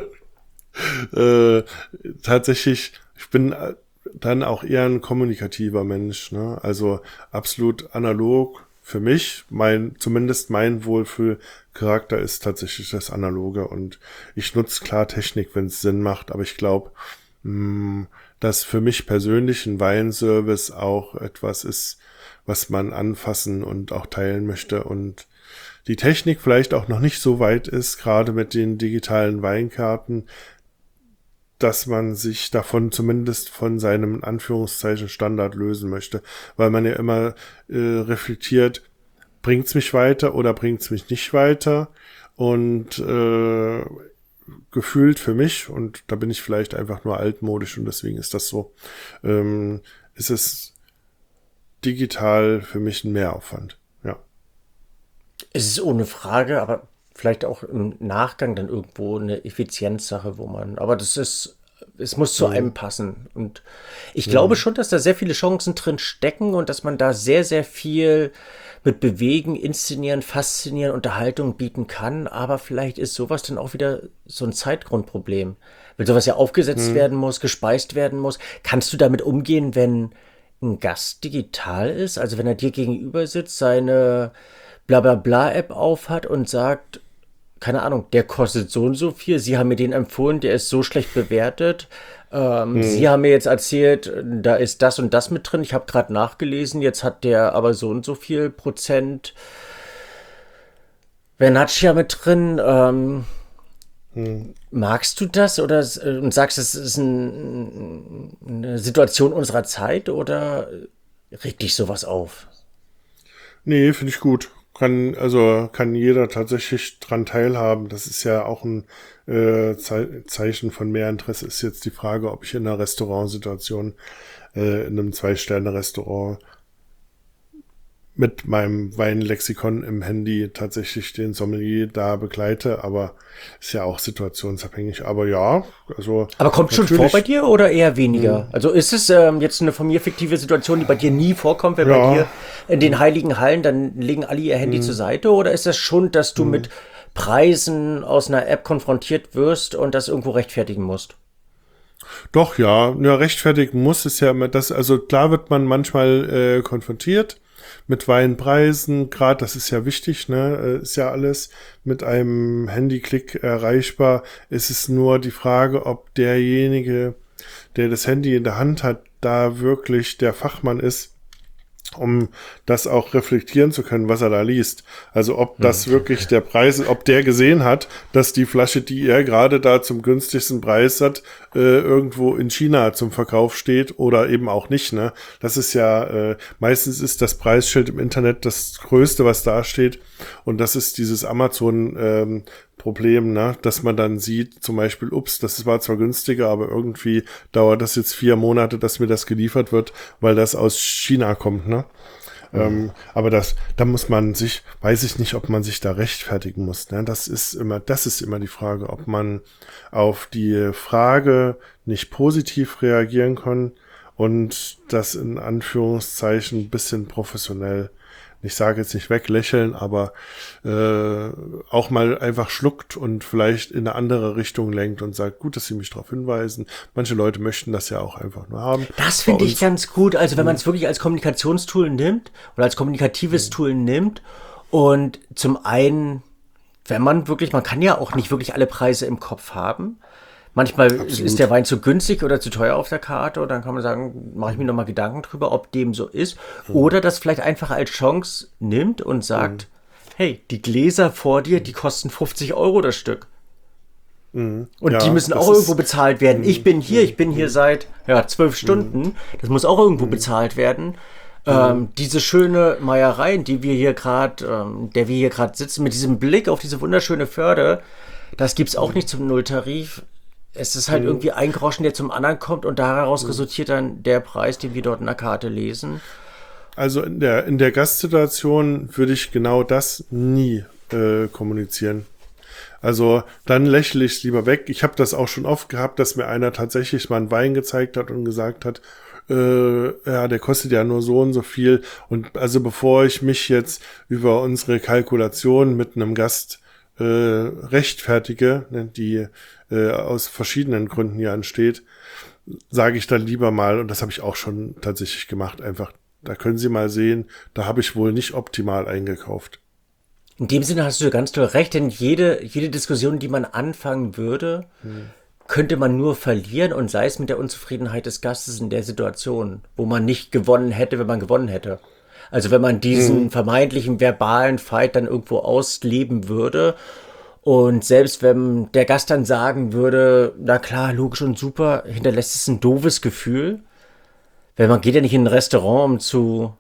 Tatsächlich, ich bin dann auch eher ein kommunikativer Mensch, ne? Also absolut analog für mich, zumindest mein Wohlfühlcharakter ist tatsächlich das Analoge und ich nutze klar Technik, wenn es Sinn macht, aber ich glaube, dass für mich persönlich ein Weinservice auch etwas ist, was man anfassen und auch teilen möchte und die Technik vielleicht auch noch nicht so weit ist, gerade mit den digitalen Weinkarten, dass man sich davon zumindest von seinem in Anführungszeichen Standard lösen möchte, weil man ja immer reflektiert, bringt's mich weiter oder bringt's mich nicht weiter und gefühlt für mich, und da bin ich vielleicht einfach nur altmodisch und deswegen ist das so, ist es digital für mich ein Mehraufwand, ja. Es ist ohne Frage, aber vielleicht auch im Nachgang dann irgendwo eine Effizienzsache, aber es muss zu einem passen. Und ich glaube schon, dass da sehr viele Chancen drin stecken und dass man da sehr, sehr viel mit Bewegen, Inszenieren, Faszinieren, Unterhaltung bieten kann. Aber vielleicht ist sowas dann auch wieder so ein Zeitgrundproblem. Weil sowas ja aufgesetzt werden muss, gespeist werden muss. Kannst du damit umgehen, wenn ein Gast digital ist? Also wenn er dir gegenüber sitzt, seine Blablabla-App aufhat und sagt, keine Ahnung, der kostet so und so viel, Sie haben mir den empfohlen, der ist so schlecht bewertet. Sie haben mir jetzt erzählt, da ist das und das mit drin. Ich habe gerade nachgelesen, jetzt hat der aber so und so viel Prozent Vernaccia mit drin. Magst du das oder und sagst, es ist eine Situation unserer Zeit oder regt dich sowas auf? Nee, finde ich gut. Kann jeder tatsächlich dran teilhaben. Das ist ja auch ein Zeichen von mehr Interesse. Ist jetzt die Frage, ob ich in einer Restaurantsituation, in einem 2-Sterne-Restaurant mit meinem Weinlexikon im Handy tatsächlich den Sommelier da begleite, aber ist ja auch situationsabhängig. Aber ja, also. Aber kommt schon vor bei dir oder eher weniger? Also ist es jetzt eine von mir fiktive Situation, die bei dir nie vorkommt, wenn bei dir in den heiligen Hallen, dann legen alle ihr Handy zur Seite? Oder ist das schon, dass du mit Preisen aus einer App konfrontiert wirst und das irgendwo rechtfertigen musst? Doch, ja, rechtfertigen muss es ja immer das, also klar wird man manchmal konfrontiert mit Weinpreisen, gerade das ist ja wichtig, ne, ist ja alles mit einem Handyklick erreichbar. Es ist nur die Frage, ob derjenige, der das Handy in der Hand hat, da wirklich der Fachmann ist, um das auch reflektieren zu können, was er da liest. Also ob das wirklich der Preis, ob der gesehen hat, dass die Flasche, die er gerade da zum günstigsten Preis hat, irgendwo in China zum Verkauf steht oder eben auch nicht. Ne? Das ist ja, meistens ist das Preisschild im Internet das Größte, was da steht. Und das ist dieses Amazon Problem, ne? Dass man dann sieht, zum Beispiel, ups, das war zwar günstiger, aber irgendwie dauert das jetzt 4 Monate, dass mir das geliefert wird, weil das aus China kommt, ne? Aber da muss man sich, weiß ich nicht, ob man sich da rechtfertigen muss, ne? Das ist immer die Frage, ob man auf die Frage nicht positiv reagieren kann und das in Anführungszeichen ein bisschen professionell, ich sage jetzt nicht weglächeln, aber auch mal einfach schluckt und vielleicht in eine andere Richtung lenkt und sagt, gut, dass Sie mich darauf hinweisen. Manche Leute möchten das ja auch einfach nur haben. Das finde ich ganz gut. Also wenn man es wirklich als Kommunikationstool nimmt oder als kommunikatives Tool nimmt und zum einen, wenn man kann ja auch nicht wirklich alle Preise im Kopf haben. Manchmal ist der Wein zu günstig oder zu teuer auf der Karte und dann kann man sagen, mache ich mir nochmal Gedanken drüber, ob dem so ist. Oder das vielleicht einfach als Chance nimmt und sagt, hey, die Gläser vor dir, die kosten 50 € das Stück. Und die müssen auch irgendwo bezahlt werden. Ich bin hier seit 12 Stunden. Das muss auch irgendwo bezahlt werden. Diese schöne Meierei, der wir hier gerade sitzen, mit diesem Blick auf diese wunderschöne Förde, das gibt's auch nicht zum Nulltarif. Es ist halt irgendwie ein Groschen, der zum anderen kommt und daraus resultiert dann der Preis, den wir dort in der Karte lesen. Also in der Gastsituation würde ich genau das nie kommunizieren. Also dann lächle ich es lieber weg. Ich habe das auch schon oft gehabt, dass mir einer tatsächlich mal einen Wein gezeigt hat und gesagt hat, der kostet ja nur so und so viel. Und also bevor ich mich jetzt über unsere Kalkulation mit einem Gast rechtfertige, ne, die aus verschiedenen Gründen hier ansteht, sage ich dann lieber mal, und das habe ich auch schon tatsächlich gemacht, einfach da können Sie mal sehen, da habe ich wohl nicht optimal eingekauft. In dem Sinne hast du ganz toll recht, denn jede Diskussion, die man anfangen würde, könnte man nur verlieren und sei es mit der Unzufriedenheit des Gastes in der Situation, wo man nicht gewonnen hätte, wenn man gewonnen hätte. Also wenn man diesen vermeintlichen verbalen Fight dann irgendwo ausleben würde und selbst wenn der Gast dann sagen würde, na klar, logisch und super, hinterlässt es ein doofes Gefühl. Weil man geht ja nicht in ein Restaurant,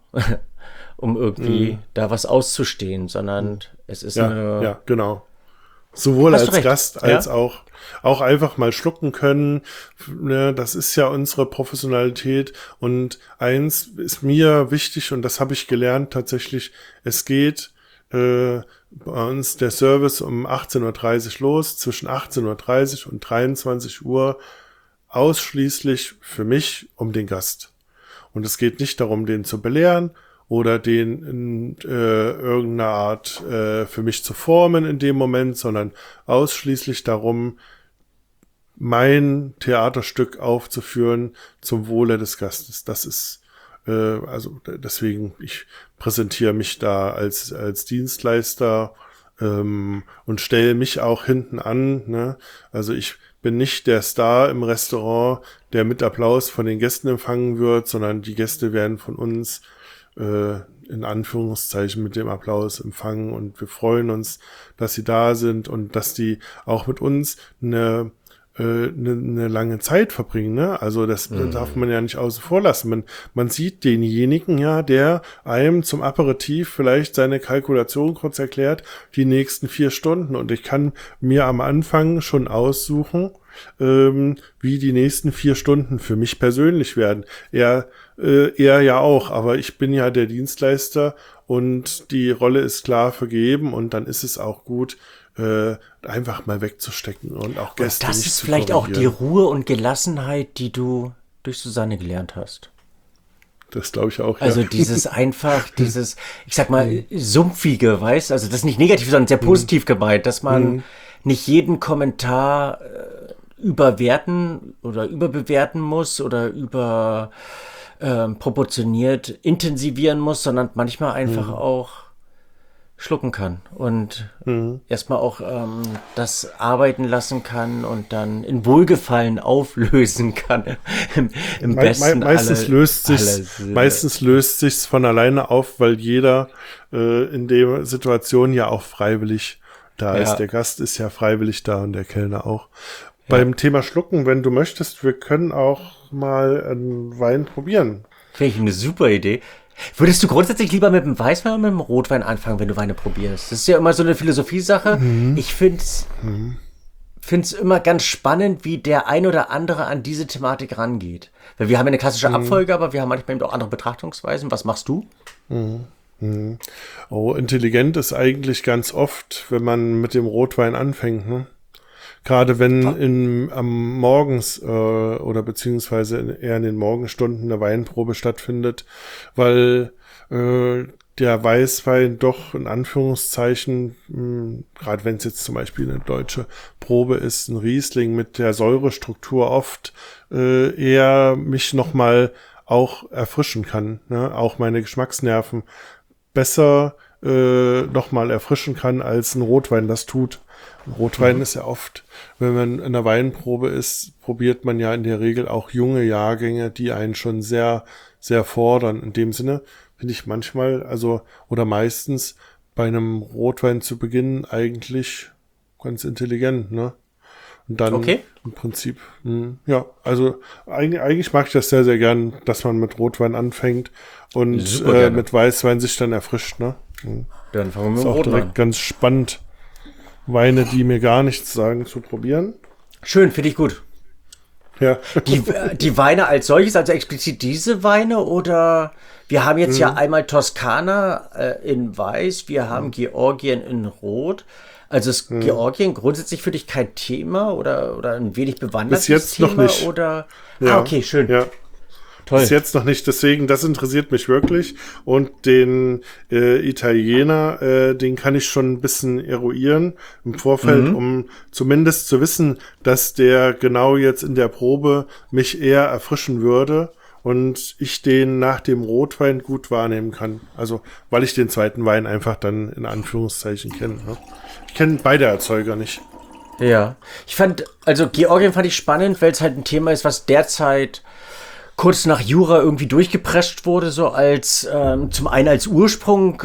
um irgendwie da was auszustehen, sondern es ist Ja, genau. Sowohl Hast du als recht. Gast als auch einfach mal schlucken können. Ne, das ist ja unsere Professionalität. Und eins ist mir wichtig und das habe ich gelernt tatsächlich. Es geht bei uns der Service um 18:30 Uhr los, zwischen 18:30 Uhr und 23 Uhr ausschließlich für mich um den Gast. Und es geht nicht darum, den zu belehren oder den in irgendeiner Art für mich zu formen in dem Moment, sondern ausschließlich darum, mein Theaterstück aufzuführen zum Wohle des Gastes. Das ist also deswegen, ich präsentiere mich da als Dienstleister und stelle mich auch hinten an. Ne? Also ich bin nicht der Star im Restaurant, der mit Applaus von den Gästen empfangen wird, sondern die Gäste werden von uns in Anführungszeichen mit dem Applaus empfangen und wir freuen uns, dass sie da sind und dass die auch mit uns eine lange Zeit verbringen, ne? Also das darf man ja nicht außen vor lassen. Man sieht denjenigen ja, der einem zum Aperitif vielleicht seine Kalkulation kurz erklärt, die nächsten 4 Stunden. Und ich kann mir am Anfang schon aussuchen, wie die nächsten 4 Stunden für mich persönlich werden. Er ja auch, aber ich bin ja der Dienstleister und die Rolle ist klar vergeben und dann ist es auch gut, einfach mal wegzustecken und auch Gäste Das nicht ist zu vielleicht auch die korrigieren. Ruhe und Gelassenheit, die du durch Susanne gelernt hast. Das glaube ich auch, Also ja. dieses, ich sag mal, sumpfige, weißt? Also das ist nicht negativ, sondern sehr positiv gemeint, dass man nicht jeden Kommentar überwerten oder überbewerten muss oder proportioniert intensivieren muss, sondern manchmal einfach auch schlucken kann und erstmal auch das arbeiten lassen kann und dann in Wohlgefallen auflösen kann. Im besten Meistens löst sich's von alleine auf, weil jeder in der Situation ja auch freiwillig da ist. Der Gast ist ja freiwillig da und der Kellner auch. Beim Thema Schlucken, wenn du möchtest, wir können auch mal einen Wein probieren. Finde ich eine super Idee. Würdest du grundsätzlich lieber mit dem Weißwein oder mit dem Rotwein anfangen, wenn du Weine probierst? Das ist ja immer so eine Philosophiesache. Ich find's immer ganz spannend, wie der ein oder andere an diese Thematik rangeht. Weil wir haben ja eine klassische Abfolge, aber wir haben manchmal eben auch andere Betrachtungsweisen. Was machst du? Oh, intelligent ist eigentlich ganz oft, wenn man mit dem Rotwein anfängt, ne? Gerade wenn am Morgens oder beziehungsweise eher in den Morgenstunden eine Weinprobe stattfindet, weil der Weißwein doch in Anführungszeichen, gerade wenn es jetzt zum Beispiel eine deutsche Probe ist, ein Riesling mit der Säurestruktur oft eher mich nochmal auch erfrischen kann, ne? Auch meine Geschmacksnerven besser nochmal erfrischen kann, als ein Rotwein das tut. Rotwein ist ja oft, wenn man in einer Weinprobe ist, probiert man ja in der Regel auch junge Jahrgänge, die einen schon sehr, sehr fordern. In dem Sinne finde ich manchmal, oder meistens bei einem Rotwein zu Beginn eigentlich ganz intelligent, ne? Und dann im Prinzip, eigentlich mag ich das sehr, sehr gern, dass man mit Rotwein anfängt und mit Weißwein sich dann erfrischt, ne? Dann fangen wir mit Ist dem auch Rotwein direkt an. ganz spannend, Weine, die mir gar nichts sagen, zu probieren. Schön, finde ich gut. Ja. Die Weine als solches, also explizit diese Weine oder wir haben jetzt ja einmal Toskana in Weiß, wir haben Georgien in Rot. Also ist Georgien grundsätzlich für dich kein Thema oder ein wenig bewandertes Bis jetzt Thema? noch nicht. Oder? Ja. Okay, schön. Ja. Toll. Bis jetzt noch nicht, deswegen, das interessiert mich wirklich. Und den Italiener, den kann ich schon ein bisschen eruieren im Vorfeld, um zumindest zu wissen, dass der genau jetzt in der Probe mich eher erfrischen würde und ich den nach dem Rotwein gut wahrnehmen kann. Also, weil ich den zweiten Wein einfach dann in Anführungszeichen kenne. Ne? Ich kenne beide Erzeuger nicht. Ja. Also Georgien fand ich spannend, weil es halt ein Thema ist, was derzeit kurz nach Jura irgendwie durchgeprescht wurde, so als zum einen als Ursprung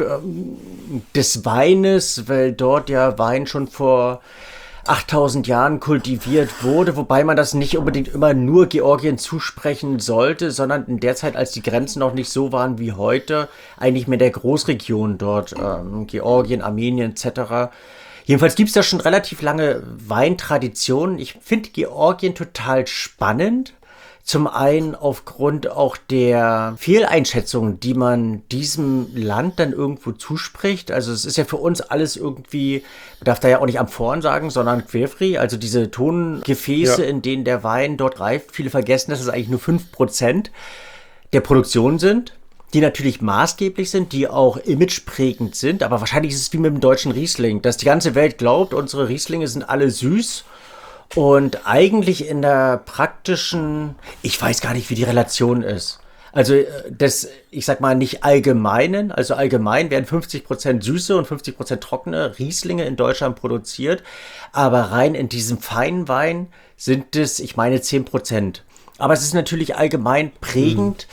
des Weines, weil dort ja Wein schon vor 8000 Jahren kultiviert wurde, wobei man das nicht unbedingt immer nur Georgien zusprechen sollte, sondern in der Zeit, als die Grenzen noch nicht so waren wie heute, eigentlich mehr der Großregion dort, Georgien, Armenien etc. Jedenfalls gibt's da schon relativ lange Weintraditionen. Ich finde Georgien total spannend. Zum einen aufgrund auch der Fehleinschätzungen, die man diesem Land dann irgendwo zuspricht. Also es ist ja für uns alles irgendwie, man darf da ja auch nicht Amphoren sagen, sondern Querfri, also diese Tongefäße, in denen der Wein dort reift. Viele vergessen, dass es eigentlich nur 5% der Produktion sind, die natürlich maßgeblich sind, die auch imageprägend sind. Aber wahrscheinlich ist es wie mit dem deutschen Riesling, dass die ganze Welt glaubt, unsere Rieslinge sind alle süß. Und eigentlich in der praktischen, ich weiß gar nicht, wie die Relation ist. Also ich sag mal nicht allgemeinen, also allgemein werden 50% süße und 50% trockene Rieslinge in Deutschland produziert. Aber rein in diesem feinen Wein sind es, ich meine, 10%. Aber es ist natürlich allgemein prägend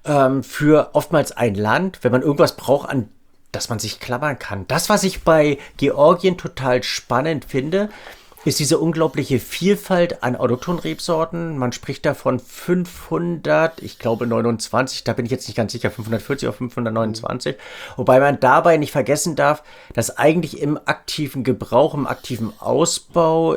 für oftmals ein Land, wenn man irgendwas braucht, an das man sich klammern kann. Das, was ich bei Georgien total spannend finde, ist diese unglaubliche Vielfalt an Autochton-Rebsorten. Man spricht da von 500, ich glaube 29, da bin ich jetzt nicht ganz sicher, 540 oder 529. Wobei man dabei nicht vergessen darf, dass eigentlich im aktiven Gebrauch, im aktiven Ausbau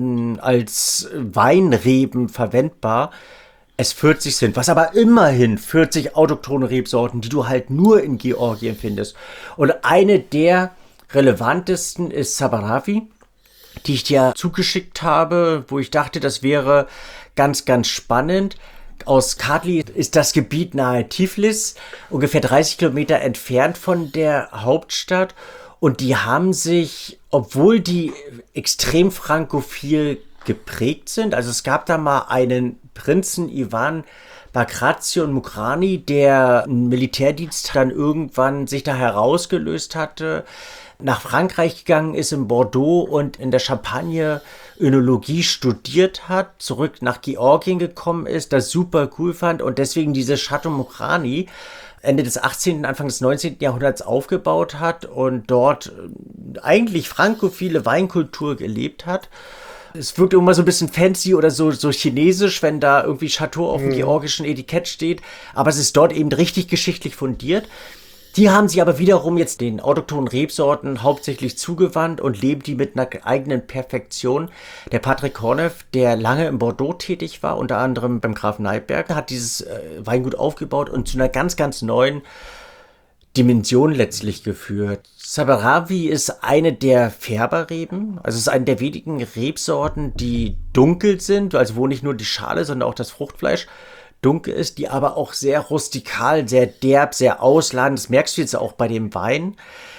als Weinreben verwendbar es 40 sind, was aber immerhin 40 autochthone Rebsorten, die du halt nur in Georgien findest. Und eine der relevantesten ist Sabaravi, die ich dir zugeschickt habe, wo ich dachte, das wäre ganz, ganz spannend. Aus Kartli ist das Gebiet nahe Tiflis, ungefähr 30 Kilometer entfernt von der Hauptstadt. Und die haben sich, obwohl die extrem frankophil geprägt sind, also es gab da mal einen Prinzen Ivan Bagration Mukrani, der einen Militärdienst dann irgendwann sich da herausgelöst hatte, nach Frankreich gegangen ist, in Bordeaux und in der Champagne Önologie studiert hat, zurück nach Georgien gekommen ist, das super cool fand und deswegen diese Chateau Mukrani Ende des 18., Anfang des 19. Jahrhunderts aufgebaut hat und dort eigentlich frankophile Weinkultur gelebt hat. Es wirkt immer so ein bisschen fancy oder so chinesisch, wenn da irgendwie Chateau auf dem georgischen Etikett steht, aber es ist dort eben richtig geschichtlich fundiert. Die haben sich aber wiederum jetzt den autochthonen Rebsorten hauptsächlich zugewandt und leben die mit einer eigenen Perfektion. Der Patrick Korneff, der lange in Bordeaux tätig war, unter anderem beim Graf Neipperg, hat dieses Weingut aufgebaut und zu einer ganz, ganz neuen Dimension letztlich geführt. Sabaravi ist eine der Färberreben, also es ist eine der wenigen Rebsorten, die dunkel sind, also wo nicht nur die Schale, sondern auch das Fruchtfleisch dunkel ist, die aber auch sehr rustikal, sehr derb, sehr ausladend. Das merkst du jetzt auch bei dem Wein,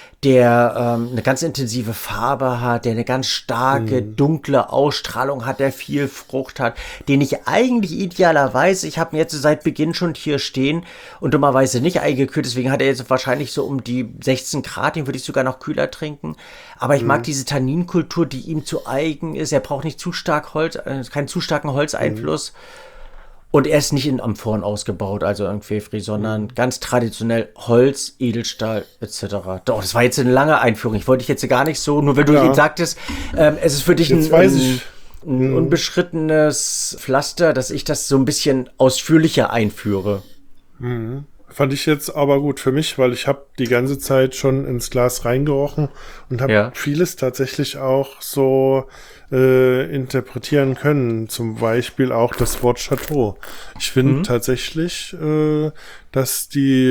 der eine ganz intensive Farbe hat, der eine ganz starke, dunkle Ausstrahlung hat, der viel Frucht hat, den ich eigentlich idealerweise, ich habe ihn jetzt seit Beginn schon hier stehen und dummerweise nicht eingekühlt, deswegen hat er jetzt wahrscheinlich so um die 16 Grad, den würde ich sogar noch kühler trinken, aber ich mag diese Tanninkultur, die ihm zu eigen ist, er braucht nicht zu stark keinen zu starken Holzeinfluss. Und er ist nicht in Amphoren ausgebaut, also in Quefri, sondern ganz traditionell Holz, Edelstahl etc. Doch, das war jetzt eine lange Einführung. Ich wollte dich jetzt gar nicht so, nur wenn du eben sagtest, es ist für dich ein unbeschrittenes Pflaster, dass ich das so ein bisschen ausführlicher einführe. Fand ich jetzt aber gut für mich, weil ich habe die ganze Zeit schon ins Glas reingerochen und habe vieles tatsächlich auch so interpretieren können. Zum Beispiel auch das Wort Chateau. Ich finde tatsächlich, dass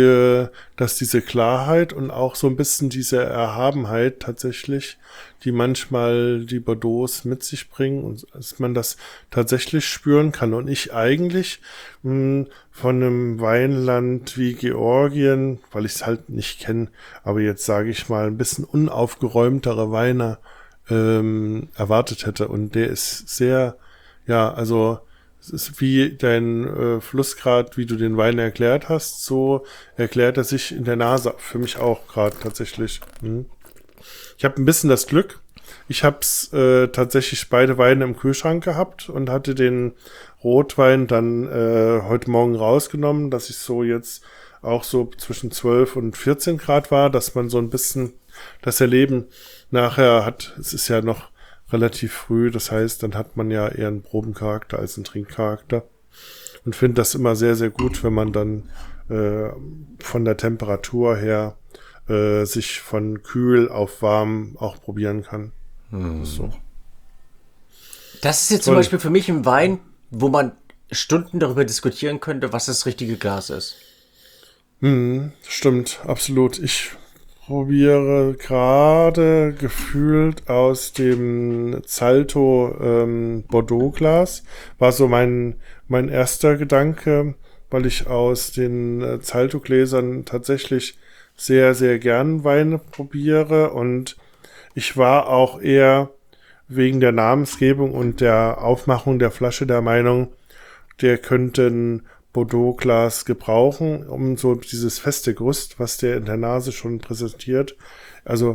diese Klarheit und auch so ein bisschen diese Erhabenheit tatsächlich, die manchmal die Bordeaux mit sich bringen und dass man das tatsächlich spüren kann. Und ich eigentlich von einem Weinland wie Georgien, weil ich es halt nicht kenne, aber jetzt sage ich mal ein bisschen unaufgeräumtere Weine erwartet hätte. Und der ist sehr, ja, also es ist wie dein Flussgrad, wie du den Wein erklärt hast, so erklärt er sich in der Nase für mich auch gerade tatsächlich. Ich habe ein bisschen das Glück. Ich habe es tatsächlich beide Weine im Kühlschrank gehabt und hatte den Rotwein dann heute Morgen rausgenommen, dass ich so jetzt auch so zwischen 12 und 14 Grad war, dass man so ein bisschen das Erleben nachher hat. Es ist ja noch relativ früh, das heißt, dann hat man ja eher einen Probencharakter als einen Trinkcharakter. Und finde das immer sehr, sehr gut, wenn man dann von der Temperatur her sich von kühl auf warm auch probieren kann. Das ist so. Das ist jetzt zum Beispiel für mich ein Wein, wo man Stunden darüber diskutieren könnte, was das richtige Glas ist. Stimmt, absolut. Ich probiere gerade gefühlt aus dem Zalto Bordeaux-Glas. War so mein erster Gedanke, weil ich aus den Zalto-Gläsern tatsächlich sehr, sehr gern Weine probiere. Und ich war auch eher wegen der Namensgebung und der Aufmachung der Flasche der Meinung, der könnte ein Bordeaux-Glas gebrauchen, um so dieses feste Gerüst, was der in der Nase schon präsentiert. Also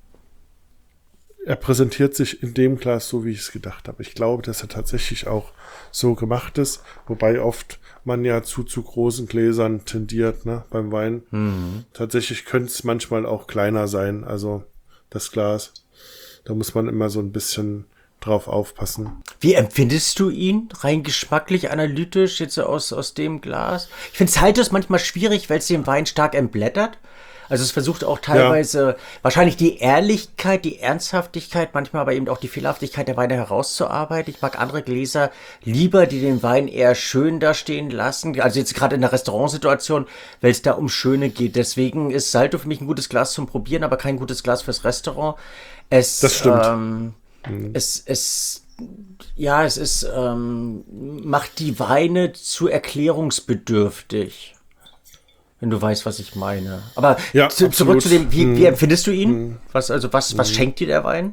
er präsentiert sich in dem Glas so, wie ich es gedacht habe. Ich glaube, dass er tatsächlich auch so gemacht ist, wobei oft man ja zu großen Gläsern tendiert, ne, beim Wein. Tatsächlich könnte es manchmal auch kleiner sein, also das Glas. Da muss man immer so ein bisschen drauf aufpassen. Wie empfindest du ihn? Rein geschmacklich, analytisch, jetzt so aus dem Glas? Ich finde Zalto ist manchmal schwierig, weil es den Wein stark entblättert. Also es versucht auch teilweise wahrscheinlich die Ehrlichkeit, die Ernsthaftigkeit, manchmal aber eben auch die Fehlerhaftigkeit der Weine herauszuarbeiten. Ich mag andere Gläser lieber, die den Wein eher schön dastehen lassen. Also jetzt gerade in der Restaurantsituation, weil es da um Schöne geht. Deswegen ist Zalto für mich ein gutes Glas zum Probieren, aber kein gutes Glas fürs Restaurant. Das stimmt. Macht die Weine zu erklärungsbedürftig. Wenn du weißt, was ich meine. Aber ja, zurück zu dem, wie empfindest du ihn? Was schenkt dir der Wein?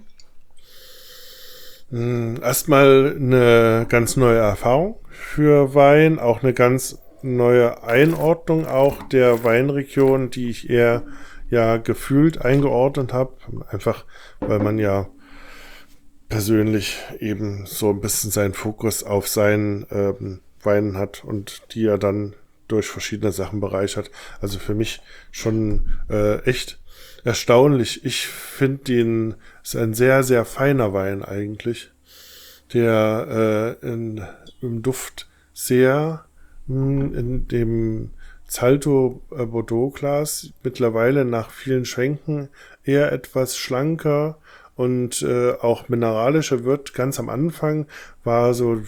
Erstmal eine ganz neue Erfahrung für Wein, auch eine ganz neue Einordnung auch der Weinregion, die ich eher ja gefühlt eingeordnet habe. Einfach, weil man ja persönlich eben so ein bisschen seinen Fokus auf seinen Weinen hat und die er dann durch verschiedene Sachen bereichert. Also für mich schon echt erstaunlich. Ich finde den, ist ein sehr, sehr feiner Wein eigentlich, der im Duft sehr in dem Zalto Bordeaux Glas mittlerweile nach vielen Schwenken eher etwas schlanker und auch mineralischer wird. Ganz am Anfang war so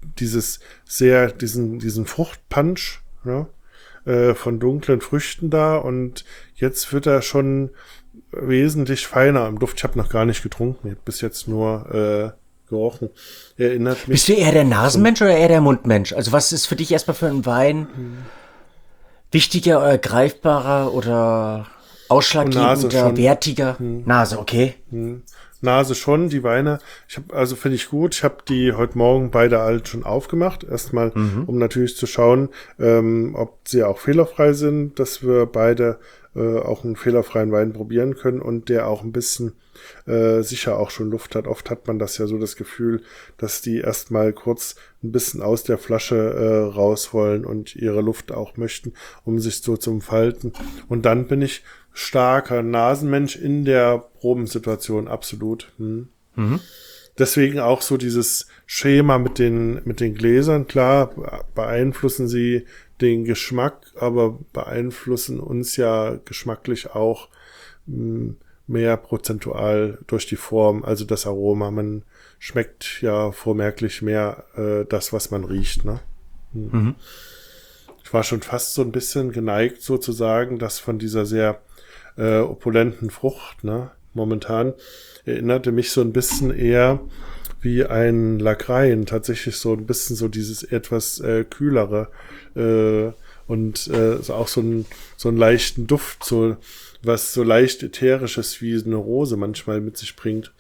diesen Fruchtpunch, ne, von dunklen Früchten da, und jetzt wird er schon wesentlich feiner im Duft. Ich habe noch gar nicht getrunken, ich habe bis jetzt nur gerochen. Erinnert mich. Bist du eher der Nasenmensch oder eher der Mundmensch? Also was ist für dich erstmal für einen Wein wichtiger oder greifbarer oder ausschlaggebender, wertiger? Nase, okay. Nase schon, die Weine. Finde ich gut. Ich habe die heute Morgen beide alt schon aufgemacht. Erstmal, um natürlich zu schauen, ob sie auch fehlerfrei sind, dass wir beide auch einen fehlerfreien Wein probieren können und der auch ein bisschen sicher auch schon Luft hat. Oft hat man das ja so das Gefühl, dass die erstmal kurz ein bisschen aus der Flasche raus wollen und ihre Luft auch möchten, um sich so zu entfalten. Und dann bin ich starker Nasenmensch in der Probensituation, absolut. Deswegen auch so dieses Schema mit den Gläsern, klar, beeinflussen sie den Geschmack, aber beeinflussen uns ja geschmacklich auch mehr prozentual durch die Form, also das Aroma. Man schmeckt ja vormerklich mehr das, was man riecht, ne? Ich war schon fast so ein bisschen geneigt, sozusagen, dass von dieser sehr opulenten Frucht, ne, momentan erinnerte mich so ein bisschen eher wie ein Lagrein, tatsächlich so ein bisschen so dieses etwas kühlere und so auch so einen leichten Duft, so was so leicht ätherisches wie eine Rose manchmal mit sich bringt.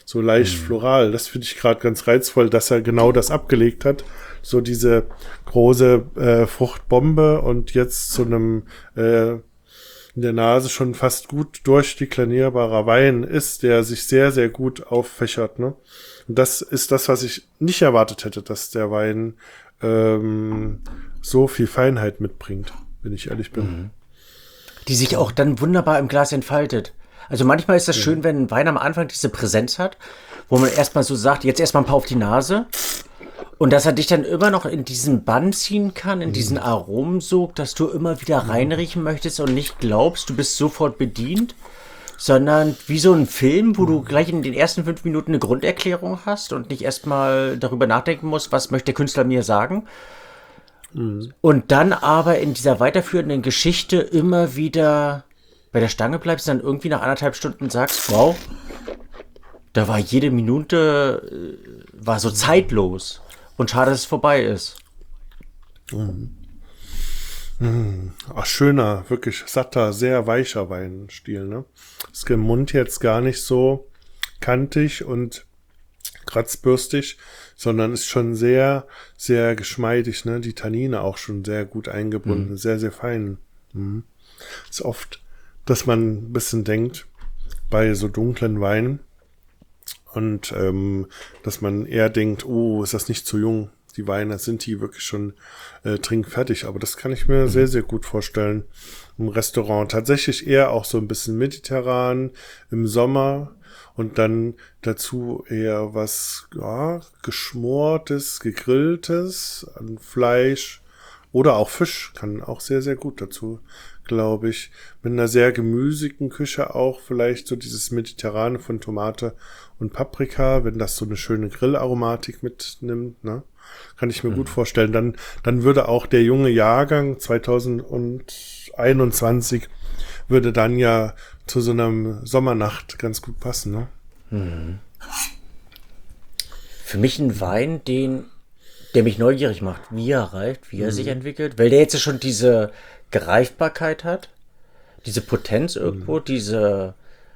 so leicht floral. Das finde ich gerade ganz reizvoll, dass er genau das abgelegt hat. So diese große Fruchtbombe und jetzt zu einem in der Nase schon fast gut durchdeklinierbarer Wein ist, der sich sehr, sehr gut auffächert. Ne? Und das ist das, was ich nicht erwartet hätte, dass der Wein so viel Feinheit mitbringt, wenn ich ehrlich bin. Die sich auch dann wunderbar im Glas entfaltet. Also manchmal ist das schön, wenn ein Wein am Anfang diese Präsenz hat, wo man erstmal so sagt, jetzt erstmal ein paar auf die Nase. Und dass er dich dann immer noch in diesen Bann ziehen kann, in diesen Aromensog, dass du immer wieder reinriechen möchtest und nicht glaubst, du bist sofort bedient, sondern wie so ein Film, wo du gleich in den ersten 5 Minuten eine Grunderklärung hast und nicht erstmal darüber nachdenken musst, was möchte der Künstler mir sagen. Und dann aber in dieser weiterführenden Geschichte immer wieder bei der Stange bleibst, dann irgendwie nach 1,5 Stunden sagst, wow, da war jede Minute, war so zeitlos. Und schade, dass es vorbei ist. Ach, schöner, wirklich satter, sehr weicher Weinstil, ne? Ist im Mund jetzt gar nicht so kantig und kratzbürstig, sondern ist schon sehr, sehr geschmeidig, ne? Die Tannine auch schon sehr gut eingebunden, sehr, sehr fein. Ist oft, dass man ein bisschen denkt, bei so dunklen Weinen, und dass man eher denkt, oh, ist das nicht zu jung? Die Weine, sind die wirklich schon trinkfertig? Aber das kann ich mir sehr, sehr gut vorstellen im Restaurant. Tatsächlich eher auch so ein bisschen mediterran im Sommer und dann dazu eher was geschmortes, gegrilltes an Fleisch oder auch Fisch. Kann auch sehr, sehr gut dazu, glaube ich. Mit einer sehr gemüsigen Küche auch vielleicht so dieses Mediterrane von Tomate und Paprika, wenn das so eine schöne Grillaromatik mitnimmt, ne? Kann ich mir gut vorstellen. Dann würde auch der junge Jahrgang 2021 würde dann ja zu so einer Sommernacht ganz gut passen, ne? Für mich ein Wein, der mich neugierig macht, wie er reift, wie er sich entwickelt, weil der jetzt schon diese Greifbarkeit hat, diese Potenz irgendwo, dieses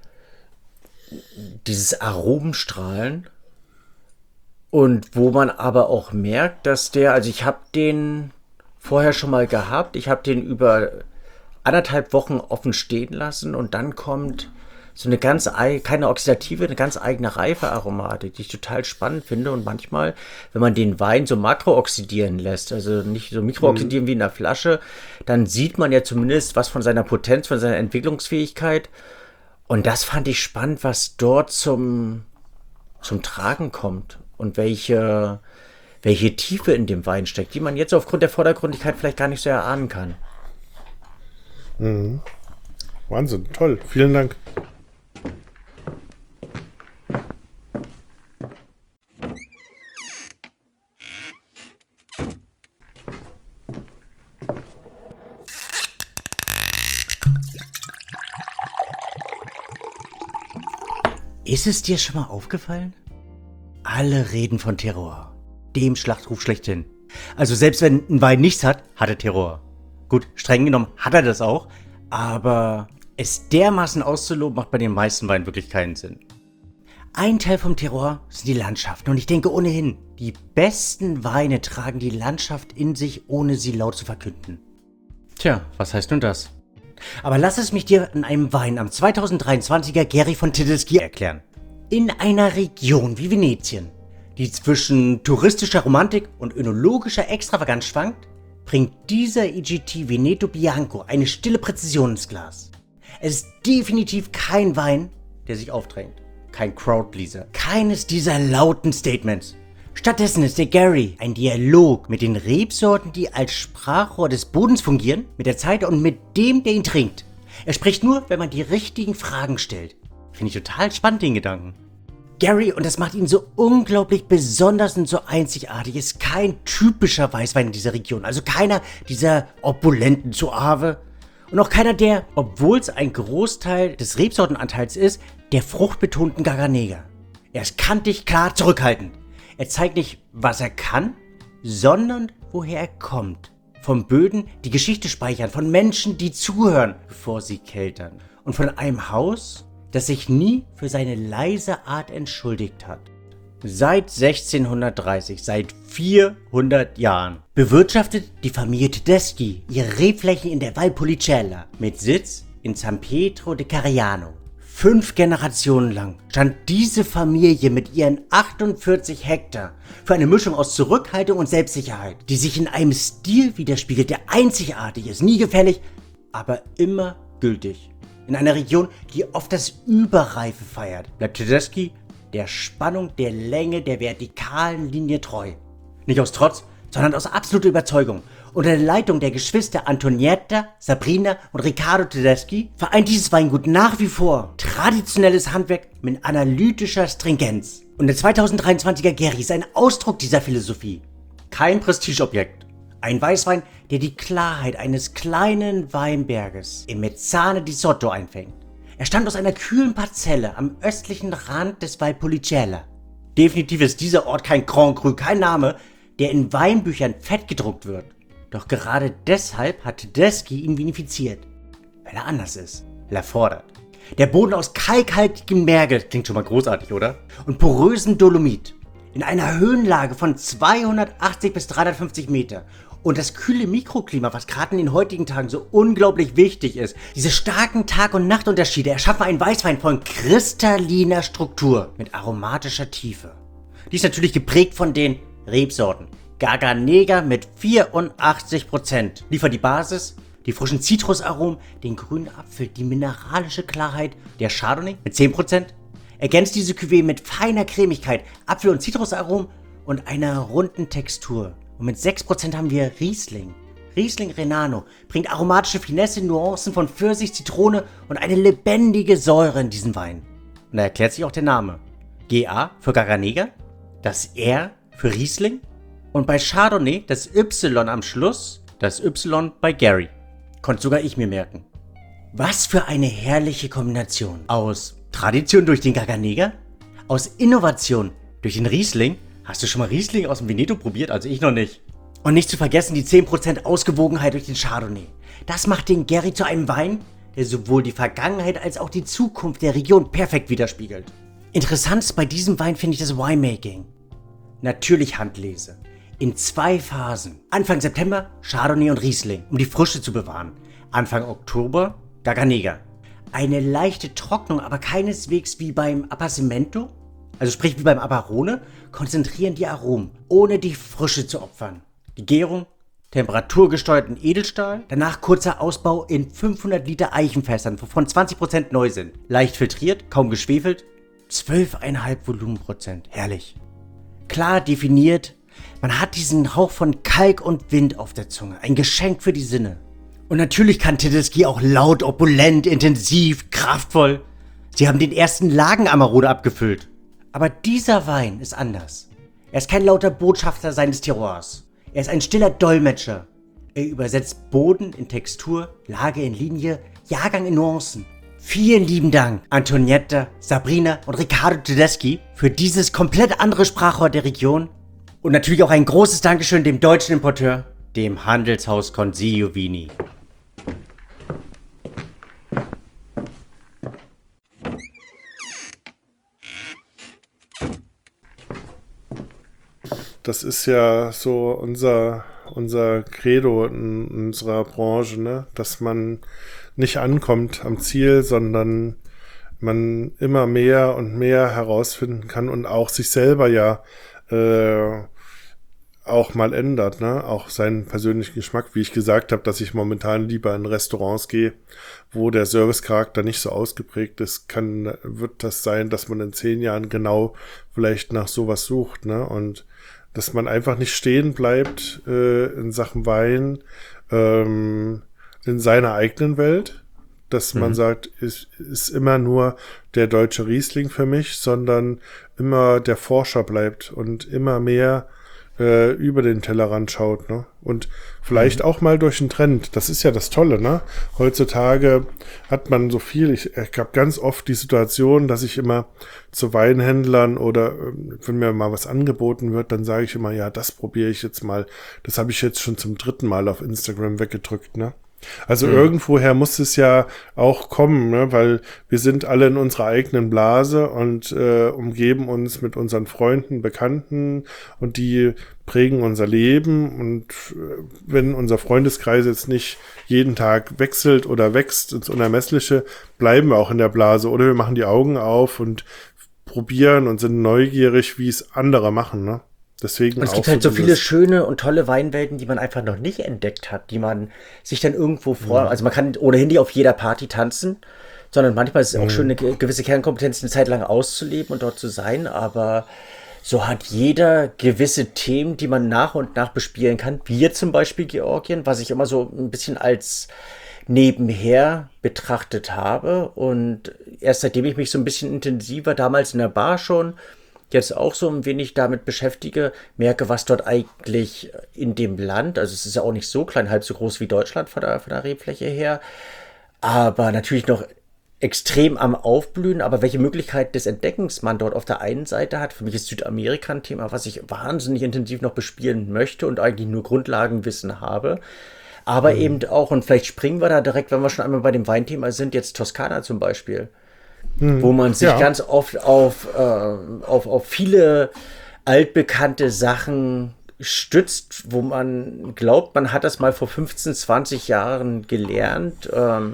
Aromenstrahlen, und wo man aber auch merkt, dass also ich habe den vorher schon mal gehabt, ich habe den über 1,5 Wochen offen stehen lassen und dann kommt so eine keine oxidative, eine ganz eigene reife Aromatik, die ich total spannend finde. Und manchmal, wenn man den Wein so makrooxidieren lässt, also nicht so mikrooxidieren wie in der Flasche, dann sieht man ja zumindest was von seiner Potenz, von seiner Entwicklungsfähigkeit. Und das fand ich spannend, was dort zum Tragen kommt und welche Tiefe in dem Wein steckt, die man jetzt aufgrund der Vordergründigkeit vielleicht gar nicht so erahnen kann. Wahnsinn, toll, vielen Dank. Ist es dir schon mal aufgefallen? Alle reden von Terroir, dem Schlachtruf schlechthin. Also selbst wenn ein Wein nichts hat, hat er Terroir. Gut, streng genommen hat er das auch, aber es dermaßen auszuloben, macht bei den meisten Weinen wirklich keinen Sinn. Ein Teil vom Terroir sind die Landschaften und ich denke ohnehin, die besten Weine tragen die Landschaft in sich, ohne sie laut zu verkünden. Tja, was heißt nun das? Aber lass es mich dir in einem Wein am 2023er Geri von Tedeschi erklären. In einer Region wie Venetien, die zwischen touristischer Romantik und önologischer Extravaganz schwankt, bringt dieser IGT Veneto Bianco eine stille Präzision ins Glas. Es ist definitiv kein Wein, der sich aufdrängt. Kein Crowdpleaser. Keines dieser lauten Statements. Stattdessen ist der Geri ein Dialog mit den Rebsorten, die als Sprachrohr des Bodens fungieren, mit der Zeit und mit dem, der ihn trinkt. Er spricht nur, wenn man die richtigen Fragen stellt. Finde ich total spannend, den Gedanken. Geri, und das macht ihn so unglaublich besonders und so einzigartig, ist kein typischer Weißwein in dieser Region. Also keiner dieser opulenten Suave. Und auch keiner der, obwohl es ein Großteil des Rebsortenanteils ist, der fruchtbetonten Garganega. Er ist kantig, klar, zurückhaltend. Er zeigt nicht, was er kann, sondern woher er kommt. Von Böden, die Geschichte speichern, von Menschen, die zuhören, bevor sie keltern. Und von einem Haus, das sich nie für seine leise Art entschuldigt hat. Seit 1630, seit 400 Jahren, bewirtschaftet die Familie Tedeschi ihre Rebflächen in der Valpolicella mit Sitz in San Pietro de Cariano. 5 Generationen lang stand diese Familie mit ihren 48 Hektar für eine Mischung aus Zurückhaltung und Selbstsicherheit, die sich in einem Stil widerspiegelt, der einzigartig ist, nie gefährlich, aber immer gültig. In einer Region, die oft das Überreife feiert, bleibt Tedeschi der Spannung, der Länge, der vertikalen Linie treu. Nicht aus Trotz, sondern aus absoluter Überzeugung. Unter der Leitung der Geschwister Antonietta, Sabrina und Riccardo Tedeschi vereint dieses Weingut nach wie vor traditionelles Handwerk mit analytischer Stringenz. Und der 2023er Gary ist ein Ausdruck dieser Philosophie. Kein Prestigeobjekt. Ein Weißwein, der die Klarheit eines kleinen Weinberges im Mezzane di Sotto einfängt. Er stammt aus einer kühlen Parzelle am östlichen Rand des Valpolicella. Definitiv ist dieser Ort kein Grand Cru, kein Name, der in Weinbüchern fett gedruckt wird. Doch gerade deshalb hat Tedeschi ihn vinifiziert. Weil er anders ist. Weil er fordert. Der Boden aus kalkhaltigem Mergel, klingt schon mal großartig, oder? Und porösem Dolomit. In einer Höhenlage von 280 bis 350 Meter. Und das kühle Mikroklima, was gerade in den heutigen Tagen so unglaublich wichtig ist. Diese starken Tag- und Nachtunterschiede erschaffen einen Weißwein von kristalliner Struktur mit aromatischer Tiefe. Die ist natürlich geprägt von den Rebsorten. Garganega mit 84% liefert die Basis, die frischen Zitrusaromen, den grünen Apfel, die mineralische Klarheit. Der Chardonnay mit 10% ergänzt diese Cuvée mit feiner Cremigkeit, Apfel- und Zitrusaromen und einer runden Textur. Und mit 6% haben wir Riesling. Riesling Renano bringt aromatische Finesse, Nuancen von Pfirsich, Zitrone und eine lebendige Säure in diesen Wein. Und da erklärt sich auch der Name. GA für Garganega, das R für Riesling und bei Chardonnay das Y am Schluss, das Y bei Gary. Konnte sogar ich mir merken. Was für eine herrliche Kombination aus Tradition durch den Garganega, aus Innovation durch den Riesling. Hast du schon mal Riesling aus dem Veneto probiert? Also ich noch nicht. Und nicht zu vergessen die 10% Ausgewogenheit durch den Chardonnay. Das macht den Gary zu einem Wein, der sowohl die Vergangenheit als auch die Zukunft der Region perfekt widerspiegelt. Interessant ist bei diesem Wein finde ich das Winemaking. Natürlich Handlese. In 2 Phasen. Anfang September Chardonnay und Riesling, um die Frische zu bewahren. Anfang Oktober Garganega. Eine leichte Trocknung, aber keineswegs wie beim Appassimento, also sprich wie beim Abarone, konzentrieren die Aromen, ohne die Frische zu opfern. Die Gärung, temperaturgesteuerten Edelstahl, danach kurzer Ausbau in 500 Liter Eichenfässern, wovon 20% neu sind. Leicht filtriert, kaum geschwefelt, 12,5 Volumenprozent. Herrlich. Klar definiert, man hat diesen Hauch von Kalk und Wind auf der Zunge. Ein Geschenk für die Sinne. Und natürlich kann Tedeschi auch laut, opulent, intensiv, kraftvoll. Sie haben den ersten Lagen Amarone abgefüllt. Aber dieser Wein ist anders. Er ist kein lauter Botschafter seines Terroirs. Er ist ein stiller Dolmetscher. Er übersetzt Boden in Textur, Lage in Linie, Jahrgang in Nuancen. Vielen lieben Dank, Antonietta, Sabrina und Riccardo Tedeschi, für dieses komplett andere Sprachrohr der Region. Und natürlich auch ein großes Dankeschön dem deutschen Importeur, dem Handelshaus Consiglio Vini. Das ist ja so unser Credo in unserer Branche, ne? Dass man nicht ankommt am Ziel, sondern man immer mehr und mehr herausfinden kann und auch sich selber ja auch mal ändert, ne? Auch seinen persönlichen Geschmack, wie ich gesagt habe, dass ich momentan lieber in Restaurants gehe, wo der Servicecharakter nicht so ausgeprägt ist, wird das sein, dass man in 10 Jahren genau vielleicht nach sowas sucht, ne? Und dass man einfach nicht stehen bleibt in Sachen Wein in seiner eigenen Welt, dass man sagt, ist immer nur der deutsche Riesling für mich, sondern immer der Forscher bleibt und immer mehr über den Tellerrand schaut, ne? Und vielleicht auch mal durch einen Trend. Das ist ja das Tolle, ne? Heutzutage hat man so viel. Ich habe ganz oft die Situation, dass ich immer zu Weinhändlern oder wenn mir mal was angeboten wird, dann sage ich immer, ja, das probiere ich jetzt mal. Das habe ich jetzt schon zum 3. Mal auf Instagram weggedrückt, ne? Also irgendwoher muss es ja auch kommen, ne? Weil wir sind alle in unserer eigenen Blase und umgeben uns mit unseren Freunden, Bekannten und die prägen unser Leben. Und wenn unser Freundeskreis jetzt nicht jeden Tag wechselt oder wächst ins Unermessliche, bleiben wir auch in der Blase oder wir machen die Augen auf und probieren und sind neugierig, wie es andere machen, ne? Deswegen Und es auch gibt halt so viele dieses- schöne und tolle Weinwelten, die man einfach noch nicht entdeckt hat, die man sich dann irgendwo vor, also man kann ohnehin nicht auf jeder Party tanzen, sondern manchmal ist es auch schön, eine gewisse Kernkompetenz eine Zeit lang auszuleben und dort zu sein, aber so hat jeder gewisse Themen, die man nach und nach bespielen kann, wie jetzt zum Beispiel Georgien, was ich immer so ein bisschen als nebenher betrachtet habe und erst seitdem ich mich so ein bisschen intensiver, damals in der Bar schon, jetzt auch so ein wenig damit beschäftige, merke, was dort eigentlich in dem Land, also es ist ja auch nicht so klein, halb so groß wie Deutschland von der Rebfläche her, aber natürlich noch extrem am Aufblühen, aber welche Möglichkeit des Entdeckens man dort auf der einen Seite hat. Für mich ist Südamerika ein Thema, was ich wahnsinnig intensiv noch bespielen möchte und eigentlich nur Grundlagenwissen habe. Aber eben auch, und vielleicht springen wir da direkt, wenn wir schon einmal bei dem Weinthema sind, jetzt Toskana zum Beispiel, wo man sich Ja. ganz oft auf viele altbekannte Sachen stützt, wo man glaubt, man hat das mal vor 15, 20 Jahren gelernt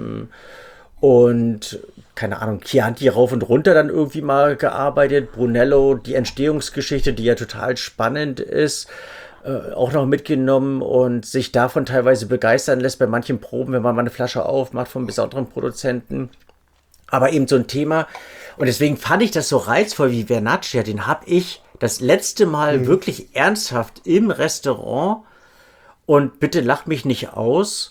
und keine Ahnung, Chianti rauf und runter dann irgendwie mal gearbeitet, Brunello, die Entstehungsgeschichte, die ja total spannend ist, auch noch mitgenommen und sich davon teilweise begeistern lässt bei manchen Proben, wenn man mal eine Flasche aufmacht von besonderen Produzenten. Aber eben so ein Thema. Und deswegen fand ich das so reizvoll wie Vernaccia. Den habe ich das letzte Mal wirklich ernsthaft im Restaurant und bitte lach mich nicht aus,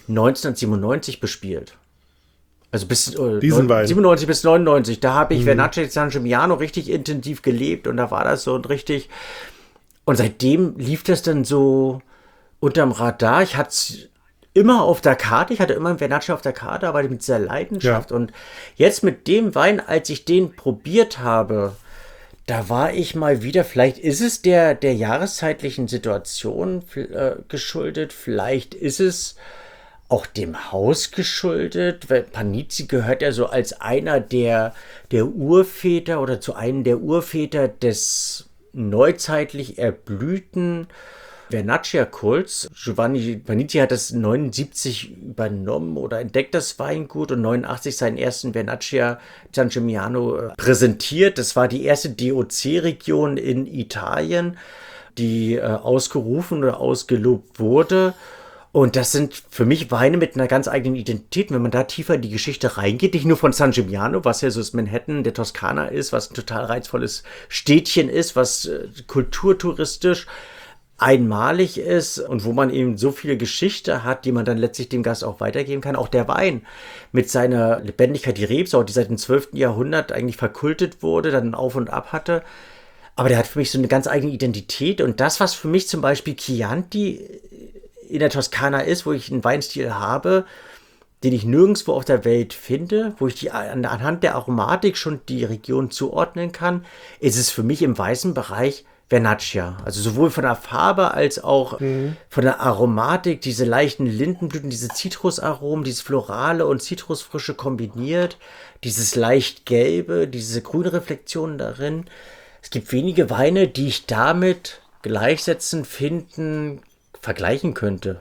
1997 bespielt. Also bis Diesen Wein. 97 bis 99. Da habe ich Vernaccia di San Gimignano richtig intensiv gelebt und da war das so ein richtig. Und seitdem lief das dann so unterm Radar. Ich hatte es immer auf der Karte. Ich hatte immer ein Vernaccia auf der Karte, aber mit dieser Leidenschaft. Ja. Und jetzt mit dem Wein, als ich den probiert habe, da war ich mal wieder, vielleicht ist es der jahreszeitlichen Situation geschuldet, vielleicht ist es auch dem Haus geschuldet, weil Panizzi gehört ja so als einer der Urväter oder zu einem der Urväter des neuzeitlich erblühten Vernaccia-Kults. Giovanni Panizzi hat das 79 übernommen oder entdeckt das Weingut und 89 seinen ersten Vernaccia San Gimignano präsentiert. Das war die erste DOC-Region in Italien, die ausgerufen oder ausgelobt wurde. Und das sind für mich Weine mit einer ganz eigenen Identität. Wenn man da tiefer in die Geschichte reingeht, nicht nur von San Gimignano, was ja so das Manhattan der Toskana ist, was ein total reizvolles Städtchen ist, was kulturtouristisch einmalig ist und wo man eben so viel Geschichte hat, die man dann letztlich dem Gast auch weitergeben kann. Auch der Wein mit seiner Lebendigkeit, die Rebsau, die seit dem 12. Jahrhundert eigentlich verkultet wurde, dann auf und ab hatte. Aber der hat für mich so eine ganz eigene Identität. Und das, was für mich zum Beispiel Chianti in der Toskana ist, wo ich einen Weinstil habe, den ich nirgendwo auf der Welt finde, wo ich die anhand der Aromatik schon die Region zuordnen kann, ist es für mich im weißen Bereich Vernaccia. Also sowohl von der Farbe als auch von der Aromatik, diese leichten Lindenblüten, diese Zitrusaromen, dieses Florale und Zitrusfrische kombiniert, dieses leicht Gelbe, diese grüne Reflexion darin. Es gibt wenige Weine, die ich damit gleichsetzen, finden, vergleichen könnte.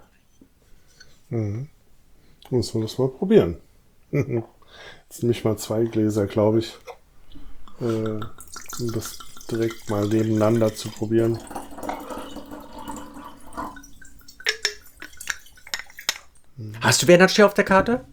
Müssen wir das mal probieren. Jetzt nehme ich mal 2 Gläser, glaube ich. Um das direkt mal nebeneinander zu probieren. Hast du Vernaccia auf der Karte?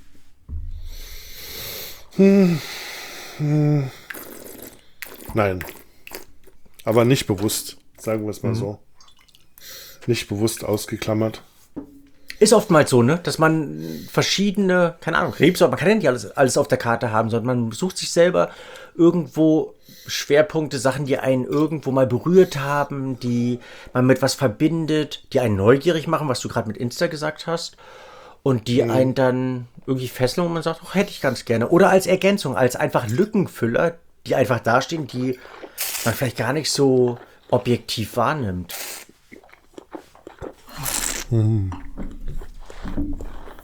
Nein. Aber nicht bewusst, sagen wir es mal so. Nicht bewusst ausgeklammert. Ist oftmals so, ne? Dass man verschiedene, keine Ahnung, Rebsorten, man kann ja nicht alles auf der Karte haben, sondern man sucht sich selber irgendwo Schwerpunkte, Sachen, die einen irgendwo mal berührt haben, die man mit was verbindet, die einen neugierig machen, was du gerade mit Insta gesagt hast, und die einen dann irgendwie fesseln und man sagt, oh, hätte ich ganz gerne. Oder als Ergänzung, als einfach Lückenfüller, die einfach dastehen, die man vielleicht gar nicht so objektiv wahrnimmt.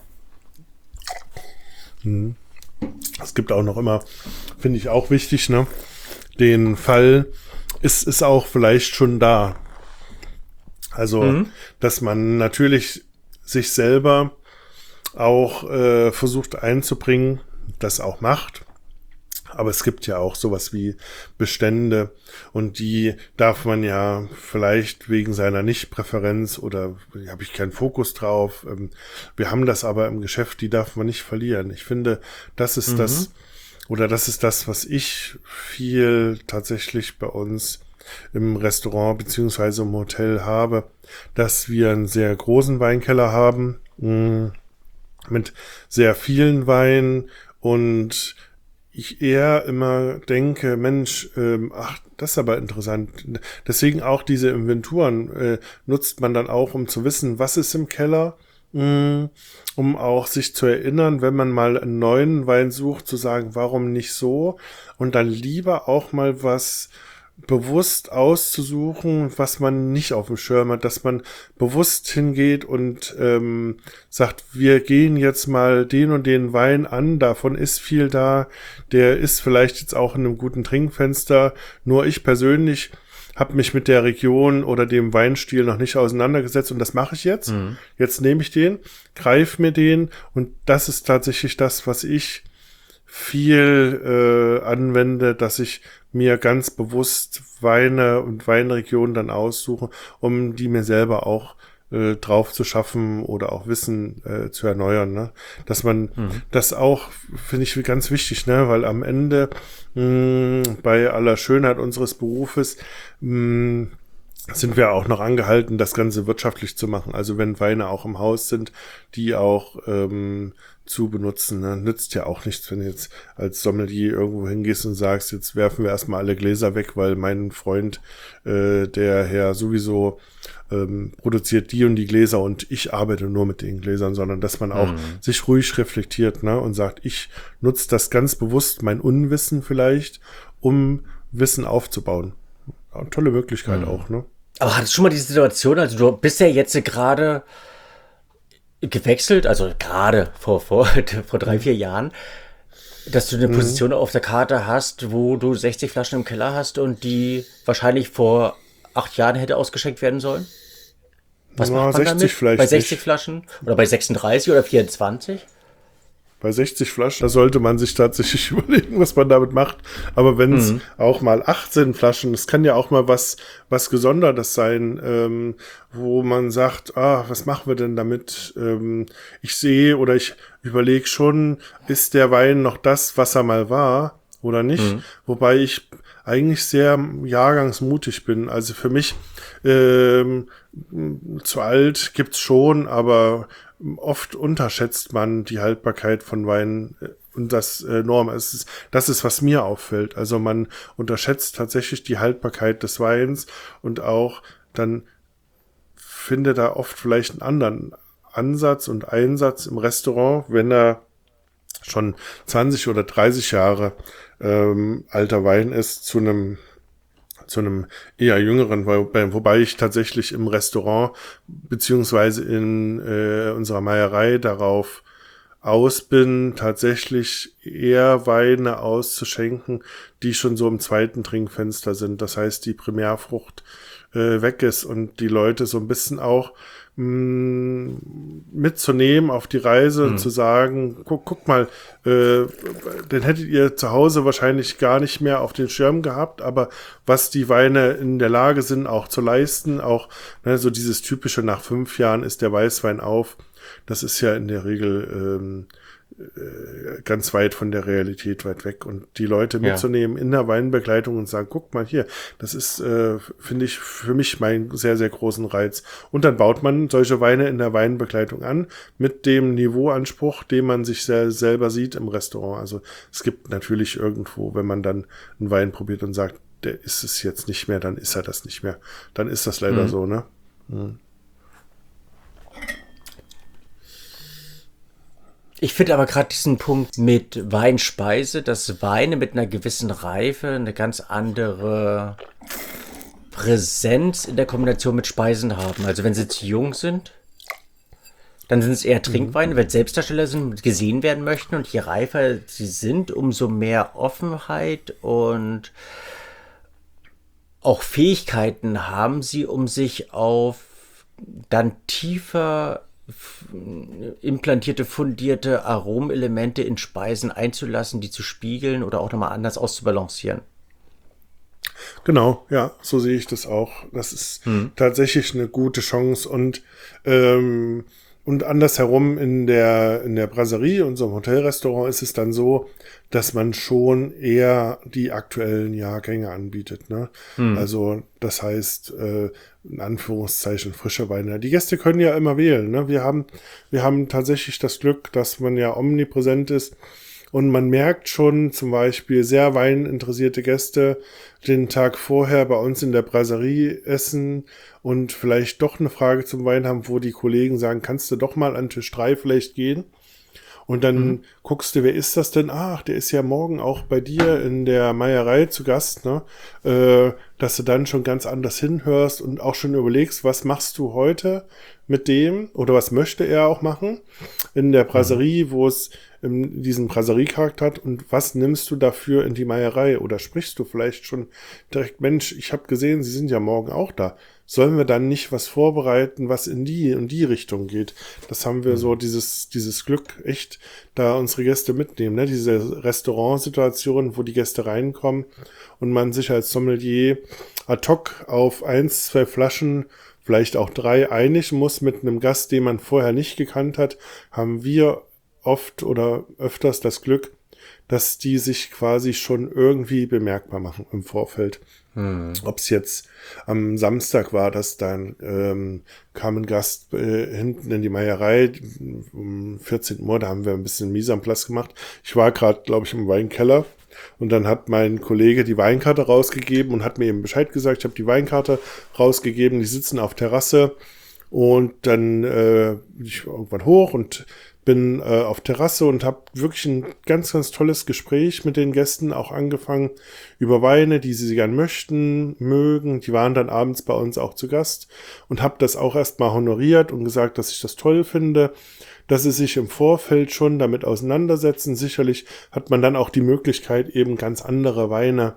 Es gibt auch noch immer, finde ich auch wichtig, ne, den Fall, ist auch vielleicht schon da. Also, dass man natürlich sich selber auch versucht einzubringen, das auch macht. Aber es gibt ja auch sowas wie Bestände und die darf man ja vielleicht wegen seiner Nichtpräferenz oder habe ich keinen Fokus drauf. Wir haben das aber im Geschäft, die darf man nicht verlieren. Ich finde, das ist das was ich viel tatsächlich bei uns im Restaurant beziehungsweise im Hotel habe, dass wir einen sehr großen Weinkeller haben, mit sehr vielen Weinen und ich eher immer denke, Mensch, das ist aber interessant. Deswegen auch diese Inventuren nutzt man dann auch, um zu wissen, was ist im Keller, um auch sich zu erinnern, wenn man mal einen neuen Wein sucht, zu sagen, warum nicht so? Und dann lieber auch mal was bewusst auszusuchen, was man nicht auf dem Schirm hat, dass man bewusst hingeht und sagt, wir gehen jetzt mal den und den Wein an, davon ist viel da, der ist vielleicht jetzt auch in einem guten Trinkfenster, nur ich persönlich habe mich mit der Region oder dem Weinstil noch nicht auseinandergesetzt und das mache ich jetzt. Jetzt nehme ich den, greife mir den und das ist tatsächlich das, was ich viel anwende, dass ich mir ganz bewusst Weine und Weinregionen dann aussuche, um die mir selber auch drauf zu schaffen oder auch Wissen zu erneuern. Ne? Dass man das auch, finde ich ganz wichtig, ne? Weil am Ende bei aller Schönheit unseres Berufes sind wir auch noch angehalten, das Ganze wirtschaftlich zu machen. Also wenn Weine auch im Haus sind, die auch zu benutzen. Ne? Nützt ja auch nichts, wenn du jetzt als Sommelier irgendwo hingehst und sagst, jetzt werfen wir erstmal alle Gläser weg, weil mein Freund, der Herr sowieso produziert die und die Gläser und ich arbeite nur mit den Gläsern, sondern dass man auch sich ruhig reflektiert, ne, und sagt, ich nutze das ganz bewusst, mein Unwissen vielleicht, um Wissen aufzubauen. Ja, tolle Möglichkeit auch, ne? Aber hattest du schon mal diese Situation, also du bist ja jetzt gerade gewechselt, also gerade vor 3-4 Jahren, dass du eine Position auf der Karte hast, wo du 60 Flaschen im Keller hast und die wahrscheinlich vor 8 Jahren hätte ausgeschenkt werden sollen? Was macht man 60 damit? vielleicht Bei 60 nicht. Flaschen? Oder bei 36 oder 24? Bei 60 Flaschen, da sollte man sich tatsächlich überlegen, was man damit macht. Aber wenn es auch mal 18 Flaschen, es kann ja auch mal was Gesondertes sein, wo man sagt, was machen wir denn damit? Ich sehe oder ich überlege schon, ist der Wein noch das, was er mal war oder nicht? Wobei ich eigentlich sehr jahrgangsmutig bin. Also für mich zu alt gibt's schon, aber oft unterschätzt man die Haltbarkeit von Weinen und das Norm. Das ist, was mir auffällt. Also man unterschätzt tatsächlich die Haltbarkeit des Weins und auch dann findet er oft vielleicht einen anderen Ansatz und Einsatz im Restaurant, wenn er schon 20 oder 30 Jahre alter Wein ist zu einem eher jüngeren, wobei ich tatsächlich im Restaurant beziehungsweise in unserer Meierei darauf aus bin, tatsächlich eher Weine auszuschenken, die schon so im zweiten Trinkfenster sind. Das heißt, die Primärfrucht weg ist und die Leute so ein bisschen auch mitzunehmen auf die Reise und zu sagen, guck mal, den hättet ihr zu Hause wahrscheinlich gar nicht mehr auf den Schirm gehabt, aber was die Weine in der Lage sind auch zu leisten, auch so dieses typische, nach 5 Jahren ist der Weißwein auf, das ist ja in der Regel ganz weit von der Realität weit weg. Und die Leute mitzunehmen in der Weinbegleitung und sagen, guck mal hier, das ist, finde ich, für mich meinen sehr, sehr großen Reiz. Und dann baut man solche Weine in der Weinbegleitung an, mit dem Niveauanspruch, den man sich selber sieht im Restaurant. Also es gibt natürlich irgendwo, wenn man dann einen Wein probiert und sagt, der ist es jetzt nicht mehr, dann ist er das nicht mehr. Dann ist das leider so, ne? Ich finde aber gerade diesen Punkt mit Weinspeise, dass Weine mit einer gewissen Reife eine ganz andere Präsenz in der Kombination mit Speisen haben. Also wenn sie zu jung sind, Dann sind es eher Trinkweine, weil Selbstdarsteller sind, gesehen werden möchten. Und je reifer sie sind, umso mehr Offenheit und auch Fähigkeiten haben sie, um sich auf dann tiefer implantierte, fundierte Aromenelemente in Speisen einzulassen, die zu spiegeln oder auch nochmal anders auszubalancieren. Genau, ja, so sehe ich das auch. Das ist tatsächlich eine gute Chance und andersherum in der Brasserie, unserem Hotelrestaurant, ist es dann so, dass man schon eher die aktuellen Jahrgänge anbietet, ne? Also, das heißt, in Anführungszeichen frische Weine. Die Gäste können ja immer wählen, ne? Wir haben tatsächlich das Glück, dass man ja omnipräsent ist. Und man merkt schon zum Beispiel sehr weininteressierte Gäste den Tag vorher bei uns in der Brasserie essen und vielleicht doch eine Frage zum Wein haben, wo die Kollegen sagen, kannst du doch mal an Tisch 3 vielleicht gehen? Und dann guckst du, wer ist das denn? Ach, der ist ja morgen auch bei dir in der Meierei zu Gast, ne? Dass du dann schon ganz anders hinhörst und auch schon überlegst, was machst du heute mit dem oder was möchte er auch machen in der Brasserie, wo es diesen Brasseriecharakter hat und was nimmst du dafür in die Meierei oder sprichst du vielleicht schon direkt, Mensch, ich habe gesehen, Sie sind ja morgen auch da. Sollen wir dann nicht was vorbereiten, was in die Richtung geht? Das haben wir so dieses Glück, echt, da unsere Gäste mitnehmen, ne? Diese Restaurantsituation, wo die Gäste reinkommen und man sich als Sommelier ad hoc auf 1, 2 Flaschen, vielleicht auch 3 einigen muss mit einem Gast, den man vorher nicht gekannt hat, haben wir oft oder öfters das Glück, dass die sich quasi schon irgendwie bemerkbar machen im Vorfeld. Ob es jetzt am Samstag war, dass dann kam ein Gast hinten in die Meierei um 14 Uhr, da haben wir ein bisschen Mise en place gemacht. Ich war gerade, glaube ich, im Weinkeller und dann hat mein Kollege die Weinkarte rausgegeben und hat mir eben Bescheid gesagt, ich habe die Weinkarte rausgegeben, die sitzen auf Terrasse und dann bin ich irgendwann hoch und bin auf Terrasse und habe wirklich ein ganz, ganz tolles Gespräch mit den Gästen auch angefangen über Weine, die sie gern möchten, mögen. Die waren dann abends bei uns auch zu Gast und habe das auch erstmal honoriert und gesagt, dass ich das toll finde, dass sie sich im Vorfeld schon damit auseinandersetzen. Sicherlich hat man dann auch die Möglichkeit, eben ganz andere Weine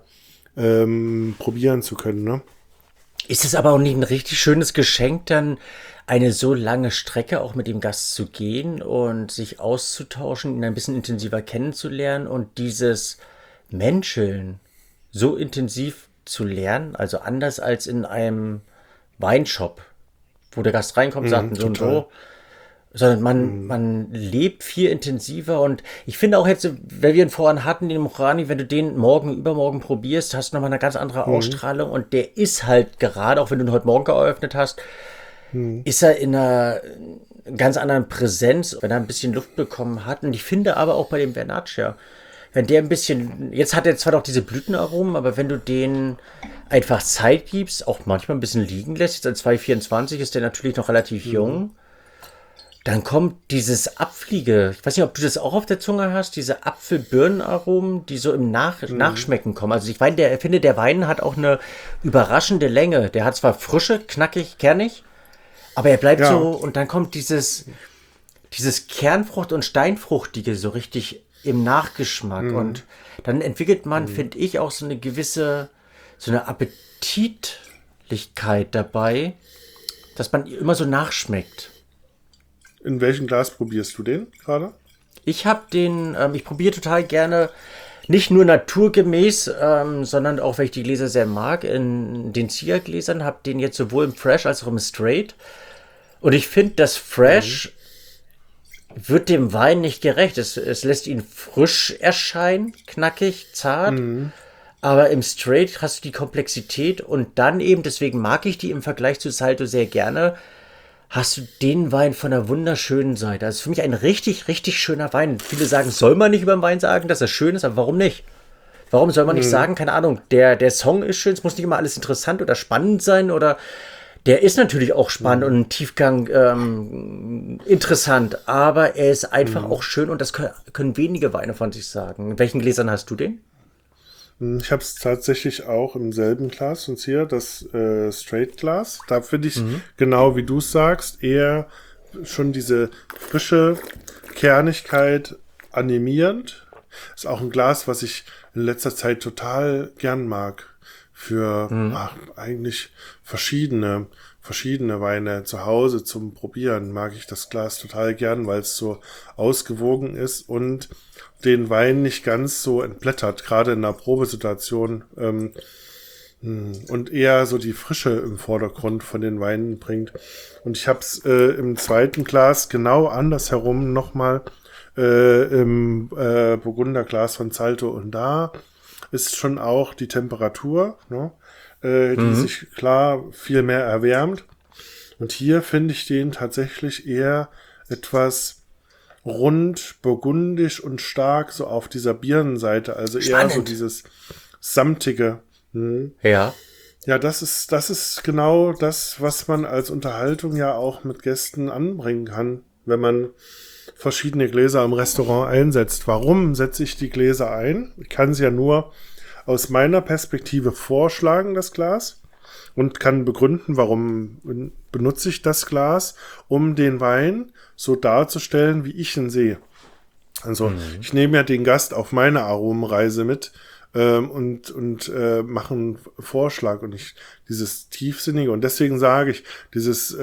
probieren zu können, ne? Ist es aber auch nicht ein richtig schönes Geschenk, dann eine so lange Strecke auch mit dem Gast zu gehen und sich auszutauschen, ihn ein bisschen intensiver kennenzulernen und dieses Menscheln so intensiv zu lernen, also anders als in einem Weinshop, wo der Gast reinkommt, sagt so und so, sondern man lebt viel intensiver und ich finde auch jetzt, wenn wir ihn vorhin hatten, den Murani, wenn du den morgen, übermorgen probierst, hast du nochmal eine ganz andere Ausstrahlung und der ist halt gerade, auch wenn du ihn heute Morgen geöffnet hast, ist er in einer ganz anderen Präsenz, wenn er ein bisschen Luft bekommen hat. Und ich finde aber auch bei dem Vernaccia, wenn der ein bisschen, jetzt hat er zwar noch diese Blütenaromen, aber wenn du den einfach Zeit gibst, auch manchmal ein bisschen liegen lässt, jetzt als 224 ist der natürlich noch relativ jung, dann kommt dieses Abfliege, ich weiß nicht, ob du das auch auf der Zunge hast, diese Apfel-Birnenaromen, die so im Nachschmecken kommen. Also ich finde, der Wein hat auch eine überraschende Länge. Der hat zwar Frische, knackig, kernig, aber er bleibt so, und dann kommt dieses Kernfrucht- und Steinfruchtige so richtig im Nachgeschmack. Und dann entwickelt man, finde ich, auch so eine gewisse, so eine Appetitlichkeit dabei, dass man immer so nachschmeckt. In welchem Glas probierst du den gerade? Ich probiere total gerne, nicht nur naturgemäß, sondern auch, weil ich die Gläser sehr mag, in den Ziergläsern, habe den jetzt sowohl im Fresh als auch im Straight. Und ich finde, das Fresh wird dem Wein nicht gerecht. Es lässt ihn frisch erscheinen, knackig, zart. Aber im Straight hast du die Komplexität und dann eben, deswegen mag ich die im Vergleich zu Salto sehr gerne, hast du den Wein von der wunderschönen Seite. Das ist für mich ein richtig, richtig schöner Wein. Viele sagen, soll man nicht über den Wein sagen, dass er schön ist, aber warum nicht? Warum soll man nicht sagen, keine Ahnung, der Song ist schön, es muss nicht immer alles interessant oder spannend sein oder der ist natürlich auch spannend und im Tiefgang interessant, aber er ist einfach auch schön und das können wenige Weine von sich sagen. In welchen Gläsern hast du den? Ich habe es tatsächlich auch im selben Glas und hier das Straight Glas. Da finde ich genau wie du sagst eher schon diese frische Kernigkeit animierend. Ist auch ein Glas, was ich in letzter Zeit total gern mag. Für eigentlich verschiedene Weine zu Hause zum Probieren mag ich das Glas total gern, weil es so ausgewogen ist und den Wein nicht ganz so entblättert, gerade in einer Probesituation und eher so die Frische im Vordergrund von den Weinen bringt. Und ich habe es im zweiten Glas genau andersherum nochmal im Burgunderglas von Zalto, und da ist schon auch die Temperatur, ne, die sich klar viel mehr erwärmt. Und hier finde ich den tatsächlich eher etwas rund, burgundisch und stark so auf dieser Birnenseite. Also eher so dieses samtige. Ja. Ja, das ist genau das, was man als Unterhaltung ja auch mit Gästen anbringen kann, wenn man verschiedene Gläser im Restaurant einsetzt. Warum setze ich die Gläser ein? Ich kann es ja nur aus meiner Perspektive vorschlagen, das Glas, und kann begründen, warum benutze ich das Glas, um den Wein so darzustellen, wie ich ihn sehe. Also ich nehme ja den Gast auf meine Aromenreise mit und mache einen Vorschlag und nicht dieses Tiefsinnige. Und deswegen sage ich, dieses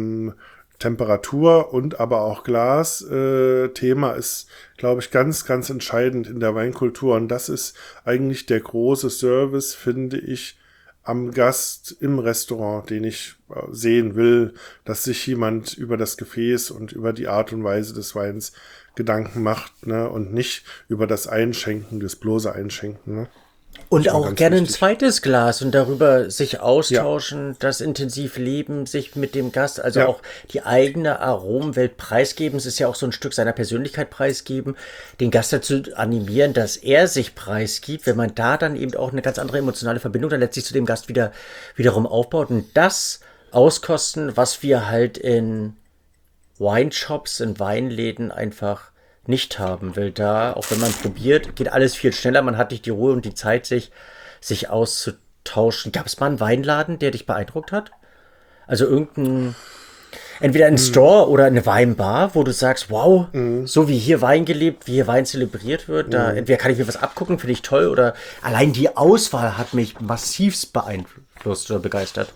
Temperatur und aber auch Glas-Thema ist, glaube ich, ganz, ganz entscheidend in der Weinkultur. Und das ist eigentlich der große Service, finde ich, am Gast im Restaurant, den ich sehen will, dass sich jemand über das Gefäß und über die Art und Weise des Weins Gedanken macht, ne, und nicht über das Einschenken, das bloße Einschenken, ne. Und auch gerne ein zweites Glas und darüber sich austauschen, das intensiv leben, sich mit dem Gast, also auch die eigene Aromenwelt preisgeben. Es ist ja auch so ein Stück seiner Persönlichkeit preisgeben, den Gast dazu animieren, dass er sich preisgibt, wenn man da dann eben auch eine ganz andere emotionale Verbindung dann letztlich zu dem Gast wiederum aufbaut und das auskosten, was wir halt in Wineshops, in Weinläden einfach nicht haben, weil da, auch wenn man probiert, geht alles viel schneller, man hat nicht die Ruhe und die Zeit, sich auszutauschen. Gab es mal einen Weinladen, der dich beeindruckt hat? Also entweder ein Store oder eine Weinbar, wo du sagst, wow, so wie hier Wein gelebt, wie hier Wein zelebriert wird, da entweder kann ich mir was abgucken, finde ich toll, oder allein die Auswahl hat mich massivst beeinflusst oder begeistert.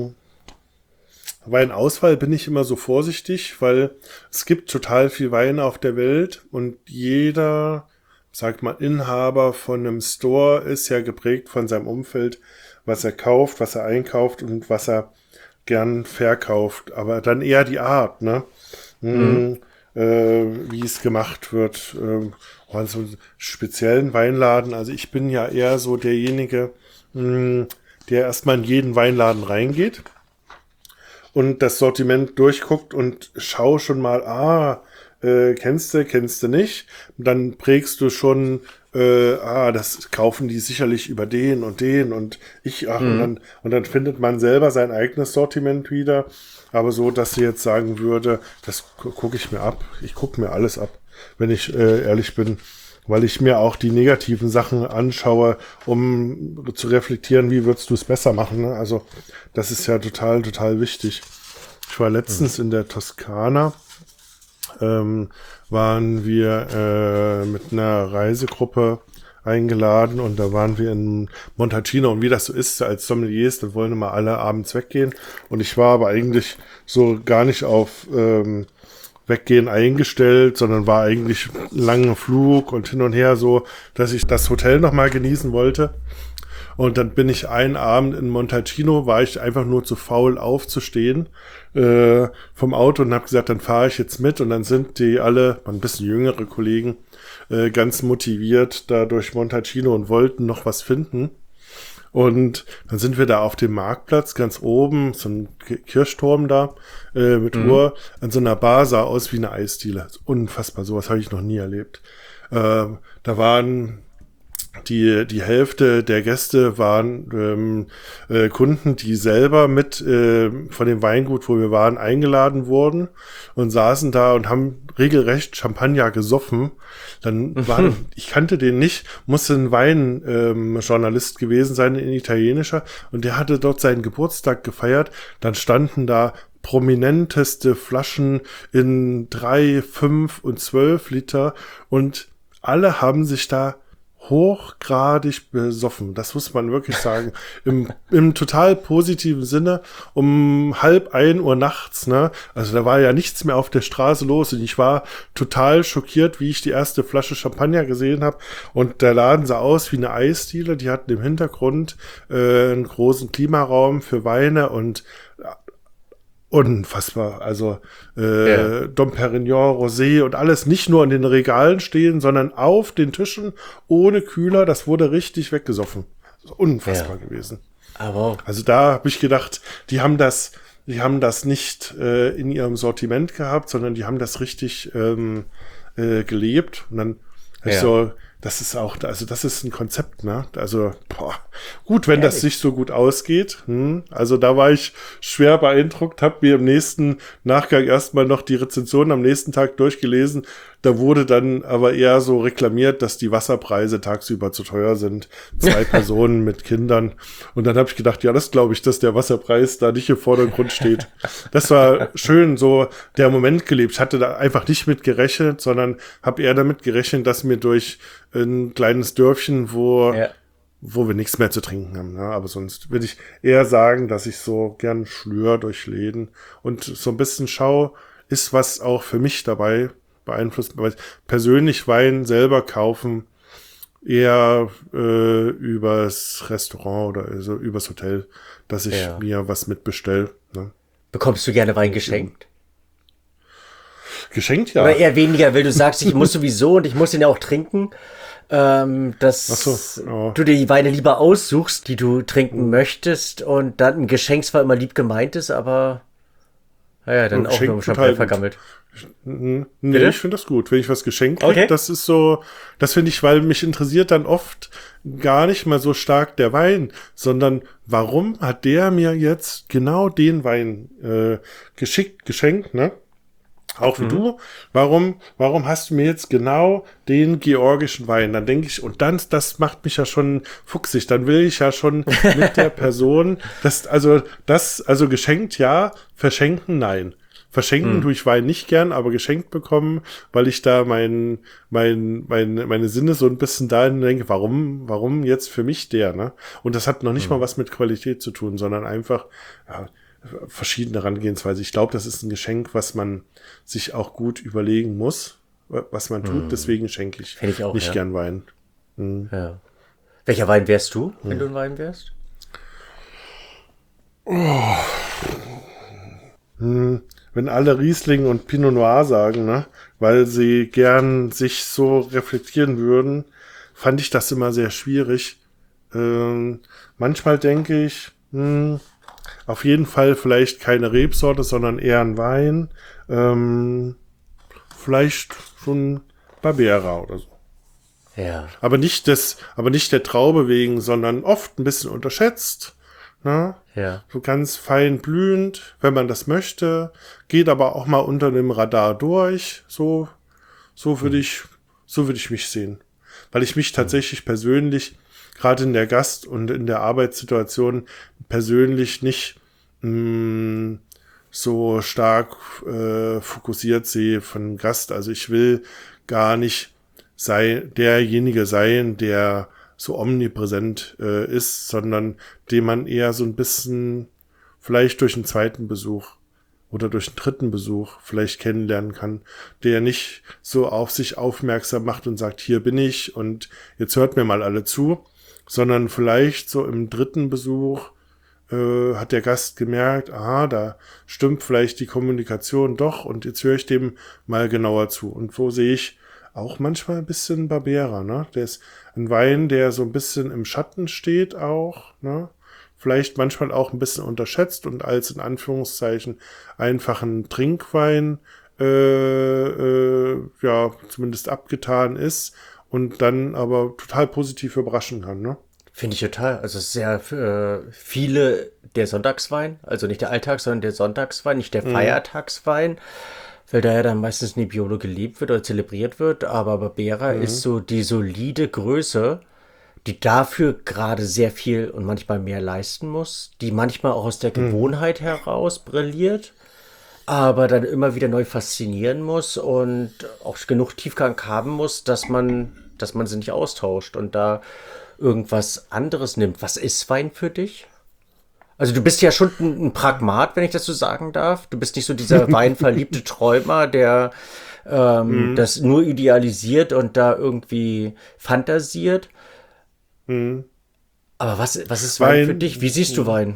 Weinauswahl bin ich immer so vorsichtig, weil es gibt total viel Wein auf der Welt und jeder, sagt mal, Inhaber von einem Store ist ja geprägt von seinem Umfeld, was er kauft, was er einkauft und was er gern verkauft. Aber dann eher die Art, ne? Wie es gemacht wird. An so einem speziellen Weinladen. Also ich bin ja eher so derjenige, der erstmal in jeden Weinladen reingeht und das Sortiment durchguckt und schau schon mal, kennst du nicht. Dann prägst du schon, das kaufen die sicherlich über den und ich, und dann findet man selber sein eigenes Sortiment wieder. Aber so, dass sie jetzt sagen würde, das gucke ich mir ab. Ich gucke mir alles ab, wenn ich ehrlich bin. Weil ich mir auch die negativen Sachen anschaue, um zu reflektieren, wie würdest du es besser machen. Ne? Also das ist ja total, total wichtig. Ich war letztens in der Toskana, waren wir mit einer Reisegruppe eingeladen und da waren wir in Montalcino und wie das so ist als Sommeliers, dann wollen immer alle abends weggehen und ich war aber eigentlich so gar nicht auf Weggehen eingestellt, sondern war eigentlich ein langer Flug und hin und her so, dass ich das Hotel nochmal genießen wollte. Und dann bin ich einen Abend in Montalcino, war ich einfach nur zu faul aufzustehen vom Auto und habe gesagt, dann fahre ich jetzt mit. Und dann sind die alle, ein bisschen jüngere Kollegen, ganz motiviert da durch Montalcino und wollten noch was finden. Und dann sind wir da auf dem Marktplatz, ganz oben, so ein Kirchturm da, mit Uhr, an so einer Bar, sah aus wie eine Eisdiele. Unfassbar, sowas habe ich noch nie erlebt. Da waren die Hälfte der Gäste waren Kunden, die selber mit von dem Weingut, wo wir waren, eingeladen wurden und saßen da und haben regelrecht Champagner gesoffen. Dann ich kannte den nicht, musste ein Weinjournalist gewesen sein, ein italienischer, und der hatte dort seinen Geburtstag gefeiert. Dann standen da prominenteste Flaschen in 3, 5 und 12 Liter und alle haben sich da hochgradig besoffen. Das muss man wirklich sagen. Im total positiven Sinne um 1:30 nachts, ne? Also da war ja nichts mehr auf der Straße los und ich war total schockiert, wie ich die erste Flasche Champagner gesehen habe und der Laden sah aus wie eine Eisdiele. Die hatten im Hintergrund einen großen Klimaraum für Weine und unfassbar, also Dom Perignon, Rosé und alles nicht nur in den Regalen stehen, sondern auf den Tischen ohne Kühler, das wurde richtig weggesoffen. Unfassbar gewesen. Aber Also da habe ich gedacht, die haben das nicht in ihrem Sortiment gehabt, sondern die haben das richtig gelebt. Und dann hab ich so, das ist auch, also das ist ein Konzept, ne? Also, gut, wenn das sich so gut ausgeht. Also da war ich schwer beeindruckt, habe mir im nächsten Nachgang erstmal noch die Rezension am nächsten Tag durchgelesen. Da wurde dann aber eher so reklamiert, dass die Wasserpreise tagsüber zu teuer sind. 2 Personen mit Kindern. Und dann habe ich gedacht, ja, das glaube ich, dass der Wasserpreis da nicht im Vordergrund steht. Das war schön, so der Moment gelebt. Ich hatte da einfach nicht mit gerechnet, sondern habe eher damit gerechnet, dass mir durch ein kleines Dörfchen, wo wir nichts mehr zu trinken haben. Ne? Aber sonst würde ich eher sagen, dass ich so gern schlür durch Läden und so ein bisschen schau, ist was auch für mich dabei beeinflusst. Weil persönlich Wein selber kaufen eher übers Restaurant oder also übers Hotel, dass ich mir was mitbestelle. Ne? bekommst du gerne Wein geschenkt? Geschenkt, ja. Oder eher weniger, weil du sagst, ich muss sowieso und ich muss ihn ja auch trinken. Dass du dir die Weine lieber aussuchst, die du trinken möchtest und dann ein Geschenk zwar immer lieb gemeint ist, aber naja, dann auch nur Champagner vergammelt. Nee, ich finde das gut, wenn ich was geschenkt kriege. Das ist so, das finde ich, weil mich interessiert dann oft gar nicht mal so stark der Wein, sondern warum hat der mir jetzt genau den Wein geschenkt, ne? Auch wie du. Warum hast du mir jetzt genau den georgischen Wein? Dann denke ich, und dann, das macht mich ja schon fuchsig. Dann will ich ja schon mit der Person, also geschenkt ja, verschenken nein. Verschenken tue ich Wein nicht gern, aber geschenkt bekommen, weil ich da meine Sinne so ein bisschen dahin denke, warum jetzt für mich der, ne? Und das hat noch nicht mal was mit Qualität zu tun, sondern einfach, ja, verschiedene Herangehensweise. Ich glaube, das ist ein Geschenk, was man sich auch gut überlegen muss, was man tut. Deswegen schenke ich nicht gern Wein. Ja. Welcher Wein wärst du, wenn du ein Wein wärst? Wenn alle Riesling und Pinot Noir sagen, ne, weil sie gern sich so reflektieren würden, fand ich das immer sehr schwierig. Manchmal denke ich, auf jeden Fall vielleicht keine Rebsorte, sondern eher ein Wein. Vielleicht schon Barbera oder so. Ja. Aber nicht der Traube wegen, sondern oft ein bisschen unterschätzt. Ne? Ja. So ganz fein blühend, wenn man das möchte. Geht aber auch mal unter dem Radar durch. So würde ich mich sehen. Weil ich mich tatsächlich persönlich gerade in der Gast- und in der Arbeitssituation persönlich nicht so stark fokussiert sehe von Gast. Also ich will gar nicht derjenige sein, der so omnipräsent ist, sondern den man eher so ein bisschen vielleicht durch einen zweiten Besuch oder durch einen dritten Besuch vielleicht kennenlernen kann, der nicht so auf sich aufmerksam macht und sagt, hier bin ich und jetzt hört mir mal alle zu, sondern vielleicht so im dritten Besuch hat der Gast gemerkt, da stimmt vielleicht die Kommunikation doch und jetzt höre ich dem mal genauer zu. Und wo sehe ich auch manchmal ein bisschen Barbera, ne? Der ist ein Wein, der so ein bisschen im Schatten steht auch, ne? Vielleicht manchmal auch ein bisschen unterschätzt und als in Anführungszeichen einfachen Trinkwein zumindest abgetan ist und dann aber total positiv überraschen kann, ne? Finde ich total. Also sehr viele der Sonntagswein, also nicht der Alltags-, sondern der Sonntagswein, nicht der Feiertagswein, weil da ja dann meistens Nebbiolo gelebt wird oder zelebriert wird, aber Barbera ist so die solide Größe, die dafür gerade sehr viel und manchmal mehr leisten muss, die manchmal auch aus der Gewohnheit heraus brilliert. aber dann immer wieder neu faszinieren muss und auch genug Tiefgang haben muss, dass man sie nicht austauscht und da irgendwas anderes nimmt. Was ist Wein für dich? Also du bist ja schon ein Pragmat, wenn ich das so sagen darf. Du bist nicht so dieser weinverliebte Träumer, der das nur idealisiert und da irgendwie fantasiert. Aber was ist Wein für dich? Wie siehst du Wein?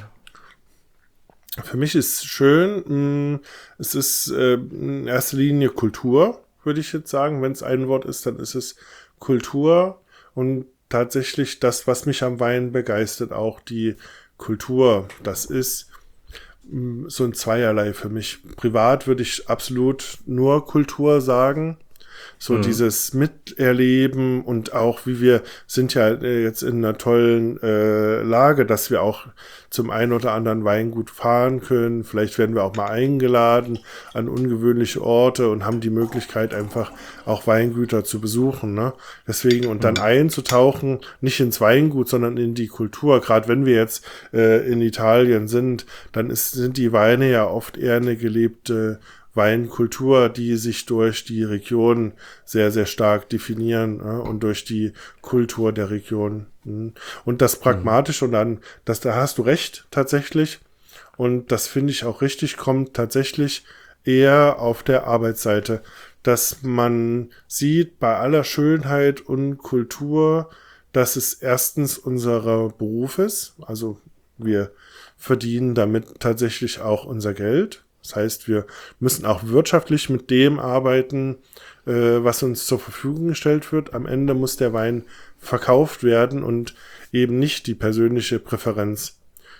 Für mich ist schön, es ist in erster Linie Kultur, würde ich jetzt sagen. Wenn es ein Wort ist, dann ist es Kultur und tatsächlich das, was mich am Wein begeistert, auch die Kultur. Das ist so ein Zweierlei für mich. Privat würde ich absolut nur Kultur sagen. So dieses Miterleben und auch wie wir sind ja jetzt in einer tollen Lage, dass wir auch zum einen oder anderen Weingut fahren können. Vielleicht werden wir auch mal eingeladen an ungewöhnliche Orte und haben die Möglichkeit einfach auch Weingüter zu besuchen. Ne? Deswegen und dann einzutauchen, nicht ins Weingut, sondern in die Kultur. Gerade wenn wir jetzt in Italien sind, dann sind die Weine ja oft eher eine gelebte Weinkultur, die sich durch die Region sehr, sehr stark definieren und durch die Kultur der Region. Und das pragmatisch und dann, da hast du recht tatsächlich und das finde ich auch richtig, kommt tatsächlich eher auf der Arbeitsseite, dass man sieht bei aller Schönheit und Kultur, dass es erstens unser Beruf ist, also wir verdienen damit tatsächlich auch unser Geld. Das heißt, wir müssen auch wirtschaftlich mit dem arbeiten, was uns zur Verfügung gestellt wird. Am Ende muss der Wein verkauft werden und eben nicht die persönliche Präferenz.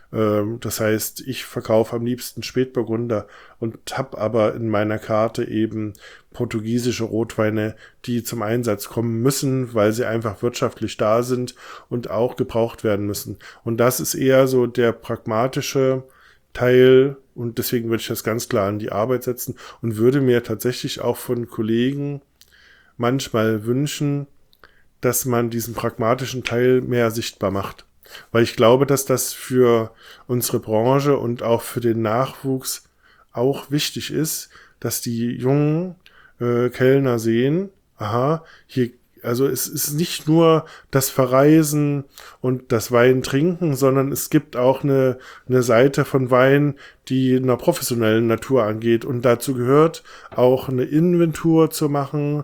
Das heißt, ich verkaufe am liebsten Spätburgunder und habe aber in meiner Karte eben portugiesische Rotweine, die zum Einsatz kommen müssen, weil sie einfach wirtschaftlich da sind und auch gebraucht werden müssen. Und das ist eher so der pragmatische Teil und deswegen würde ich das ganz klar an die Arbeit setzen und würde mir tatsächlich auch von Kollegen manchmal wünschen, dass man diesen pragmatischen Teil mehr sichtbar macht. Weil ich glaube, dass das für unsere Branche und auch für den Nachwuchs auch wichtig ist, dass die jungen Kellner sehen, aha, hier also es ist nicht nur das Verreisen und das Wein trinken, sondern es gibt auch eine Seite von Wein, die einer professionellen Natur angeht. Und dazu gehört auch eine Inventur zu machen,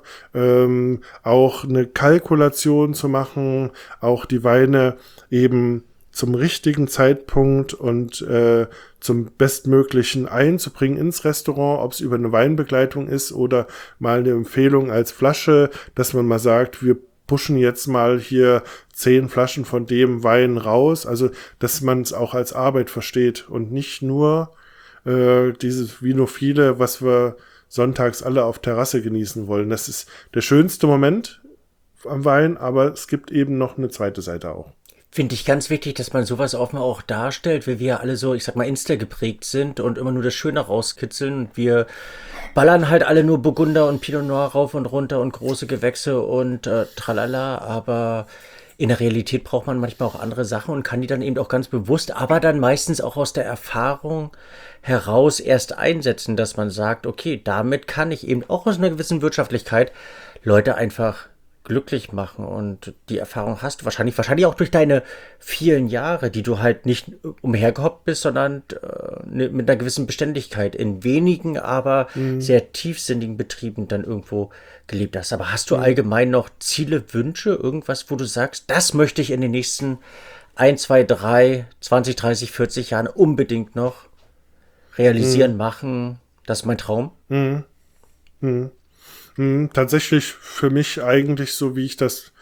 auch eine Kalkulation zu machen, auch die Weine eben zum richtigen Zeitpunkt und zum bestmöglichen einzubringen ins Restaurant, ob es über eine Weinbegleitung ist oder mal eine Empfehlung als Flasche, dass man mal sagt, wir pushen jetzt mal hier 10 Flaschen von dem Wein raus, also dass man es auch als Arbeit versteht und nicht nur dieses Vinophile, was wir sonntags alle auf Terrasse genießen wollen. Das ist der schönste Moment am Wein, aber es gibt eben noch eine zweite Seite auch. Finde ich ganz wichtig, dass man sowas auch darstellt, wie wir alle so, ich sag mal, Insta geprägt sind und immer nur das Schöne rauskitzeln. Und wir ballern halt alle nur Burgunder und Pinot Noir rauf und runter und große Gewächse und tralala. Aber in der Realität braucht man manchmal auch andere Sachen und kann die dann eben auch ganz bewusst, aber dann meistens auch aus der Erfahrung heraus erst einsetzen, dass man sagt, okay, damit kann ich eben auch aus einer gewissen Wirtschaftlichkeit Leute einfach glücklich machen und die Erfahrung hast du wahrscheinlich auch durch deine vielen Jahre, die du halt nicht umhergehoppt bist, sondern mit einer gewissen Beständigkeit in wenigen, aber sehr tiefsinnigen Betrieben dann irgendwo gelebt hast. Aber hast du allgemein noch Ziele, Wünsche, irgendwas, wo du sagst, das möchte ich in den nächsten 1, 2, 3, 20, 30, 40 Jahren unbedingt noch realisieren, machen? Das ist mein Traum. Tatsächlich für mich eigentlich so, wie ich das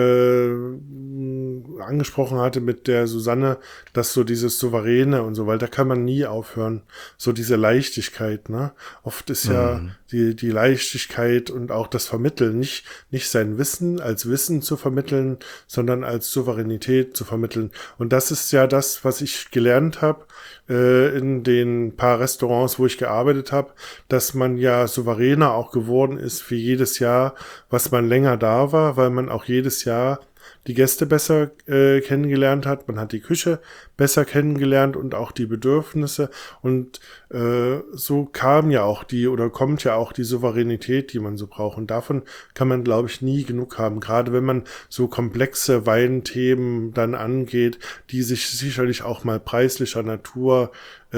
angesprochen hatte mit der Susanne, dass so dieses Souveräne und so, weil da kann man nie aufhören. So diese Leichtigkeit, ne? Oft ist ja die Leichtigkeit und auch das Vermitteln, nicht sein Wissen als Wissen zu vermitteln, sondern als Souveränität zu vermitteln. Und das ist ja das, was ich gelernt habe in den paar Restaurants, wo ich gearbeitet habe, dass man ja souveräner auch geworden ist für jedes Jahr, was man länger da war, weil man auch jedes Jahr die Gäste besser kennengelernt hat, man hat die Küche besser kennengelernt und auch die Bedürfnisse und so kommt ja auch die Souveränität, die man so braucht und davon kann man, glaube ich, nie genug haben, gerade wenn man so komplexe Weinthemen dann angeht, die sich sicherlich auch mal preislicher Natur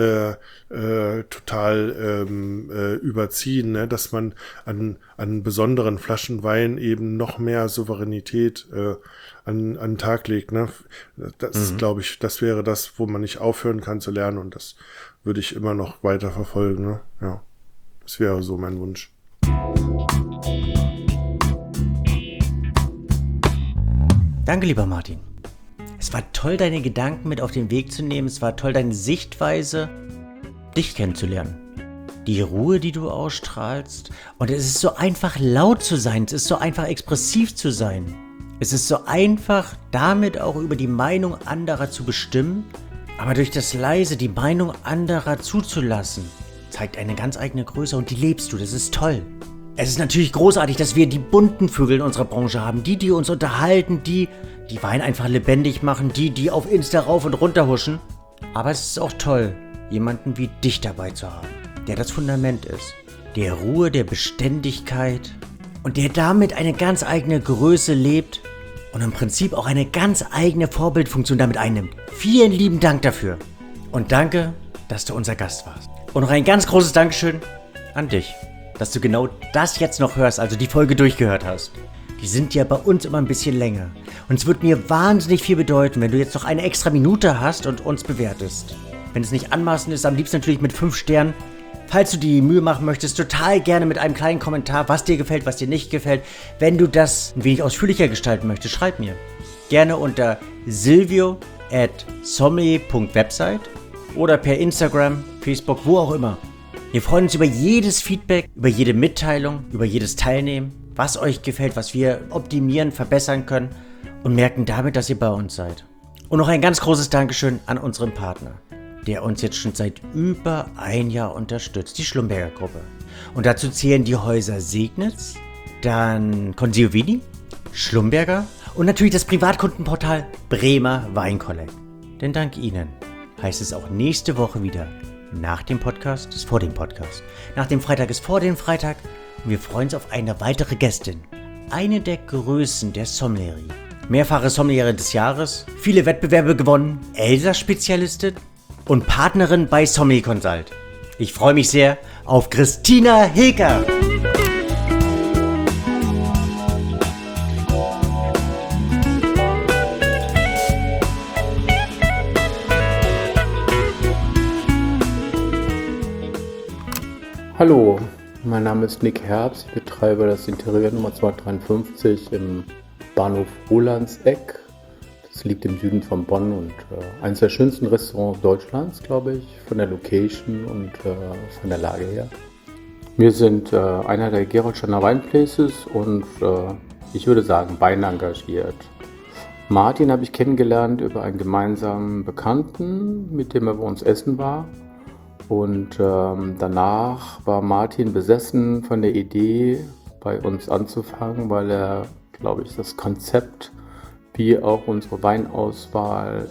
total überziehen, ne? Dass man an besonderen Flaschen Wein eben noch mehr Souveränität an den Tag legt. Ne? Das glaube ich, das wäre das, wo man nicht aufhören kann zu lernen und das würde ich immer noch weiter verfolgen. Ne? Ja, das wäre so mein Wunsch. Danke, lieber Martin. Es war toll, deine Gedanken mit auf den Weg zu nehmen. Es war toll, deine Sichtweise, dich kennenzulernen. Die Ruhe, die du ausstrahlst. Und es ist so einfach, laut zu sein. Es ist so einfach, expressiv zu sein. Es ist so einfach, damit auch über die Meinung anderer zu bestimmen. Aber durch das Leise die Meinung anderer zuzulassen, zeigt eine ganz eigene Größe und die lebst du. Das ist toll. Es ist natürlich großartig, dass wir die bunten Vögel in unserer Branche haben. Die uns unterhalten, die Wein einfach lebendig machen, die auf Insta rauf und runter huschen. Aber es ist auch toll, jemanden wie dich dabei zu haben, der das Fundament ist. Der Ruhe, der Beständigkeit und der damit eine ganz eigene Größe lebt und im Prinzip auch eine ganz eigene Vorbildfunktion damit einnimmt. Vielen lieben Dank dafür. Und danke, dass du unser Gast warst. Und noch ein ganz großes Dankeschön an dich, dass du genau das jetzt noch hörst, also die Folge durchgehört hast. Die sind ja bei uns immer ein bisschen länger. Und es wird mir wahnsinnig viel bedeuten, wenn du jetzt noch eine extra Minute hast und uns bewertest. Wenn es nicht anmaßend ist, am liebsten natürlich mit 5 Sternen. Falls du die Mühe machen möchtest, total gerne mit einem kleinen Kommentar, was dir gefällt, was dir nicht gefällt. Wenn du das ein wenig ausführlicher gestalten möchtest, schreib mir. Gerne unter silvio@sommelier.website oder per Instagram, Facebook, wo auch immer. Wir freuen uns über jedes Feedback, über jede Mitteilung, über jedes Teilnehmen, was euch gefällt, was wir optimieren, verbessern können und merken damit, dass ihr bei uns seid. Und noch ein ganz großes Dankeschön an unseren Partner, der uns jetzt schon seit über ein Jahr unterstützt, die Schlumberger Gruppe. Und dazu zählen die Häuser Segnitz, dann Consigliere, Schlumberger und natürlich das Privatkundenportal Bremer Weinkollekt. Denn dank ihnen heißt es auch nächste Woche wieder, nach dem Podcast ist vor dem Podcast. Nach dem Freitag ist vor dem Freitag und wir freuen uns auf eine weitere Gästin. Eine der Größen der Sommelerie. Mehrfache Sommelierin des Jahres, viele Wettbewerbe gewonnen, Elsass-Spezialistin und Partnerin bei Sommelier Consult. Ich freue mich sehr auf Christina Hilker. Hallo, mein Name ist Nick Herbst, ich betreibe das Interieur Nummer 253 im Bahnhof Rolandseck. Das liegt im Süden von Bonn und eines der schönsten Restaurants Deutschlands, glaube ich, von der Location und von der Lage her. Wir sind einer der Gerolsteiner Weinplaces und ich würde sagen Wein engagiert. Martin habe ich kennengelernt über einen gemeinsamen Bekannten, mit dem er bei uns essen war. Und danach war Martin besessen von der Idee, bei uns anzufangen, weil er, glaube ich, das Konzept wie auch unsere Weinauswahl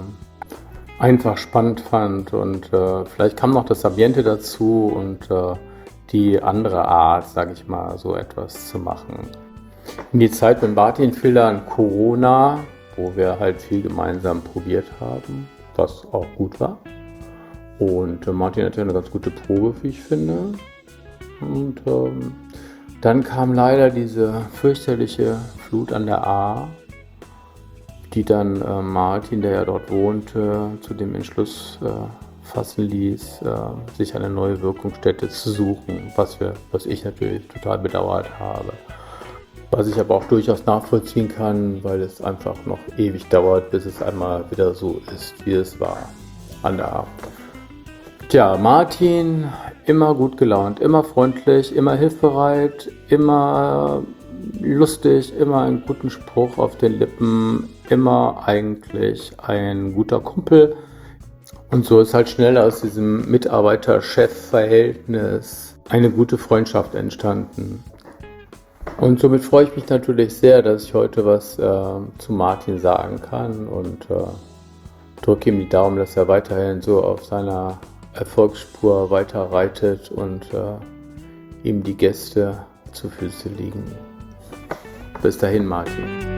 einfach spannend fand. Und vielleicht kam noch das Ambiente dazu und die andere Art, sage ich mal, so etwas zu machen. In die Zeit mit Martin fiel dann Corona, wo wir halt viel gemeinsam probiert haben, was auch gut war. Und Martin hatte eine ganz gute Probe, wie ich finde. Und dann kam leider diese fürchterliche Flut an der Ahr, die dann Martin, der ja dort wohnte, zu dem Entschluss fassen ließ, sich eine neue Wirkungsstätte zu suchen, was ich natürlich total bedauert habe. Was ich aber auch durchaus nachvollziehen kann, weil es einfach noch ewig dauert, bis es einmal wieder so ist, wie es war an der Ahr. Tja, Martin, immer gut gelaunt, immer freundlich, immer hilfsbereit, immer lustig, immer einen guten Spruch auf den Lippen, immer eigentlich ein guter Kumpel. Und so ist halt schnell aus diesem Mitarbeiter-Chef-Verhältnis eine gute Freundschaft entstanden. Und somit freue ich mich natürlich sehr, dass ich heute was zu Martin sagen kann und drücke ihm die Daumen, dass er weiterhin so auf seiner Erfolgsspur weiter reitet und ihm die Gäste zu Füßen liegen. Bis dahin, Martin.